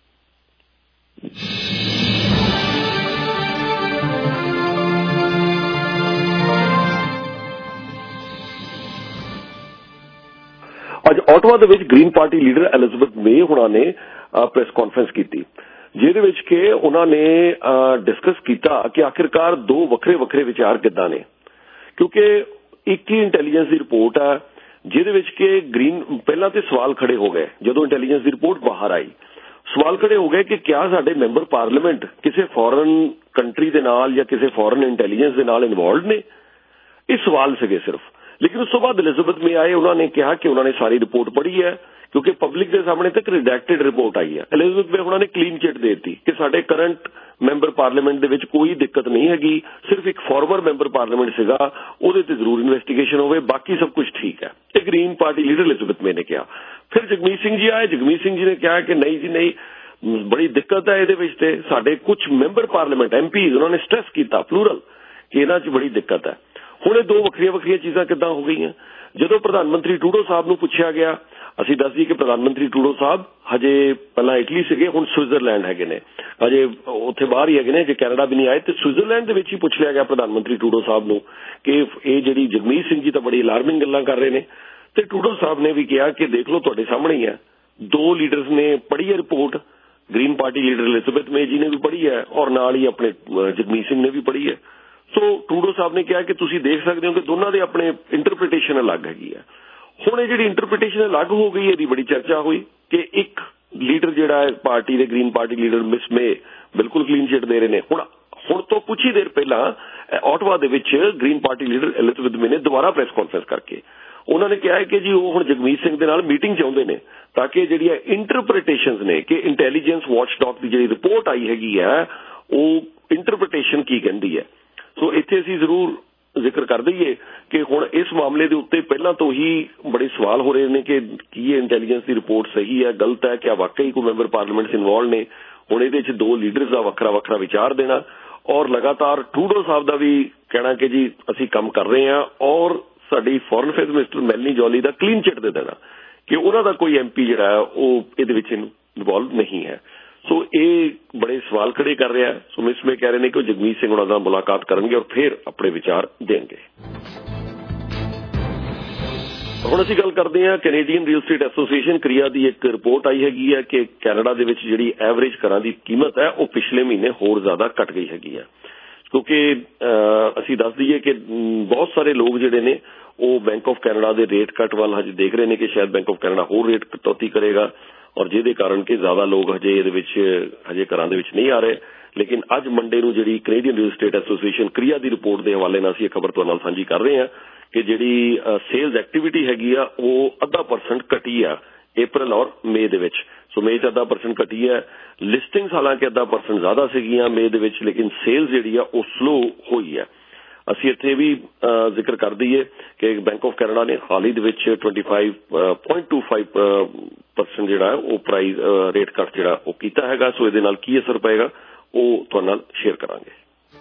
ਅੱਜ ਆਟਵਾ ਦੇ ਵਿੱਚ green party leader Elizabeth May ਹੁਣਾਂ ਨੇ ਪ੍ਰੈਸ ਕਾਨਫਰੰਸ ਕੀਤੀ, ਜਿਹਦੇ ਵਿੱਚ ਕਿ ਉਹਨਾਂ ਨੇ ਡਿਸਕਸ ਕੀਤਾ ਕਿ ਆਖਿਰਕਾਰ ਦੋ ਵੱਖਰੇ ਵੱਖਰੇ ਵਿਚਾਰ ਕਿੱਦਾਂ ਨੇ, ਕਿਉਂਕਿ ਇੱਕ ਹੀ ਇੰਟੈਲੀਜੈਂਸ ਦੀ ਰਿਪੋਰਟ ਆ ਜਿਹਦੇ ਵਿੱਚ ਕਿ ਗ੍ਰੀਨ, ਪਹਿਲਾਂ ਤੇ ਸਵਾਲ ਖੜੇ ਹੋ ਗਏ ਜਦੋਂ ਇੰਟੈਲੀਜੈਂਸ ਦੀ ਰਿਪੋਰਟ ਬਾਹਰ ਆਈ, ਸਵਾਲ ਖੜੇ ਹੋ ਗਏ ਕਿ ਕਿਆ ਸਾਡੇ ਮੈਂਬਰ ਪਾਰਲੀਮੈਂਟ ਕਿਸੇ ਫੋਰਨ ਕੰਟਰੀ ਦੇ ਨਾਲ ਜਾਂ ਕਿਸੇ ਫੋਰਨ ਇੰਟੈਲੀਜੈਂਸ ਦੇ ਨਾਲ ਇਨਵੋਲਵਡ ਨੇ। ਇਹ ਸਵਾਲ ਸੀਗੇ ਸਿਰਫ। ਲੇਕਿਨ ਉਸ ਤੋਂ ਬਾਅਦ ਐਲਿਜ਼ਬeth ਮੇ ਆਏ, ਉਹਨਾਂ ਨੇ ਕਿਹਾ ਕਿ ਉਹਨਾਂ ਨੇ ਸਾਰੀ ਰਿਪੋਰਟ ਪੜ੍ਹੀ ਹੈ, ਕਿਉਂਕਿ ਪਬਲਿਕ ਦੇ ਸਾਹਮਣੇ ਤੱਕ ਰਿਡੈਕਟਡ ਰਿਪੋਰਟ ਆਈ ਹੈ। ਐਲਿਜ਼ਬeth ਮੇ ਉਹਨਾਂ ਨੇ ਕਲੀਨ ਚਿੱਟ ਦੇ ਦਿੱਤੀ ਕਿ ਸਾਡੇ ਕਰੰਟ ਮੈਂਬਰ ਪਾਰਲੀਮੈਂਟ ਦੇ ਵਿੱਚ ਕੋਈ ਦਿੱਕਤ ਨਹੀਂ ਹੈਗੀ, ਸਿਰਫ ਇੱਕ ਫਾਰਮਰ ਮੈਂਬਰ ਪਾਰਲੀਮੈਂਟ ਸੀਗਾ, ਉਹਦੇ ਤੇ ਜ਼ਰੂਰ ਇਨਵੈਸਟੀਗੇਸ਼ਨ ਹੋਵੇ, ਬਾਕੀ ਸਭ ਕੁਝ ਠੀਕ ਹੈ। ਇਹ green party leader Elizabeth May ਨੇ ਕਿਹਾ। ਫਿਰ ਜਗਮੀਤ ਸਿੰਘ ਜੀ ਆਏ, ਜਗਮੀਤ ਸਿੰਘ ਜੀ ਨੇ ਕਿਹਾ ਕਿ ਨਹੀਂ ਜੀ ਨਹੀਂ, ਬੜੀ ਦਿੱਕਤ ਹੈ ਇਹਦੇ ਵਿੱਚ, ਤੇ ਸਾਡੇ ਕੁਝ ਮੈਂਬਰ ਪਾਰਲੀਮੈਂਟ ਐਮ ਪੀਜ਼ ਉਹਨਾਂ ਨੇ ਸਟ੍ਰੈਸ ਕੀਤਾ ਪਲੂਰਲ ਕਿ ਇਹਨਾਂ 'ਚ ਬੜੀ ਦਿੱਕਤ ਹੈ। ਹੁਣ ਇਹ ਦੋ ਵੱਖਰੀਆਂ ਵੱਖਰੀਆਂ ਚੀਜ਼ਾਂ ਕਿੱਦਾਂ ਹੋ ਗਈਆਂ? ਜਦੋਂ ਪ੍ਰਧਾਨ ਮੰਤਰੀ ਟਰੂਡੋ ਸਾਹਿਬ ਨੂੰ ਪੁੱਛਿਆ ਗਿਆ, ਅਸੀਂ ਦੱਸ ਦਈਏ ਕਿ ਪ੍ਰਧਾਨ ਮੰਤਰੀ ਟਰੂਡੋ ਸਾਹਿਬ ਹਜੇ ਪਹਿਲਾਂ ਇਟਲੀ ਸੀਗੇ, ਹੁਣ ਸਵਿਟਜ਼ਰਲੈਂਡ ਹੈਗੇ ਨੇ, ਹਜੇ ਉੱਥੇ ਬਾਹਰ ਹੀ ਹੈਗੇ ਨੇ, ਜੇ ਕੈਨੇਡਾ ਵੀ ਨਹੀਂ ਆਏ, ਤੇ ਸਵਿਟਜ਼ਰਲੈਂਡ ਦੇ ਵਿੱਚ ਹੀ ਪੁੱਛ ਲਿਆ ਗਿਆ ਪ੍ਰਧਾਨ ਮੰਤਰੀ ਟਰੂਡੋ ਸਾਹਿਬ ਨੂੰ ਕਿ ਇਹ ਜਿਹੜੀ ਜਗਮੀਤ ਸਿੰਘ ਜੀ ਤਾਂ ਬੜੀ ਅਲਾਰਮਿੰਗ ਗੱਲਾਂ ਕਰ ਰਹੇ ਨੇ। ਤੇ ਟਰੂਡੋ ਸਾਹਿਬ ਨੇ ਵੀ ਕਿਹਾ ਕਿ ਦੇਖ ਲਓ ਤੁਹਾਡੇ ਸਾਹਮਣੇ ਹੀ ਹੈ, ਦੋ ਲੀਡਰਸ ਨੇ ਪੜ੍ਹੀ ਹੈ report, green party leader Elizabeth May ji ਨੇ ਵੀ ਪੜ੍ਹੀ ਹੈ ਔਰ ਨਾਲ ਹੀ ਆਪਣੇ ਜਗਮੀਤ ਸਿੰਘ ਨੇ ਵੀ ਪੜ੍ਹੀ ਹੈ। ਸੋ ਟਰੂਡੋ ਸਾਹਿਬ ਨੇ ਕਿਹਾ ਕਿ ਤੁਸੀਂ ਦੇਖ ਸਕਦੇ ਹੋ ਕਿ ਦੋਨਾਂ ਦੇ ਆਪਣੇ ਇੰਟਰਪ੍ਰੀਟੇਸ਼ਨ ਅਲੱਗ ਹੈਗੀ ਹੈ। ਹੁਣ ਇਹ ਜਿਹੜੀ ਇੰਟਰਪ੍ਰੀਟੇਸ਼ਨ ਅਲੱਗ ਹੋ ਗਈ, ਇਹਦੀ ਬੜੀ ਚਰਚਾ ਹੋਈ ਕਿ ਇੱਕ ਲੀਡਰ ਜਿਹੜਾ ਹੈ ਪਾਰਟੀ ਦੇ, green party leader miss May ਬਿਲਕੁਲ ਕਲੀਨ ਚਿੱਟ ਦੇ ਰਹੇ ਨੇ। ਹੁਣ ਹੁਣ ਤੋਂ ਕੁਝ ਹੀ ਦੇਰ ਪਹਿਲਾਂ ਆਟਵਾ ਦੇ ਵਿੱਚ green party leader Elizabeth May ਨੇ ਦੁਬਾਰਾ ਪ੍ਰੈਸ ਕਾਨਫਰੰਸ ਕਰਕੇ ਉਹਨਾਂ ਨੇ ਕਿਹਾ ਕਿ ਜੀ ਉਹ ਹੁਣ ਜਗਮੀਤ ਸਿੰਘ ਦੇ ਨਾਲ ਮੀਟਿੰਗ ਚਾਹੁੰਦੇ ਨੇ ਤਾਂ ਕਿ ਜਿਹੜੀਆਂ ਇੰਟਰਪ੍ਰੀਟੇਸ਼ਨਸ ਨੇ ਕਿ ਇੰਟੈਲੀਜੈਂਸ ਵਾਚਡੌਗ ਦੀ ਜਿਹੜੀ ਰਿਪੋਰਟ ਆਈ ਹੈਗੀ ਹੈ ਉਹ ਇੰਟਰਪ੍ਰੀਟੇਸ਼ਨ ਕੀ ਕਹਿੰਦੀ ਹੈ। ਸੋ ਇੱਥੇ ਅਸੀਂ ਜ਼ਰੂਰ ਜ਼ਿਕਰ ਕਰ ਦਈਏ ਕਿ ਹੁਣ ਇਸ ਮਾਮਲੇ ਦੇ ਉੱਤੇ ਪਹਿਲਾਂ ਤੋਂ ਹੀ ਬੜੇ ਸਵਾਲ ਹੋ ਰਹੇ ਨੇ ਕਿ ਕੀ ਇਹ ਇੰਟੈਲੀਜੈਂਸ ਦੀ ਰਿਪੋਰਟ ਸਹੀ ਹੈ, ਗਲਤ ਹੈ, ਕਿ ਵਾਕਈ ਕੋਈ ਮੈਂਬਰ ਪਾਰਲੀਮੈਂਟ ਇਨਵੋਲਵ ਨੇ। ਹੁਣ ਇਹਦੇ ਵਿੱਚ ਦੋ ਲੀਡਰਸ ਦਾ ਵੱਖਰਾ ਵੱਖਰਾ ਵਿਚਾਰ ਦੇਣਾ ਔਰ ਲਗਾਤਾਰ ਟਰੂਡੋ ਸਾਹਿਬ ਦਾ ਵੀ ਕਹਿਣਾ ਕਿ ਜੀ ਅਸੀਂ ਕੰਮ ਕਰ ਰਹੇ ਹਾਂ ਔਰ ਸਾਡੀ foreign affairs minister Melanie Joly ਦਾ ਕਲੀਨ ਚਿੱਟ ਦੇ ਦੇਣਾ ਕਿ ਉਹਨਾਂ ਦਾ ਕੋਈ ਐਮਪੀ ਜਿਹੜਾ ਹੈ ਉਹ ਇਹਦੇ ਵਿੱਚ ਇਨਵੋਲਵ ਨਹੀਂ ਹੈ। ਸੋ ਇਹ ਬੜੇ ਸਵਾਲ ਖੜੇ ਕਰ ਰਿਹਾ। ਸੋ ਮਿਸ ਮੇ ਕਹਿ ਰਹੇ ਨੇ ਕਿ ਉਹ ਜਗਮੀਤ ਸਿੰਘ ਉਹਨਾਂ ਨਾਲ ਮੁਲਾਕਾਤ ਕਰਨਗੇ ਔਰ ਫਿਰ ਆਪਣੇ ਵਿਚਾਰ ਦੇਣਗੇ। ਹੁਣ ਅਸੀਂ ਗੱਲ ਕਰਦੇ ਹਾਂ ਕੈਨੇਡੀਅਨ ਰੀਅਲ ਸਟੇਟ ਐਸੋਸੀਏਸ਼ਨ ਕ੍ਰਿਆ ਦੀ ਇੱਕ ਰਿਪੋਰਟ ਆਈ ਹੈਗੀ ਹੈ ਕਿ ਕੈਨੇਡਾ ਦੇ ਵਿੱਚ ਜਿਹੜੀ ਐਵਰੇਜ ਘਰਾਂ ਦੀ ਕੀਮਤ ਹੈ ਉਹ ਪਿਛਲੇ ਮਹੀਨੇ ਹੋਰ ਜ਼ਿਆਦਾ ਘਟ ਗਈ ਹੈਗੀ ਹੈ, ਕਿਉਂਕਿ ਅਸੀਂ ਦੱਸ ਦਈਏ ਕਿ ਬਹੁਤ ਸਾਰੇ ਲੋਕ ਜਿਹੜੇ ਨੇ ਉਹ ਬੈਂਕ ਆਫ ਕੈਨੇਡਾ ਦੇ ਰੇਟ ਕੱਟ ਵੱਲ ਹਜੇ ਦੇਖ ਰਹੇ ਨੇ ਕਿ ਸ਼ਾਇਦ ਬੈਂਕ ਆਫ ਕੈਨੇਡਾ ਹੋਰ ਰੇਟ ਕਟੌਤੀ ਕਰੇਗਾ ਔਰ ਜਿਹਦੇ ਕਾਰਨ ਕਿ ਜ਼ਿਆਦਾ ਲੋਕ ਹਜੇ ਇਹਦੇ ਵਿੱਚ ਹਜੇ ਘਰਾਂ ਦੇ ਵਿੱਚ ਨਹੀਂ ਆ ਰਹੇ। ਲੇਕਿਨ ਅੱਜ ਮੰਡੇ ਨੂੰ ਜਿਹੜੀ ਕੈਨੇਡੀਅਨ ਰੀਅਲ ਸਟੇਟ ਐਸੋਸੀਏਸ਼ਨ ਕ੍ਰਿਆ ਦੀ ਰਿਪੋਰਟ ਦੇ ਹਵਾਲੇ ਨਾਲ ਅਸੀਂ ਇਹ ਖਬਰ ਤੁਹਾਡੇ ਨਾਲ ਸਾਂਝੀ ਕਰ ਰਹੇ ਹਾਂ ਕਿ ਜਿਹੜੀ ਸੇਲਜ਼ ਐਕਟੀਵਿਟੀ ਹੈਗੀ ਆ ਉਹ ਅੱਧਾ ਪਰਸੈਂਟ ਘਟੀ ਆ ਅਪ੍ਰੈਲ ਔਰ ਮਈ ਦੇ ਵਿੱਚ। ਸੋ ਮਈ 'ਚ ਅੱਧਾ ਪਰਸੈਂਟ ਘਟੀ ਹੈ। ਲਿਸਟਿੰਗਸ ਹਾਲਾਂਕਿ ਅੱਧਾ ਪਰਸੈਂਟ ਜ਼ਿਆਦਾ ਸੀਗੀਆਂ ਮਈ ਦੇ ਵਿੱਚ, ਲੇਕਿਨ ਸੇਲਜ਼ ਜਿਹੜੀ ਆ ਉਹ ਸਲੋ ਹੋਈ ਹੈ। ਅਸੀਂ ਇੱਥੇ ਵੀ ਜ਼ਿਕਰ ਕਰ ਦਈਏ ਕਿ ਬੈਂਕ ਆਫ ਕੈਨੇਡਾ ਨੇ ਹਾਲ ਹੀ ਦੇ ਵਿੱਚ twenty five point two five percent ਜਿਹੜਾ ਉਹ ਪ੍ਰਾਈਸ ਰੇਟ ਕੱਟ ਜਿਹੜਾ ਉਹ ਕੀਤਾ ਹੈਗਾ। ਸੋ ਇਹਦੇ ਨਾਲ ਕੀ ਅਸਰ ਪਏਗਾ ਉਹ ਤੁਹਾਡੇ ਨਾਲ ਸ਼ੇਅਰ ਕਰਾਂਗੇ।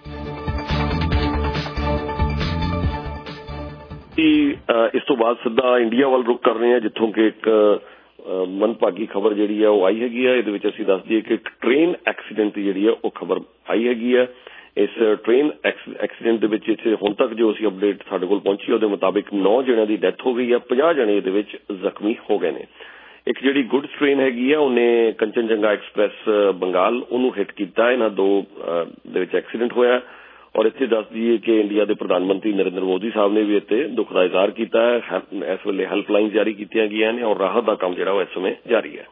ਇਸ ਤੋਂ ਬਾਅਦ ਸਿੱਧਾ ਇੰਡੀਆ ਵੱਲ ਰੁਕ ਕਰ ਰਹੇ ਹਾਂ, ਜਿੱਥੋਂ ਕਿ ਇੱਕ ਮਨਭਾਗੀ ਖਬਰ ਜਿਹੜੀ ਆ ਉਹ ਆਈ ਹੈਗੀ ਆ। ਇਹਦੇ ਵਿੱਚ ਅਸੀਂ ਦੱਸ ਦਈਏ ਕਿ ਇੱਕ ਟ੍ਰੇਨ ਐਕਸੀਡੈਂਟ ਦੀ ਜਿਹੜੀ ਆ ਉਹ ਖਬਰ ਆਈ ਹੈਗੀ ਆ। ਇਸ ਟ੍ਰੇਨ ਐਕਸੀਡੈਂਟ ਦੇ ਵਿੱਚ ਇੱਥੇ ਹੁਣ ਤੱਕ ਜੋ ਅਸੀਂ ਅਪਡੇਟ ਸਾਡੇ ਕੋਲ ਪਹੁੰਚੀ ਉਹਦੇ ਮੁਤਾਬਿਕ ਨੌ ਜਣਿਆਂ ਦੀ ਡੈਥ ਹੋ ਗਈ ਆ, ਪੰਜਾਹ ਜਣੇ ਇਹਦੇ ਵਿੱਚ ਜ਼ਖਮੀ ਹੋ ਗਏ ਨੇ। ਇੱਕ ਜਿਹੜੀ ਗੁੱਡਸ ਟ੍ਰੇਨ ਹੈਗੀ ਆ ਉਹਨੇ ਕੰਚਨਜੰਗਾ ਐਕਸਪ੍ਰੈਸ ਬੰਗਾਲ ਉਹਨੂੰ ਹਿੱਟ ਕੀਤਾ। ਇਹਨਾਂ ਦੋ ਦੇ ਵਿੱਚ ਐਕਸੀਡੈਂਟ ਹੋਇਆ। ਔਰ ਇੱਥੇ ਦੱਸ ਦਈਏ ਕਿ ਇੰਡੀਆ ਦੇ ਪ੍ਰਧਾਨ ਮੰਤਰੀ ਨਰਿੰਦਰ ਮੋਦੀ ਸਾਹਿਬ ਨੇ ਵੀ ਇੱਥੇ ਦੁੱਖ ਦਾ ਇਜ਼ਹਾਰ ਕੀਤਾ ਹੈ। ਇਸ ਵੇਲੇ ਹੈਲਪਲਾਈਨ ਜਾਰੀ ਕੀਤੀਆਂ ਗਈਆਂ ਨੇ ਔਰ ਰਾਹਤ ਦਾ ਕੰਮ ਜਿਹੜਾ ਉਹ ਇਸ ਸਮੇਂ ਜਾਰੀ ਹੈ।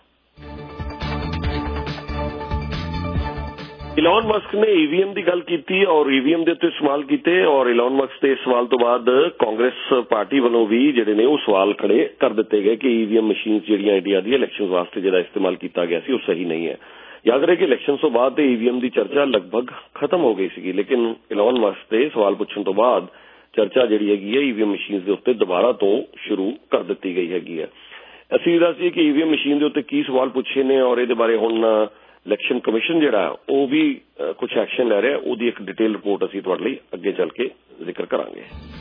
ਇਲਨ ਮਸਕ ਨੇ ਈਵੀਐਮ ਦੀ ਗੱਲ ਕੀਤੀ ਔਰ ਈਵੀਐਮ ਦੇ ਉੱਤੇ ਸਵਾਲ ਕੀਤੇ ਔਰ ਇਲਨ ਮਸਕ ਦੇ ਸਵਾਲ ਤੋਂ ਬਾਅਦ ਕਾਂਗਰਸ ਪਾਰਟੀ ਵੱਲੋਂ ਵੀ ਜਿਹੜੇ ਨੇ ਉਹ ਸਵਾਲ ਖੜੇ ਕਰ ਦਿੱਤੇ ਗਏ ਕਿ ਈਵੀਐਮ ਮਸ਼ੀਨ ਜਿਹੜੀਆਂ ਇੰਡੀਆ ਦੀ ਇਲੈਕਸ਼ਨ ਵਾਸਤੇ ਜਿਹੜਾ ਇਸਤੇਮਾਲ ਕੀਤਾ ਗਿਆ ਸੀ ਉਹ ਸਹੀ ਨਹੀਂ ਹੈ। ਯਾਦ ਰਹੇ ਕਿ ਇਲੈਕਸ਼ਨ ਤੋਂ ਬਾਅਦ ਤੇ ਈਵੀਐਮ ਦੀ ਚਰਚਾ ਲਗਭਗ ਖਤਮ ਹੋ ਗਈ ਸੀਗੀ, ਲੇਕਿਨ ਇਲਨ ਮਸਕ ਦੇ ਸਵਾਲ ਪੁੱਛਣ ਤੋਂ ਬਾਅਦ ਚਰਚਾ ਜਿਹੜੀ ਹੈਗੀ ਹੈ ਈਵੀਐਮ ਮਸ਼ੀਨ ਦੇ ਉੱਤੇ ਦੁਬਾਰਾ ਤੋਂ ਸ਼ੁਰੂ ਕਰ ਦਿੱਤੀ ਗਈ ਹੈਗੀ ਹੈ। ਅਸੀਂ ਦੱਸੀਏ ਕਿ ਈਵੀਐਮ ਮਸ਼ੀਨ ਦੇ ਉੱਤੇ ਕੀ ਸਵਾਲ ਪੁੱਛੇ ਨੇ ਔਰ ਇਹਦੇ ਬਾਰੇ ਹੁਣ ਇਲੈਕਸ਼ਨ ਕਮਿਸ਼ਨ ਜਿਹੜਾ ਉਹ ਵੀ ਕੁਝ ਐਕਸ਼ਨ ਲੈ ਰਿਹਾ। ਉਹਦੀ ਇੱਕ ਡਿਟੇਲ ਰਿਪੋਰਟ ਅਸੀਂ ਤੁਹਾਡੇ ਲਈ ਅੱਗੇ ਚੱਲ ਕੇ ਜ਼ਿਕਰ ਕਰਾਂਗੇ।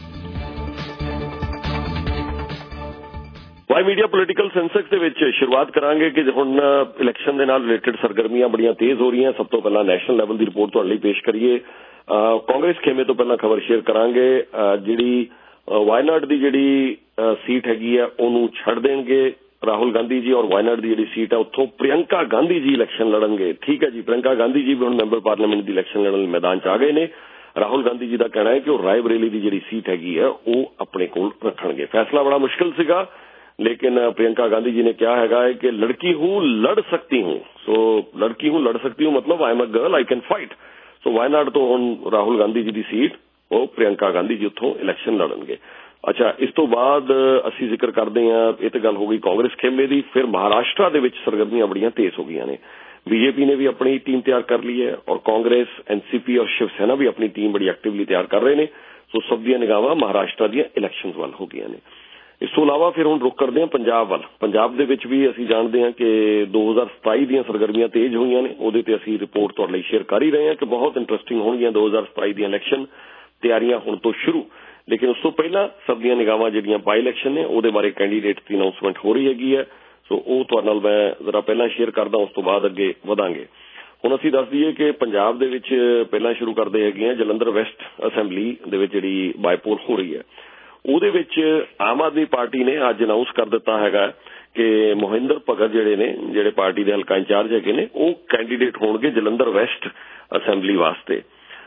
ਵਾਈ ਮੀਡੀਆ ਪੋਲੀਟੀਕਲ ਸੈਂਸੈਕਸ ਦੇ ਵਿੱਚ ਸ਼ੁਰੂਆਤ ਕਰਾਂਗੇ ਕਿ ਹੁਣ ਇਲੈਕਸ਼ਨ ਦੇ ਨਾਲ ਰਿਲੇਟਡ ਸਰਗਰਮੀਆਂ ਬੜੀਆਂ ਤੇਜ਼ ਹੋ ਰਹੀਆਂ। ਸਭ ਤੋਂ ਪਹਿਲਾਂ ਨੈਸ਼ਨਲ ਲੈਵਲ ਦੀ ਰਿਪੋਰਟ ਤੁਹਾਡੇ ਲਈ ਪੇਸ਼ ਕਰੀਏ। ਕਾਂਗਰਸ ਖੇਮੇ ਤੋਂ ਪਹਿਲਾਂ ਖਬਰ ਸ਼ੇਅਰ ਕਰਾਂਗੇ। ਜਿਹੜੀ ਵਾਇਨਾਡ ਦੀ ਜਿਹੜੀ ਸੀਟ ਹੈਗੀ ਆ ਉਹਨੂੰ ਛੱਡ ਦੇਣਗੇ ਰਾਹੁਲ ਗਾਂਧੀ ਜੀ ਔਰ ਵਾਇਨਾਡ ਦੀ ਜਿਹੜੀ ਸੀਟ ਹੈ ਉੱਥੋਂ ਪ੍ਰਿਯੰਕਾ ਗਾਂਧੀ ਜੀ ਇਲੈਕਸ਼ਨ ਲੜਨਗੇ। ਠੀਕ ਹੈ ਜੀ, ਪ੍ਰਿਯੰਕਾ ਗਾਂਧੀ ਜੀ ਵੀ ਹੁਣ ਮੈਂਬਰ ਪਾਰਲੀਮੈਂਟ ਦੀ ਇਲੈਕਸ਼ਨ ਲੜਨ ਲਈ ਮੈਦਾਨ 'ਚ ਆ ਗਏ ਨੇ। ਰਾਹੁਲ ਗਾਂਧੀ ਜੀ ਦਾ ਕਹਿਣਾ ਹੈ ਕਿ ਉਹ ਰਾਏ ਬਰੇਲੀ ਦੀ ਜਿਹੜੀ ਸੀਟ ਹੈਗੀ ਆ ਉਹ ਆਪਣੇ ਕੋਲ ਰੱਖਣਗੇ। ਫੈਸਲਾ ਬੜਾ ਮੁਸ਼ਕਿਲ ਸੀਗਾ, लेकिन प्रियंका गांधी जी ने क्या है कि लड़की हूं लड़ सकती हूं। सो लड़की हूं लड़ सकती हूं मतलब I am a girl I can fight. So Wayanad तो हुण राहुल गांधी जी की सीट वो प्रियंका गांधी जी उत्थों इलैक्शन लड़नगे। अच्छा, इस तो बाद असीं जिक्र करते हैं, ये तो गल हो गई कांग्रेस खेमे की। फिर महाराष्ट्र दे विच सरगर्मियां बड़ियां तेज हो गई ने। बीजेपी ने भी अपनी टीम तैयार कर ली है और कांग्रेस एनसीपी और शिवसेना भी अपनी टीम बड़ी एक्टिवली तैयार कर रहे हैं। सो सब दी निगाहां महाराष्ट्र दी इलैक्शन वाल हो गई ने। इस तो इलावा फिर हुण रुक करते हैं पंजाब वाल। पंजाब दे विच भी असीं जानते हैं कि दो हज़ार सताई दी सरगर्मियां तेज हुई ने। उहदे ते असीं रिपोर्ट तुहाडे लई शेयर कर ही रहे हैं कि बहुत इंटरस्टिंग होणगीਆਂ दो हज़ार सताई दी इलैक्शन तैयारियां हुण तो शुरू। लेकिन उस तो पहला सब ਦੀਆਂ ਨਿਗਾਹਾਂ ਜਿਹੜੀਆਂ ਬਾਈ ਇਲੈਕਸ਼ਨ ਨੇ ਉਹਦੇ ਬਾਰੇ ਕੈਂਡੀਡੇਟ ਦੀ ਅਨਾਉਂਸਮੈਂਟ ਹੋ ਰਹੀ ਹੈਗੀ ਹੈ। ਸੋ ਉਹ ਤੁਹਾਡੇ ਨਾਲ ਮੈਂ ਜ਼ਰਾ ਪਹਿਲਾਂ ਸ਼ੇਅਰ ਕਰਦਾ, ਉਸ ਤੋਂ ਬਾਅਦ ਅੱਗੇ ਵਧਾਂਗੇ। ਹੁਣ ਅਸੀਂ ਦੱਸ ਦਈਏ ਕਿ ਪੰਜਾਬ ਦੇ ਵਿੱਚ ਪਹਿਲਾਂ ਸ਼ੁਰੂ ਕਰਦੇ ਹੈਗੇ ਆ ਜਲੰਧਰ ਵੈਸਟ ਅਸੈਂਬਲੀ ਦੇ ਵਿੱਚ ਜਿਹੜੀ ਬਾਈਪੋਲ ਹੋ ਰਹੀ ਹੈ। ਉਹਦੇ ਵਿੱਚ ਆਮ ਆਦਮੀ ਪਾਰਟੀ ਨੇ ਅੱਜ ਅਨਾਉਂਸ ਕਰ ਦਿੱਤਾ ਹੈਗਾ ਕਿ ਮੋਹਿੰਦਰ ਭਗਤ ਜਿਹੜੇ ਨੇ ਜਿਹੜੇ ਪਾਰਟੀ ਦੇ ਹਲਕਾ ਇੰਚਾਰਜ ਹੈਗੇ ਨੇ ਉਹ ਕੈਂਡੀਡੇਟ ਹੋਣਗੇ ਜਲੰਧਰ ਵੈਸਟ ਅਸੈਂਬਲੀ ਵਾਸਤੇ।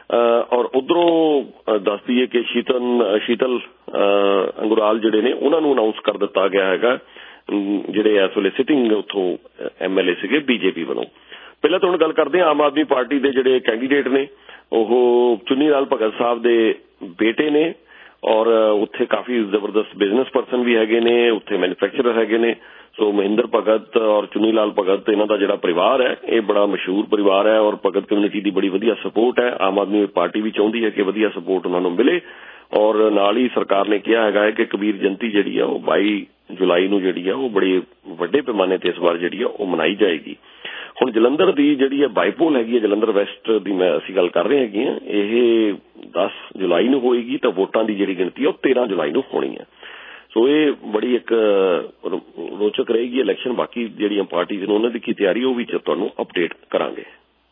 ਔਰ ਉਧਰੋਂ ਦੱਸ ਦਈਏ ਕਿ ਸ਼ੀਤਲ ਸ਼ੀਤਲ ਅੰਗੁਰਾਲ ਜਿਹੜੇ ਨੇ ਉਹਨਾਂ ਨੂੰ ਅਨਾਉਂਸ ਕਰ ਦਿੱਤਾ ਗਿਆ ਹੈਗਾ, ਜਿਹੜੇ ਇਸ ਵੇਲੇ ਸਿਟਿੰਗ ਉੱਥੋਂ ਐਮ ਐਲ ਏ ਸੀਗੇ ਬੀਜੇਪੀ ਵੱਲੋਂ। ਪਹਿਲਾਂ ਤਾਂ ਹੁਣ ਗੱਲ ਕਰਦੇ ਹਾਂ ਆਮ ਆਦਮੀ ਪਾਰਟੀ ਦੇ ਜਿਹੜੇ ਕੈਂਡੀਡੇਟ ਨੇ ਉਹ ਚੁੰਨੀ ਲਾਲ ਭਗਤ ਸਾਹਿਬ ਦੇ ਬੇਟੇ ਨੇ ਔਰ ਉੱਥੇ ਕਾਫੀ ਜ਼ਬਰਦਸਤ ਬਿਜ਼ਨਸ ਪਰਸਨ ਵੀ ਹੈਗੇ ਨੇ, ਉੱਥੇ ਮੈਨੂਫੈਕਚਰਰ ਹੈਗੇ ਨੇ। ਸੋ ਮਹਿੰਦਰ ਭਗਤ ਔਰ ਚੁੰਨੀ ਲਾਲ ਭਗਤ ਇਹਨਾਂ ਦਾ ਜਿਹੜਾ ਪਰਿਵਾਰ ਹੈ ਇਹ ਬੜਾ ਮਸ਼ਹੂਰ ਪਰਿਵਾਰ ਹੈ ਔਰ ਭਗਤ ਕਮਿਊਨਿਟੀ ਦੀ ਬੜੀ ਵਧੀਆ ਸਪੋਰਟ ਹੈ। ਆਮ ਆਦਮੀ ਪਾਰਟੀ ਵੀ ਚਾਹੁੰਦੀ ਹੈ ਕਿ ਵਧੀਆ ਸਪੋਰਟ ਉਹਨਾਂ ਨੂੰ ਮਿਲੇ ਔਰ ਨਾਲ ਹੀ ਸਰਕਾਰ ਨੇ ਕਿਹਾ ਹੈਗਾ ਹੈ ਕਿ ਕਬੀਰ ਜਯੰਤੀ ਜਿਹੜੀ ਆ ਉਹ ਬਾਈ ਜੁਲਾਈ ਨੂੰ ਜਿਹੜੀ ਆ ਉਹ ਬੜੇ ਵੱਡੇ ਪੈਮਾਨੇ ਤੇ ਇਸ ਵਾਰ ਜਿਹੜੀ ਆ ਉਹ ਮਨਾਈ ਜਾਏਗੀ। ਹੁਣ ਜਲੰਧਰ ਦੀ ਜਿਹੜੀ ਹੈ ਬਾਈਪੋਲ ਹੈਗੀ ਹੈ ਜਲੰਧਰ ਵੈਸਟ ਦੀ ਮੈਂ ਅਸੀਂ ਗੱਲ ਕਰ ਰਹੇ ਹੈਗੇ ਹਾਂ, ਇਹ ਦਸ ਜੁਲਾਈ ਨੂੰ ਹੋਏਗੀ ਤਾਂ ਵੋਟਾਂ ਦੀ ਜਿਹੜੀ ਗਿਣਤੀ ਹੈ ਉਹ ਤੇਰਾਂ ਜੁਲਾਈ ਨੂੰ ਹੋਣੀ ਹੈ। ਸੋ ਇਹ ਬੜੀ ਇੱਕ ਰੋਚਕ ਰਹੇਗੀ ਇਲੈਕਸ਼ਨ। ਬਾਕੀ ਜਿਹੜੀਆਂ ਪਾਰਟੀਆਂ ਨੇ ਉਹਨਾਂ ਦੀ ਕੀ ਤਿਆਰੀ ਉਹ ਵੀ ਤੁਹਾਨੂੰ ਅਪਡੇਟ ਕਰਾਂਗੇ।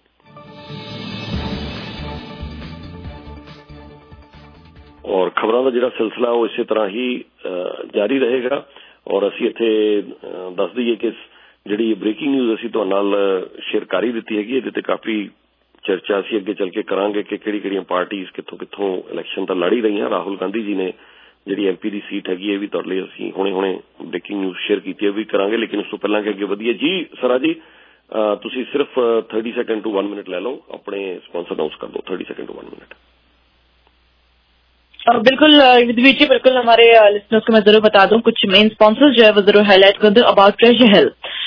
ਔਰ ਖਬਰਾਂ ਦਾ ਜਿਹੜਾ ਸਿਲਸਿਲਾ ਉਹ ਇਸੇ ਤਰ੍ਹਾਂ ਹੀ ਜਾਰੀ ਰਹੇਗਾ ਔਰ ਅਸੀਂ ਇੱਥੇ ਦੱਸ ਦਈਏ ਕਿ ਜਿਹੜੀ ਬ੍ਰੇਕਿੰਗ ਨਿਊਜ਼ ਅਸੀਂ ਤੁਹਾਡੇ ਨਾਲ ਸ਼ੇਅਰ ਕਰ ਹੀ ਦਿੱਤੀ ਹੈਗੀ। ਇਹਦੇ ਤੇ ਕਾਫੀ ਚਰਚਾ ਅਸੀਂ ਅੱਗੇ ਚੱਲ ਕੇ ਕਰਾਂਗੇ ਕਿ ਕਿਹੜੀ ਕਿਹੜੀਆਂ ਪਾਰਟੀਆਂ ਕਿੱਥੋਂ ਕਿੱਥੋਂ ਇਲੈਕਸ਼ਨ ਤਾਂ ਲੜ ਹੀ ਰਹੀਆਂ। ਰਾਹੁਲ ਗਾਂਧੀ ਜੀ ਨੇ ਜਿਹੜੀ ਐਮਪੀ ਦੀ ਸੀਟ ਹੈਗੀ ਇਹ ਵੀ ਤੁਹਾਡੇ ਲਈ ਅਸੀਂ ਹੁਣੇ ਹੁਣੇ ਬ੍ਰੇਕਿੰਗ ਨਿਊਜ਼ ਸ਼ੇਅਰ ਕੀਤੀ ਹੈ ਵੀ ਕਰਾਂਗੇ। ਲੇਕਿਨ ਉਸ ਤੋਂ ਪਹਿਲਾਂ ਕਿ ਅੱਗੇ ਵਧੀਏ ਜੀ ਸਰਾ ਜੀ ਤੁਸੀਂ ਸਿਰਫ thirty second to one minute ले लो, अपने स्पॉन्सर अनाउंस कर दो। Thirty second to one minute. बिल्कुल विधि बिल्कुल हमारे लिसनर्स को मैं जरूर बता दूं कुछ मेन स्पॉन्सर्स जो है वो जरूर हाईलाइट कर दूं। About Treasure Hill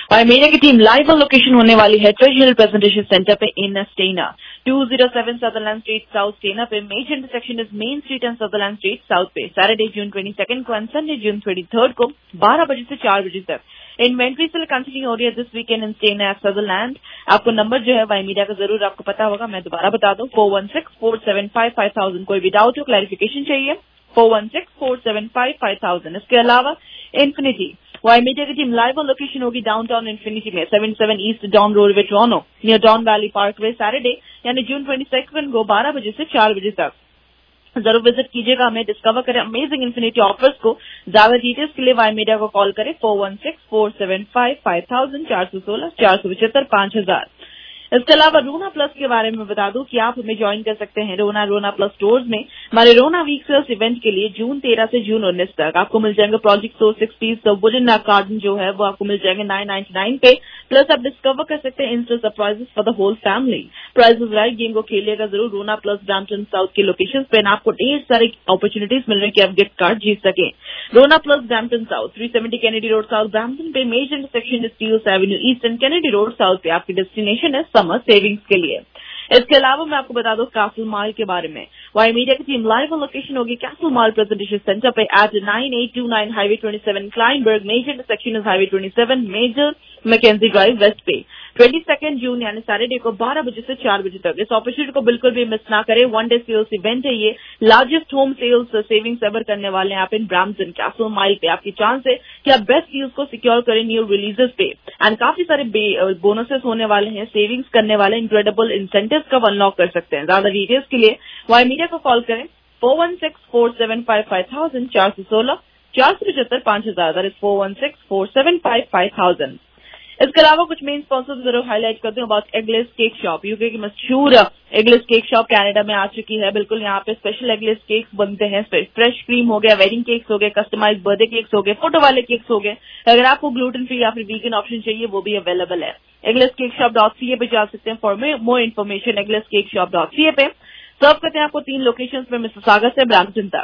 Y media की टीम लाइव ऑन लोकेशन होने वाली है ट्रेजर हिल प्रेजेंटेशन सेंटर पे in Stena, two oh seven Sutherland Street South Stena पे। Major intersection is Main Street and Sutherland Street South पे। Saturday June twenty second को and Sunday June twenty third को बारह बजे से चार बजे तक इन्वेंट्री सेल कंटिन्यू हो रही है this weekend in Stena at Sutherland. आपको नंबर जो है वाई मीडिया का जरूर आपको पता होगा, मैं दोबारा बता दूं, four one six four seven five five thousand. कोई भी डाउट हो, क्लैरिफिकेशन चाहिए, four one six four seven five five thousand. इसके अलावा इन्फिनिटी वाई मीडिया की टीम लाइव ऑन लोकेशन होगी डाउनटाउन इन्फिनिटी में, seventy seven east Don road way Toronto near Don Valley parkway. Saturday यानी June twenty second को बारह बजे से चार बजे तक जरूर विजिट कीजिएगा, हमें डिस्कवर करें अमेजिंग इन्फिनिटी ऑफर्स को। ज्यादा डिटेल्स के लिए वाई मीडिया को कॉल करें four one six four seven five five thousand, चार सौ सोलह चार सौ पचहत्तर पांच हजार। इसके अलावा रोना प्लस के बारे में बता दूं कि आप हमें ज्वाइन कर सकते हैं रोना रोना प्लस स्टोर्स में। हमारे रोना वीक सेल्स इवेंट के लिए जून तेरह से जून उन्नीस तक आपको मिल जाएंगे project so six piece wooden carton जो है वो आपको मिल जाएंगे नाइन नाइन्टी नाइन पे। प्लस आप डिस्कवर कर सकते हैं insta surprises for the whole family. Prizes right game को खेलिएगा जरूर रोना प्लस ब्रैम्पटन साउथ के लोकेशन पे, आपको ढेर सारी अपॉर्चुनिटीज मिल रही है कि आप गिफ्ट कार्ड जीत सके। Rona plus Brampton South, three seventy Kennedy Road South Brampton पे। Major intersection Steeles Avenue East and Kennedy Road South पे आपकी डेस्टिनेशन है समर सेविंग्स के लिए। इसके अलावा मैं आपको बता दूं कैसल मॉल के बारे में। वाई मीडिया की टीम लाइव ऑन लोकेशन होगी कैसल मॉल प्रेजेंटेशन सेंटर पे at nine eight two nine highway twenty seven Kleinburg. Major intersection is highway twenty seven Major Mackenzie Drive West पे। Twenty second June यानी Saturday को बारह बजे से चार बजे तक। इस अपॉर्चुनिटी को बिल्कुल भी मिस ना करें। वन डे सेल्स इवेंट है ये, largest home sales savings ever करने वाले हैं आप इन ब्रैम्पटन कैसल माइल पे। आपकी चांस है कि आप बेस्ट डील्स को सिक्योर करें न्यू रिलीजेस पे एंड काफी सारे बोनसेस होने वाले हैं, सेविंग्स करने वाले इंक्रेडिबल इंसेंटिव्स का अनलॉक कर सकते हैं। ज्यादा डिटेल्स के लिए वाई मीडिया को कॉल करें four one six four seven five five thousand, चार सौ सोलह चार सौ पचहत्तर पांच हजार। That is four one six four seven five five thousand. इसके अलावा कुछ मेन स्पॉन्सर्स जरूर हाईलाइट करते हैं about eggless cake shop. UK की मशहूर एगलेस केक शॉप कनाडा में आ चुकी है। बिल्कुल यहाँ पे स्पेशल एगलेस केक्स बनते हैं, फ्रेश क्रीम हो गया, वेडिंग केक्स हो गए, कस्टमाइज बर्थडे केक्स हो गए, फोटो वाले केक्स हो गए। अगर आपको ग्लूटेन फ्री या फिर वीगन ऑप्शन चाहिए वो भी अवेलेबल है। Eggless cake shop dot C A पे जा सकते हैं for more information. Eggless cake shop dot C A पे सर्व करते हैं आपको तीन लोकेशन में, मिसिसागा से ब्रैम्पटन तक।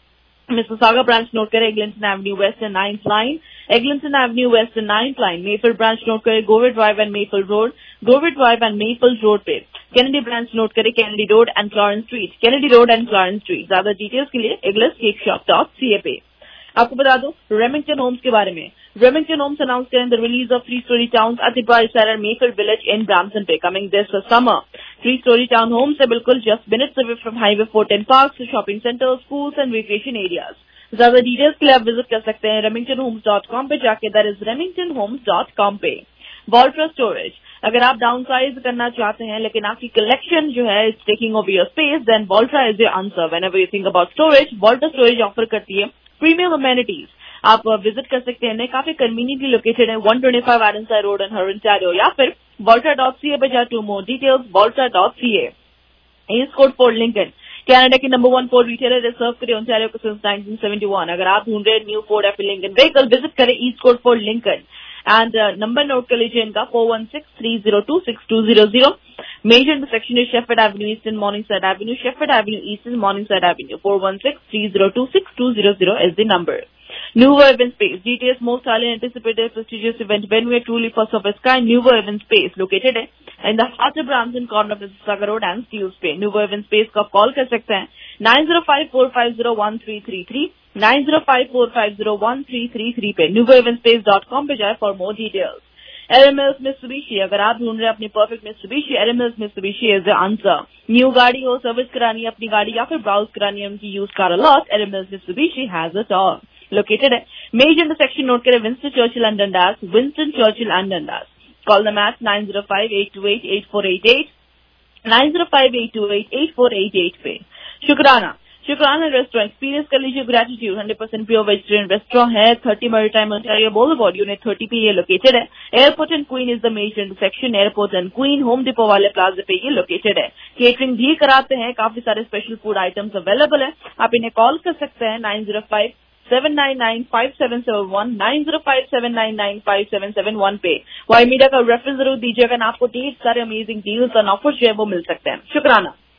मिसिसागा ब्रांच नोट करें Eglinton Avenue West and ninth line, Eglinton Avenue West and ninth line. Mayfield branch note करें Goreway Drive and Mayfield Road, Goreway Drive and Mayfield Road पे। Kennedy branch note करें Kennedy Road and Clarence Street, Kennedy Road and Clarence Street. ज्यादा details के लिए eggless cake shop dot C A पे। आपको बता दूं रेमिंगटन होम्स के बारे में। रेमिंगटन होम्स अनाउंस करें the release of three storey town अतिप्राइज seller Mayfield Village in Brampton पे coming this summer. Three storey town homes है बिल्कुल just minutes away from highway four ten park, shopping centre, schools and recreation areas. ज्यादा details के लिए आप visit कर सकते हैं रेमिंगटन होम्स डॉट कॉम पे जाके, that is Remington Homes dot com पे। वॉल्ट्रा स्टोरेज, अगर आप डाउन साइज करना चाहते हैं लेकिन आपकी कलेक्शन जो है it's taking over your space, then Voltra is your answer. Whenever you think about storage, Voltra storage offer करती है प्रीमियम अमेनिटीज। आप विजिट कर सकते हैं, काफी कन्वीनियंटली लोकेटेड है one twenty five Ironside Road and Ontario, या फिर वॉल्ट्रा डॉट सी ए पे जा to more details Voltra dot C A. East Court Ford Lincoln Canada की नंबर वन फोर्ड रिटेलर है, सर्व करे ओंटारियो को since nineteen seventy one. अगर आप ढूंढ रहे new Ford F Lincoln vehicle, visit करें East Court Ford Lincoln and number note कर लीजिए इनका four one six three zero two six two zero zero. Major intersection is Sheppard Avenue eastern Morningside Avenue, Sheppard Avenue eastern Morningside Avenue. Four one six three zero two six two zero zero is the number. Nuvo Event Space, G T A's most highly anticipated prestigious event venue, truly first of its kind. Nuvo Event Space located in the heart of Brampton corner of Mississauga Road and Steeles Bay. Nuvo Event Space को आप call कर सकते हैं nine zero five four five zero one three three three, nine zero five four five zero one three three three पे। nuvo event space dot com पे जाए for more details. L M L's Mitsubishi, अगर आप ढूंढ रहे हैं अपनी perfect Mitsubishi, L M L's Mitsubishi is the answer. New गाड़ी हो, सर्विस करानी है अपनी गाड़ी या फिर ब्राउज करानी है उनकी use car lot, L M L's Mitsubishi has it all. Located है मेजर इंटरसेक्शन नोट करें Winston Churchill and Dundas, Winston Churchill and Dundas. Call them at nine zero five eight two eight eight four eight eight, nine zero five eight two eight eight four eight eight पे। Shukrana, Shukrana restaurant experience कर लीजिए gratitude, hundred percent pure vegetarian restaurant है, thirty Maritime Ontario boulevard unit thirty पे ये located है। Airport and Queen is the major intersection, airport and Queen Home Depot वाले plaza पे ये लोकेटेड है। केटरिंग भी कराते हैं, काफी सारे स्पेशल फूड आइटम्स अवेलेबल है। आप इन्हें कॉल कर सकते हैं nine zero five seven nine nine five seven seven one, nine zero five seven nine nine five seven seven one पे। वाई मीडिया का रेफरेंस जरूर दीजिएगा, आपको ढेर सारे अमेजिंग डील्स और ऑफर्स जो है वो मिल सकते हैं। शुक्राना।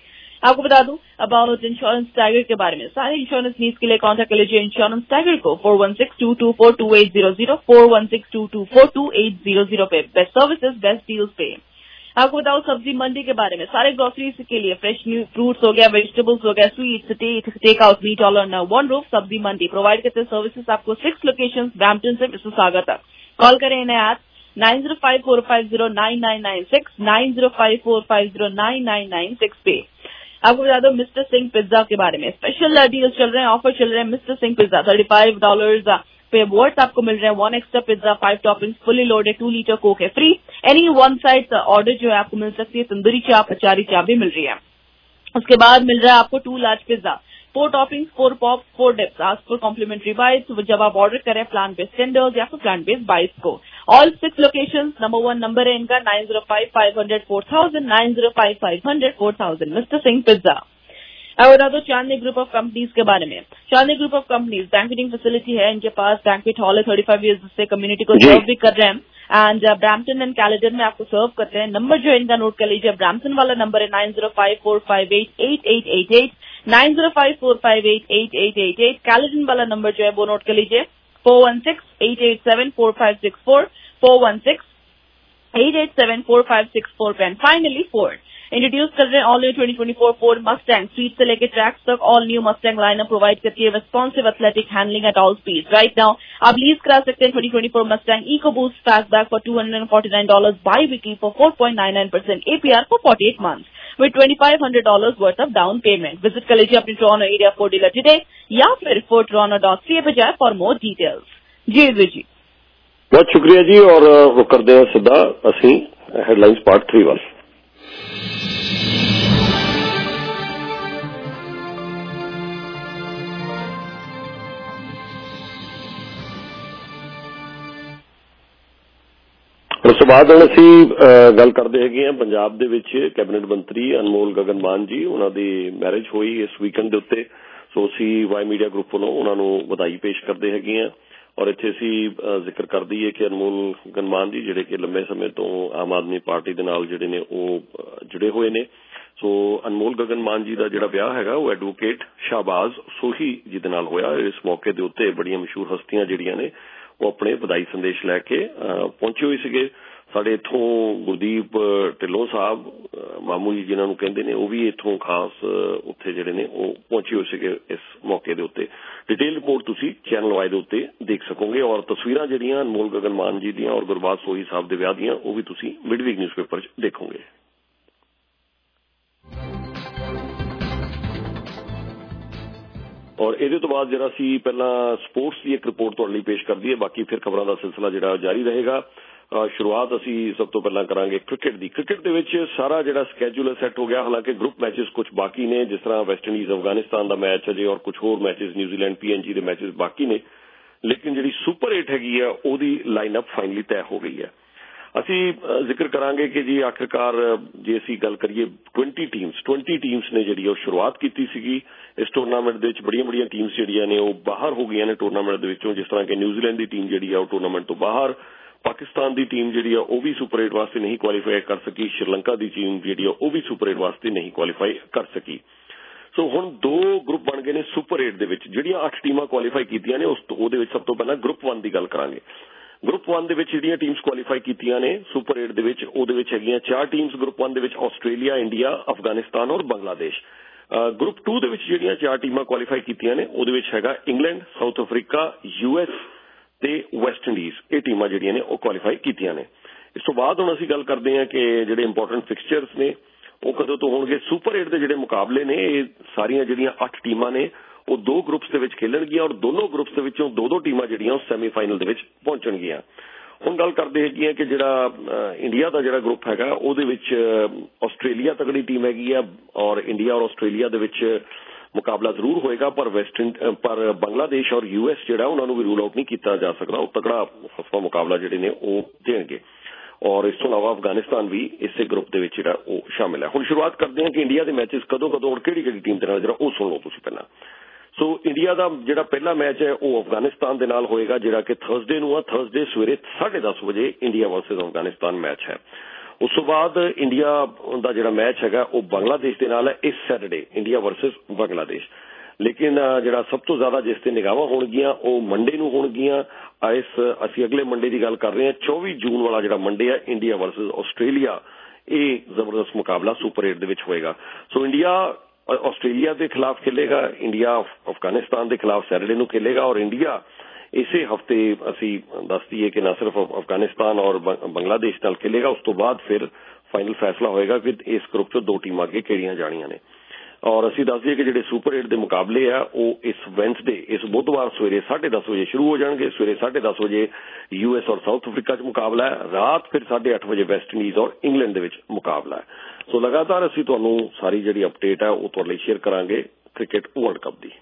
आपको बता दूं अबाउट इंश्योरेंस टाइगर के बारे में। सारे इंश्योरेंस नीड्स के लिए कॉन्टेक्ट कर लीजिए इंश्योरेंस टाइगर को four one six two two four two eight zero zero four one six two two four two eight zero zero पे। बेस्ट सर्विसेज बेस्ट डील्स पे। आपको बताओ सब्जी मंडी के बारे में। सारे ग्रोसरीज के लिए फ्रेश न्यू फ्रूट्स हो गया, वेजिटेबल्स हो गया, sweets, take out, meat all on one roof. Sabzi Mandi provide करते हैं सर्विसेज आपको सिक्स लोकेशन ब्रैम्पटन से मिसिसागा तक। कॉल करें इन्हें आज nine zero five four five zero nine nine nine six nine zero five four five zero nine nine nine six पे। आपको बता दो मिस्टर सिंह पिज्जा के बारे में। स्पेशल डील्स चल रहे हैं, ऑफर चल रहे हैं। Mister Singh pizza thirty five dollar पे अवार्ड्स आपको मिल रहे हैं। One extra pizza, five toppings, fully loaded, two litre coke है free. Any one side order जो है आपको मिल सकती है। तंदूरी चाप, अचारी चाप भी मिल रही है। उसके बाद मिल रहा है आपको two large pizza, four toppings, four pop, four dips, ask for complimentary bites जब आप ऑर्डर करें प्लांट बेस्ड टेंडर्स या फिर प्लांट बेस्ड बाइट्स को। All six locations. Number one number है इनका nine zero five five hundred four thousand nine zero five five hundred four thousand mister Singh pizza. अब बता दो चांदनी ग्रुप ऑफ कंपनीज के बारे में। Chandni group of companies banqueting facility है इनके पास, बैंकेट हॉल है, थर्टी फाइव ईयर्स से कम्युनिटी को सर्व भी कर रहे हैं एंड ब्रैम्पटन एंड कैलेडन में आपको सर्व करते हैं। नंबर जो है इनका नोट कर लीजिए। ब्रैम्पटन वाला नंबर है nine zero five four five eight eight eight eight eight nine zero five four five eight eight eight eight eight. Caledon वाला नंबर जो है वो नोट कर लीजिए four one six eight eight seven four five six four four one six eight eight seven four five six four पे। And finally Ford introduce कर रहे हैं all new twenty twenty four Ford Mustang. Street से लेकर tracks तक all new Mustang lineup provide करती है। Responsive athletic handling at all speed. Right now आप लीज करा सकते हैं twenty twenty four Mustang eco boost fastback for two hundred forty nine dollar bi weekly for four point nine nine percent APR for forty eight months with twenty five hundred dollar worth of down payment. Visit कर लीजिए अपनी Toronto area Ford dealer today या फिर four Toronto dot C A पे जाए for more details. जी जी जी बहुत शुक्रिया जी। और वो करते हैं सीधा असी हेडलाइंस पार्ट थ्री वाल। ਉਸ ਤੋਂ ਬਾਅਦ ਹੁਣ ਅਸੀਂ ਗੱਲ ਕਰਦੇ ਹੈਗੇ ਹਾਂ ਪੰਜਾਬ ਦੇ ਵਿੱਚ ਕੈਬਨਿਟ ਮੰਤਰੀ ਅਨਮੋਲ ਗਗਨ ਮਾਨ ਜੀ, ਉਹਨਾਂ ਦੀ ਮੈਰਿਜ ਹੋਈ ਇਸ ਵੀਕਐਂਡ ਦੇ ਉੱਤੇ। ਸੋ ਅਸੀਂ ਵਾਈ ਮੀਡੀਆ ਗਰੁੱਪ ਵੱਲੋਂ ਉਹਨਾਂ ਨੂੰ ਵਧਾਈ ਪੇਸ਼ ਕਰਦੇ ਹੈਗੇ ਹਾਂ। ਔਰ ਇੱਥੇ ਅਸੀਂ ਜ਼ਿਕਰ ਕਰ ਦਈਏ ਕਿ ਅਨਮੋਲ ਗਗਨ ਮਾਨ ਜੀ ਜਿਹੜੇ ਕਿ ਲੰਮੇ ਸਮੇਂ ਤੋਂ ਆਮ ਆਦਮੀ ਪਾਰਟੀ ਦੇ ਨਾਲ ਜਿਹੜੇ ਨੇ ਉਹ ਜੁੜੇ ਹੋਏ ਨੇ। ਸੋ ਅਨਮੋਲ ਗਗਨ ਮਾਨ ਜੀ ਦਾ ਜਿਹੜਾ ਵਿਆਹ ਹੈਗਾ ਉਹ ਐਡਵੋਕੇਟ ਸ਼ਾਹਬਾਜ਼ ਸੋਹੀ ਜੀ ਦੇ ਨਾਲ ਹੋਇਆ। ਇਸ ਮੌਕੇ ਦੇ ਉੱਤੇ ਬੜੀਆਂ ਮਸ਼ਹੂਰ ਹਸਤੀਆਂ ਜਿਹੜੀਆਂ ਨੇ ਉਹ ਆਪਣੇ ਵਧਾਈ ਸੰਦੇਸ਼ ਲੈ ਕੇ ਪਹੁੰਚੇ ਹੋਏ ਸੀਗੇ। ਸਾਡੇ ਇੱਥੋਂ ਗੁਰਦੀਪ ਢਿੱਲੋਂ ਸਾਹਿਬ ਮਾਮੂ ਜੀ ਜਿਨ੍ਹਾਂ ਨੂੰ ਕਹਿੰਦੇ ਨੇ ਉਹ ਵੀ ਇੱਥੋਂ ਖਾਸ ਉੱਥੇ ਜਿਹੜੇ ਨੇ ਉਹ ਪਹੁੰਚੇ ਹੋਏ ਸੀਗੇ ਇਸ ਮੌਕੇ ਦੇ ਉੱਤੇ। ਡਿਟੇਲ ਰਿਪੋਰਟ ਤੁਸੀਂ ਚੈਨਲ ਵਾਈ ਦੇ ਉੱਤੇ ਦੇਖ ਸਕੋਗੇ ਔਰ ਤਸਵੀਰਾਂ ਜਿਹੜੀਆਂ ਅਨਮੋਲ ਗਗਨ ਮਾਨ ਜੀ ਦੀਆਂ ਔਰ ਗੁਰਬਾਜ ਸੋਹੀ ਸਾਹਿਬ ਦੇ ਵਿਆਹ ਦੀਆਂ ਉਹ ਵੀ ਤੁਸੀਂ ਮਿਡਵੀਕ ਨਿਊਜ਼ਪੇਪਰ 'ਚ ਦੇਖੋਗੇ। ਔਰ ਇਹਦੇ ਤੋਂ ਬਾਅਦ ਜਿਹੜਾ ਅਸੀਂ ਪਹਿਲਾਂ ਸਪੋਰਟਸ ਦੀ ਇੱਕ ਰਿਪੋਰਟ ਤੁਹਾਡੇ ਲਈ ਪੇਸ਼ ਕਰ ਦਈਏ, ਬਾਕੀ ਫਿਰ ਖਬਰਾਂ ਦਾ ਸਿਲਸਿਲਾ ਜਿਹੜਾ ਜਾਰੀ ਰਹੇਗਾ। ਸ਼ੁਰੂਆਤ ਅਸੀਂ ਸਭ ਤੋਂ ਪਹਿਲਾਂ ਕਰਾਂਗੇ ਕ੍ਰਿਕਟ ਦੀ। ਕ੍ਰਿਕਟ ਦੇ ਵਿੱਚ ਸਾਰਾ ਜਿਹੜਾ ਸਕੈਜੂਲ ਸੈੱਟ ਹੋ ਗਿਆ, ਹਾਲਾਂਕਿ ਗਰੁੱਪ ਮੈਚਸ ਕੁਝ ਬਾਕੀ ਨੇ, ਜਿਸ ਤਰ੍ਹਾਂ ਵੈਸਟ ਇੰਡੀਜ਼ ਅਫਗਾਨਿਸਤਾਨ ਦਾ ਮੈਚ ਅਜੇ ਔਰ ਕੁਝ ਹੋਰ ਮੈਚਸ ਨਿਊਜ਼ੀਲੈਂਡ ਪੀਐਨਜੀ ਦੇ ਮੈਚਸ ਬਾਕੀ ਨੇ, ਲੇਕਿਨ ਜਿਹੜੀ ਸੁਪਰ ਏਟ ਹੈਗੀ ਆ ਉਹਦੀ ਲਾਈਨ ਅਪ ਫਾਈਨਲੀ ਤੈਅ ਹੋ ਗਈ ਹੈ। ਅਸੀਂ ਜ਼ਿਕਰ ਕਰਾਂਗੇ ਕਿ ਜੀ ਆਖਿਰਕਾਰ ਜੇ ਅਸੀਂ ਗੱਲ ਕਰੀਏ ਟਵੈਂਟੀ ਟੀਮਸ ਟਵੈਂਟੀ ਟੀਮਸ ਨੇ ਜਿਹੜੀ ਉਹ ਸ਼ੁਰੂਆਤ ਕੀਤੀ ਸੀਗੀ ਇਸ ਟੂਰਨਾਮੈਂਟ ਦੇ ਵਿੱਚ। ਬੜੀਆਂ ਬੜੀਆਂ ਟੀਮਸ ਜਿਹੜੀਆਂ ਨੇ ਉਹ ਬਾਹਰ ਹੋ ਗਈਆਂ ਨੇ ਟੂਰਨਾਮੈਂਟ ਦੇ ਵਿੱਚੋਂ, ਜਿਸ ਤਰ੍ਹਾਂ ਕਿ ਨਿਊਜ਼ੀਲੈਂਡ ਦੀ ਟੀਮ ਜਿਹੜੀ ਆ ਉਹ ਟੂਰਨਾਮੈਂਟ ਤੋਂ ਬਾਹਰ, ਪਾਕਿਸਤਾਨ ਦੀ ਟੀਮ ਜਿਹੜੀ ਆ ਉਹ ਵੀ ਸੁਪਰ ਏਟ ਵਾਸਤੇ ਨਹੀਂ ਕੁਆਲੀਫਾਈ ਕਰ ਸਕੀ, ਸ਼੍ਰੀਲੰਕਾ ਦੀ ਟੀਮ ਜਿਹੜੀ ਆ ਉਹ ਵੀ ਸੁਪਰ ਏਟ ਵਾਸਤੇ ਨਹੀਂ ਕੁਆਲੀਫਾਈ ਕਰ ਸਕੀ। ਸੋ ਹੁਣ ਦੋ ਗਰੁੱਪ ਬਣ ਗਏ ਨੇ ਸੁਪਰ ਏਟ ਦੇ ਵਿੱਚ। ਜਿਹੜੀਆਂ ਅੱਠ ਟੀਮਾਂ ਕੁਆਲੀਫਾਈ ਕੀਤੀਆਂ ਨੇ ਉਸ ਉਹਦੇ ਵਿੱਚ ਸਭ ਤੋਂ ਪਹਿਲਾਂ ਗਰੁੱਪ ਵਨ ਦੀ ਗੱਲ ਕਰਾਂਗੇ। ਗਰੁੱਪ ਵਨ ਦੇ ਵਿੱਚ ਜਿਹੜੀਆਂ ਟੀਮਸ ਕੁਆਲੀਫਾਈ ਕੀਤੀਆਂ ਨੇ ਸੁਪਰ ਏਟ ਦੇ ਵਿੱਚ, ਉਹਦੇ ਵਿੱਚ ਹੈਗੀਆਂ ਚਾਰ ਟੀਮਸ ਗਰੁੱਪ ਵਨ ਦੇ ਵਿੱਚ, ਆਸਟ੍ਰੇਲੀਆ, ਇੰਡੀਆ, ਅਫਗਾਨਿਸਤਾਨ ਔਰ ਬੰਗਲਾਦੇਸ਼। ਗਰੁੱਪ ਟੂ ਦੇ ਵਿੱਚ ਜਿਹੜੀਆਂ ਚਾਰ ਟੀਮਾਂ ਕੁਆਲੀਫਾਈ ਕੀਤੀਆਂ ਨੇ ਉਹਦੇ ਵਿੱਚ ਹੈਗਾ ਇੰਗਲੈਂਡ, ਸਾਊਥ ਅਫਰੀਕਾ, ਯੂਐਸ ਤੇ ਵੈਸਟ ਇੰਡੀਜ਼। ਇਹ ਟੀਮਾਂ ਜਿਹੜੀਆਂ ਨੇ ਉਹ ਕੁਆਲੀਫਾਈ ਕੀਤੀਆਂ ਨੇ। ਇਸ ਤੋਂ ਬਾਅਦ ਹੁਣ ਅਸੀਂ ਗੱਲ ਕਰਦੇ ਹਾਂ ਕਿ ਜਿਹੜੇ ਇੰਪੋਰਟੈਂਟ ਫਿਕਸਚਰਸ ਨੇ ਉਹ ਕਦੋਂ ਤੋਂ ਹੋਣਗੇ। ਸੁਪਰ ਏਟ ਦੇ ਜਿਹੜੇ ਮੁਕਾਬਲੇ ਨੇ ਇਹ ਸਾਰੀਆਂ ਜਿਹੜੀਆਂ ਅੱਠ ਟੀਮਾਂ ਨੇ ਉਹ ਦੋ ਗਰੁੱਪਸ ਦੇ ਵਿੱਚ ਖੇਲਣਗੀਆਂ ਔਰ ਦੋਨੋਂ ਗਰੁੱਪਸ ਦੇ ਵਿੱਚੋਂ ਦੋ ਦੋ ਟੀਮਾਂ ਜਿਹੜੀਆਂ ਉਹ ਸੈਮੀਫਾਈਨਲ ਦੇ ਵਿੱਚ ਪਹੁੰਚਣਗੀਆਂ। ਹੁਣ ਗੱਲ ਕਰਦੇ ਹੈਗੀਆਂ ਕਿ ਜਿਹੜਾ ਇੰਡੀਆ ਦਾ ਜਿਹੜਾ ਗਰੁੱਪ ਹੈਗਾ ਉਹਦੇ ਵਿੱਚ ਆਸਟ੍ਰੇਲੀਆ ਤਕੜੀ ਟੀਮ ਹੈਗੀ ਆ ਔਰ ਇੰਡੀਆ ਔਰ ਆਸਟ੍ਰੇਲੀਆ ਦੇ ਵਿੱਚ ਮੁਕਾਬਲਾ ਜ਼ਰੂਰ ਹੋਏਗਾ, ਪਰ ਵੈਸਟ ਪਰ ਬੰਗਲਾਦੇਸ਼ ਔਰ ਯੂਐਸ ਜਿਹੜਾ ਉਹਨਾਂ ਨੂੰ ਵੀ ਰੂਲ ਆਊਟ ਨਹੀਂ ਕੀਤਾ ਜਾ ਸਕਦਾ। ਉਹ ਤਕੜਾ ਫਸਵਾ ਮੁਕਾਬਲਾ ਜਿਹੜੇ ਨੇ ਉਹ ਦੇਣਗੇ ਔਰ ਇਸ ਤੋਂ ਇਲਾਵਾ ਅਫਗਾਨਿਸਤਾਨ ਵੀ ਇਸੇ ਗਰੁੱਪ ਦੇ ਵਿੱਚ ਜਿਹੜਾ ਉਹ ਸ਼ਾਮਿਲ ਹੈ। ਹੁਣ ਸ਼ੁਰੂਆਤ ਕਰਦੇ ਹਾਂ ਕਿ ਇੰਡੀਆ ਦੇ ਮੈਚਸ ਕਦੋਂ ਕਦੋਂ ਔਰ ਕਿਹੜੀ ਕਿਹੜੀ ਟੀਮ ਦੇ ਨਾਲ ਜਿਹੜਾ ਉਹ ਸੁਣ ਲਓ ਤੁਸੀਂ ਪਹਿਲਾਂ। ਸੋ ਇੰਡੀਆ ਦਾ ਜਿਹੜਾ ਪਹਿਲਾ ਮੈਚ ਹੈ ਉਹ ਅਫਗਾਨਿਸਤਾਨ ਦੇ ਨਾਲ ਹੋਏਗਾ, ਜਿਹੜਾ ਕਿ ਥਰਸਡੇ ਨੂੰ ਆ। ਥਰਸਡੇ ਸਵੇਰੇ ਸਾਢੇ ਦਸ ਵਜੇ ਇੰਡੀਆ ਵਰਸਸ ਅਫਗਾਨਿਸਤਾਨ ਮੈਚ ਹੈ। ਉਸ ਤੋਂ ਬਾਅਦ ਇੰਡੀਆ ਦਾ ਜਿਹੜਾ ਮੈਚ ਹੈਗਾ ਉਹ ਬੰਗਲਾਦੇਸ਼ ਦੇ ਨਾਲ ਹੈ ਇਸ ਸੈਟਰਡੇ, ਇੰਡੀਆ ਵਰਸਸ ਬੰਗਲਾਦੇਸ਼। ਲੇਕਿਨ ਜਿਹੜਾ ਸਭ ਤੋਂ ਜ਼ਿਆਦਾ ਜਿਸ ਤੇ ਨਿਗਾਹਾਂ ਹੋਣਗੀਆਂ ਉਹ ਮੰਡੇ ਨੂੰ ਹੋਣਗੀਆਂ। ਇਸ ਅਸੀਂ ਅਗਲੇ ਮੰਡੇ ਦੀ ਗੱਲ ਕਰ ਰਹੇ ਹਾਂ, ਚੌਵੀ ਜੂਨ ਵਾਲਾ ਜਿਹੜਾ ਮੰਡੇ ਹੈ, ਇੰਡੀਆ ਵਰਸਸ ਆਸਟ੍ਰੇਲੀਆ। ਇਹ ਜ਼ਬਰਦਸਤ ਮੁਕਾਬਲਾ ਸੁਪਰ ਏਟ ਦੇ ਵਿੱਚ ਹੋਏਗਾ। ਸੋ ਇੰਡੀਆ ਆਸਟ੍ਰੇਲੀਆ ਦੇ ਖਿਲਾਫ ਖੇਲੇਗਾ, ਇੰਡੀਆ ਅਫਗਾਨਿਸਤਾਨ ਦੇ ਖਿਲਾਫ ਸੈਟਰਡੇ ਨੂੰ ਖੇਲੇਗਾ, ਔਰ ਇੰਡੀਆ ਇਸੇ ਹਫਤੇ ਅਸੀਂ ਦੱਸ ਦਈਏ ਕਿ ਨਾ ਸਿਰਫ ਅਫਗਾਨਿਸਤਾਨ ਔਰ ਬੰਗਲਾਦੇਸ਼ ਨਾਲ ਖੇਲੇਗਾ। ਉਸ ਤੋਂ ਬਾਅਦ ਫਿਰ ਫਾਈਨਲ ਫੈਸਲਾ ਹੋਏਗਾ ਕਿ ਇਸ ਗਰੁੱਪ ਚੋਂ ਦੋ ਟੀਮਾਂ ਅੱਗੇ ਕਿਹੜੀਆਂ ਜਾਣੀਆਂ ਨੇ। ਔਰ ਅਸੀਂ ਦੱਸ ਦਈਏ ਕਿ ਜਿਹੜੇ ਸੁਪਰ ਏਟ ਦੇ ਮੁਕਾਬਲੇ ਆ ਉਹ ਇਸ ਵੈਂਸਡੇ, ਇਸ ਬੁੱਧਵਾਰ ਸਵੇਰੇ ਸਾਢੇ ਦਸ ਵਜੇ ਸ਼ੁਰੂ ਹੋ ਜਾਣਗੇ। ਸਵੇਰੇ ਸਾਢੇ ਦਸ ਵਜੇ ਯੂ ਐਸ ਔਰ ਸਾਊਥ ਅਫਰੀਕਾ 'ਚ ਮੁਕਾਬਲਾ ਹੈ, ਰਾਤ ਫਿਰ ਸਾਢੇ ਅੱਠ ਵਜੇ ਵੈਸਟ ਇੰਡੀਜ਼ ਔਰ ਇੰਗਲੈਂਡ ਦੇ ਵਿੱਚ ਮੁਕਾਬਲਾ ਹੈ। ਸੋ ਲਗਾਤਾਰ ਅਸੀਂ ਤੁਹਾਨੂੰ ਸਾਰੀ ਜਿਹੜੀ ਅਪਡੇਟ ਹੈ ਉਹ ਤੁਹਾਡੇ ਲਈ ਸ਼ੇਅਰ ਕਰਾਂਗੇ ਕ੍ਰਿਕਟ ਵਰਲਡ ਕੱਪ ਦੀ।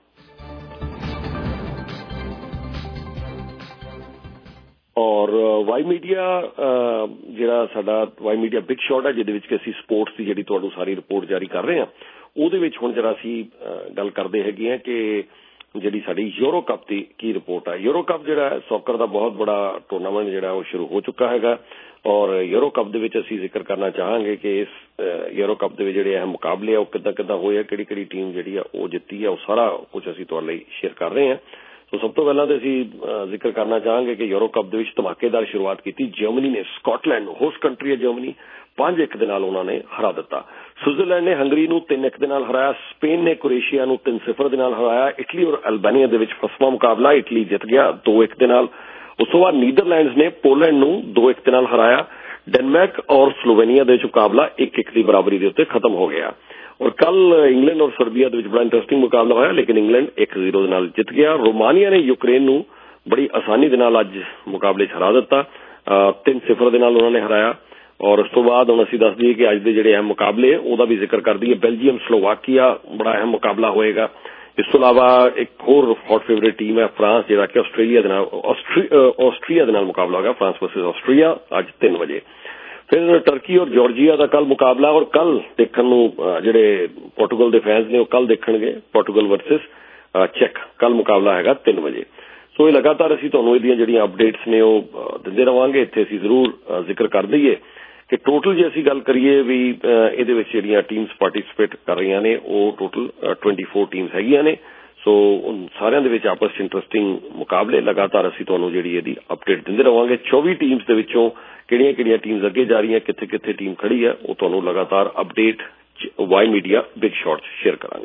ਔਰ ਵਾਈ ਮੀਡੀਆ ਜਿਹੜਾ ਸਾਡਾ ਵਾਈ ਮੀਡੀਆ ਬਿਗ ਸ਼ਾਟ ਹੈ, ਜਿਹਦੇ ਵਿੱਚ ਕਿ ਅਸੀਂ ਸਪੋਰਟਸ ਦੀ ਜਿਹੜੀ ਤੁਹਾਨੂੰ ਸਾਰੀ ਰਿਪੋਰਟ ਜਾਰੀ ਕਰ ਰਹੇ ਹਾਂ, ਉਹਦੇ ਵਿੱਚ ਹੁਣ ਜਿਹੜਾ ਅਸੀਂ ਗੱਲ ਕਰਦੇ ਹੈਗੇ ਹਾਂ ਕਿ ਜਿਹੜੀ ਸਾਡੀ ਯੂਰੋ ਕੱਪ ਦੀ ਕੀ ਰਿਪੋਰਟ ਹੈ। ਯੂਰੋ ਕੱਪ ਜਿਹੜਾ ਸੌਕਰ ਦਾ ਬਹੁਤ ਬੜਾ ਟੂਰਨਾਮੈਂਟ ਜਿਹੜਾ ਉਹ ਸ਼ੁਰੂ ਹੋ ਚੁੱਕਾ ਹੈਗਾ, ਔਰ ਯੂਰੋ ਕੱਪ ਦੇ ਵਿੱਚ ਅਸੀਂ ਜ਼ਿਕਰ ਕਰਨਾ ਚਾਹਾਂਗੇ ਕਿ ਇਸ ਯੂਰੋ ਕੱਪ ਦੇ ਵਿੱਚ ਜਿਹੜੇ ਇਹ ਮੁਕਾਬਲੇ ਆ ਉਹ ਕਿੱਦਾਂ ਕਿੱਦਾਂ ਹੋਏ ਆ, ਕਿਹੜੀ ਕਿਹੜੀ ਟੀਮ ਜਿਹੜੀ ਆ ਉਹ ਜਿੱਤੀ ਆ, ਉਹ ਸਾਰਾ ਕੁਝ ਅਸੀਂ ਤੁਹਾਡੇ ਲਈ ਸ਼ੇਅਰ ਕਰ ਰਹੇ ਹਾਂ। ਸੋ ਸਭ ਤੋਂ ਪਹਿਲਾਂ ਤਾਂ ਅਸੀਂ ਜ਼ਿਕਰ ਕਰਨਾ ਚਾਹਾਂਗੇ ਕਿ ਯੂਰੋ ਕੱਪ ਦੇ ਵਿੱਚ ਧਮਾਕੇਦਾਰ ਸ਼ੁਰੂਆਤ ਕੀਤੀ ਜਰਮਨੀ ਨੇ। ਸਕਾਟਲੈਂਡ ਨੂੰ, ਹੋਸਟ ਕੰਟਰੀ ਹੈ ਜਰਮਨੀ, ਪੰਜ ਇੱਕ ਦੇ ਨਾਲ ਉਹਨਾਂ ਨੇ ਹਰਾ ਦਿੱਤਾ। ਸਵਿਟਜ਼ਰਲੈਂਡ ਨੇ ਹੰਗਰੀ ਨੂੰ ਤਿੰਨ ਇੱਕ ਦੇ ਨਾਲ ਹਰਾਇਆ। ਸਪੇਨ ਨੇ ਕ੍ਰੋਏਸ਼ੀਆ ਨੂੰ ਤਿੰਨ ਸਿਫਰ ਦੇ ਨਾਲ ਹਰਾਇਆ। ਇਟਲੀ ਔਰ ਅਲਬਾਨੀਆ ਦੇ ਵਿੱਚ ਫਸਵਾਂ ਮੁਕਾਬਲਾ, ਇਟਲੀ ਜਿੱਤ ਗਿਆ ਦੋ ਇੱਕ ਦੇ ਨਾਲ। ਉਸ ਤੋਂ ਬਾਅਦ ਨੀਦਰਲੈਂਡਸ ਨੇ ਪੋਲੈਂਡ ਨੂੰ ਦੋ ਇੱਕ ਦੇ ਨਾਲ ਹਰਾਇਆ। ਡੈਨਮਾਰਕ ਔਰ ਸਲੋਵੇਨੀਆ ਦੇ ਵਿੱਚ ਮੁਕਾਬਲਾ ਇੱਕ ਇੱਕ ਦੀ ਬਰਾਬਰੀ ਦੇ ਉੱਤੇ ਖਤਮ ਹੋ ਗਿਆ। ਔਰ ਕੱਲ ਇੰਗਲੈਂਡ ਔਰ ਸਰਬੀਆ ਦੇ ਵਿੱਚ ਬੜਾ ਇੰਟਰਸਟਿੰਗ ਮੁਕਾਬਲਾ ਹੋਇਆ, ਲੇਕਿਨ ਇੰਗਲੈਂਡ ਇੱਕ ਜ਼ੀਰੋ ਦੇ ਨਾਲ ਜਿੱਤ ਗਿਆ। ਰੋਮਾਨੀਆ ਨੇ ਯੂਕਰੇਨ ਨੂੰ ਬੜੀ ਆਸਾਨੀ ਦੇ ਨਾਲ ਅੱਜ ਮੁਕਾਬਲੇ 'ਚ ਹਰਾ ਦਿੱਤਾ, ਤਿੰਨ ਸਿਫਰ ਦੇ ਨਾਲ ਉਹਨਾਂ ਨੇ ਹਰਾਇਆ। ਔਰ ਉਸ ਤੋਂ ਬਾਅਦ ਹੁਣ ਅਸੀਂ ਦੱਸ ਦਈਏ ਕਿ ਅੱਜ ਦੇ ਜਿਹੜੇ ਅਹਿਮ ਮੁਕਾਬਲੇ ਉਹਦਾ ਵੀ ਜ਼ਿਕਰ ਕਰ ਦਈਏ। ਬੈਲਜੀਅਮ ਸਲੋਵਾਕੀਆ ਬੜਾ ਅਹਿਮ ਮੁਕਾਬਲਾ ਹੋਏਗਾ। ਇਸ ਤੋਂ ਇਲਾਵਾ ਇੱਕ ਹੋਰ ਹੌਟ ਫੇਵਰੇਟ ਟੀਮ ਹੈ ਫਰਾਂਸ, ਜਿਹੜਾ ਕਿ ਆਸਟ੍ਰੇਲੀਆ ਦੇ ਨਾਲ ਆਸਟ੍ਰੀਆ ਦੇ ਨਾਲ ਮੁਕਾਬਲਾ ਹੋਗਾ, ਫਰਾਂਸ ਵਰਸਸ ਆਸਟ੍ਰੀਆ ਅੱਜ ਤਿੰਨ ਵਜੇ। ਫਿਰ ਟਰਕੀ ਔਰ ਜਾਰਜੀਆ ਦਾ ਕੱਲ ਮੁਕਾਬਲਾ, ਔਰ ਕੱਲ ਦੇਖਣ ਨੂੰ ਜਿਹੜੇ ਪੋਰਟੁਗਲ ਦੇ ਫੈਨਸ ਨੇ ਉਹ ਕੱਲ ਦੇਖਣਗੇ ਪੋਰਟੁਗਲ ਵਰਸਸ ਚੈਕ, ਕੱਲ ਮੁਕਾਬਲਾ ਹੈਗਾ ਤਿੰਨ ਵਜੇ। ਸੋ ਇਹ ਲਗਾਤਾਰ ਅਸੀਂ ਤੁਹਾਨੂੰ ਇਹਦੀਆਂ ਜਿਹੜੀਆਂ ਅਪਡੇਟਸ ਨੇ ਉਹ ਦਿੰਦੇ ਰਵਾਂਗੇ। ਇੱਥੇ ਅਸੀਂ ਜ਼ਰੂਰ ਜ਼ਿਕਰ ਕਰ ਦਈਏ ਕਿ ਟੋਟਲ ਜੇ ਅਸੀਂ ਗੱਲ ਕਰੀਏ ਵੀ ਇਹਦੇ ਵਿੱਚ ਜਿਹੜੀਆਂ ਟੀਮਸ ਪਾਰਟਿਸਿਪੇਟ ਕਰ ਰਹੀਆਂ ਨੇ ਉਹ ਟੋਟਲ ਚੌਬੀ ਟੀਮਸ ਹੈਗੀਆਂ ਨੇ। ਸੋ ਸਾਰਿਆਂ ਦੇ ਵਿੱਚ ਆਪਸ 'ਚ ਇੰਟਰਸਟਿੰਗ ਮੁਕਾਬਲੇ ਲਗਾਤਾਰ ਅਸੀਂ ਤੁਹਾਨੂੰ ਜਿਹੜੀ ਇਹਦੀ ਅਪਡੇਟ ਦਿੰਦੇ ਰਵਾਂਗੇ। ਚੌਵੀ ਟੀਮਸ ਦੇ ਵਿੱਚੋਂ ਕਿਹੜੀਆਂ ਕਿਹੜੀਆਂ ਟੀਮਸ ਅੱਗੇ ਜਾ ਰਹੀਆਂ, ਕਿੱਥੇ ਕਿੱਥੇ ਟੀਮ ਖੜੀ ਹੈ, ਉਹ ਤੁਹਾਨੂੰ ਲਗਾਤਾਰ update Y media big shot share ਕਰਾਂਗੇ।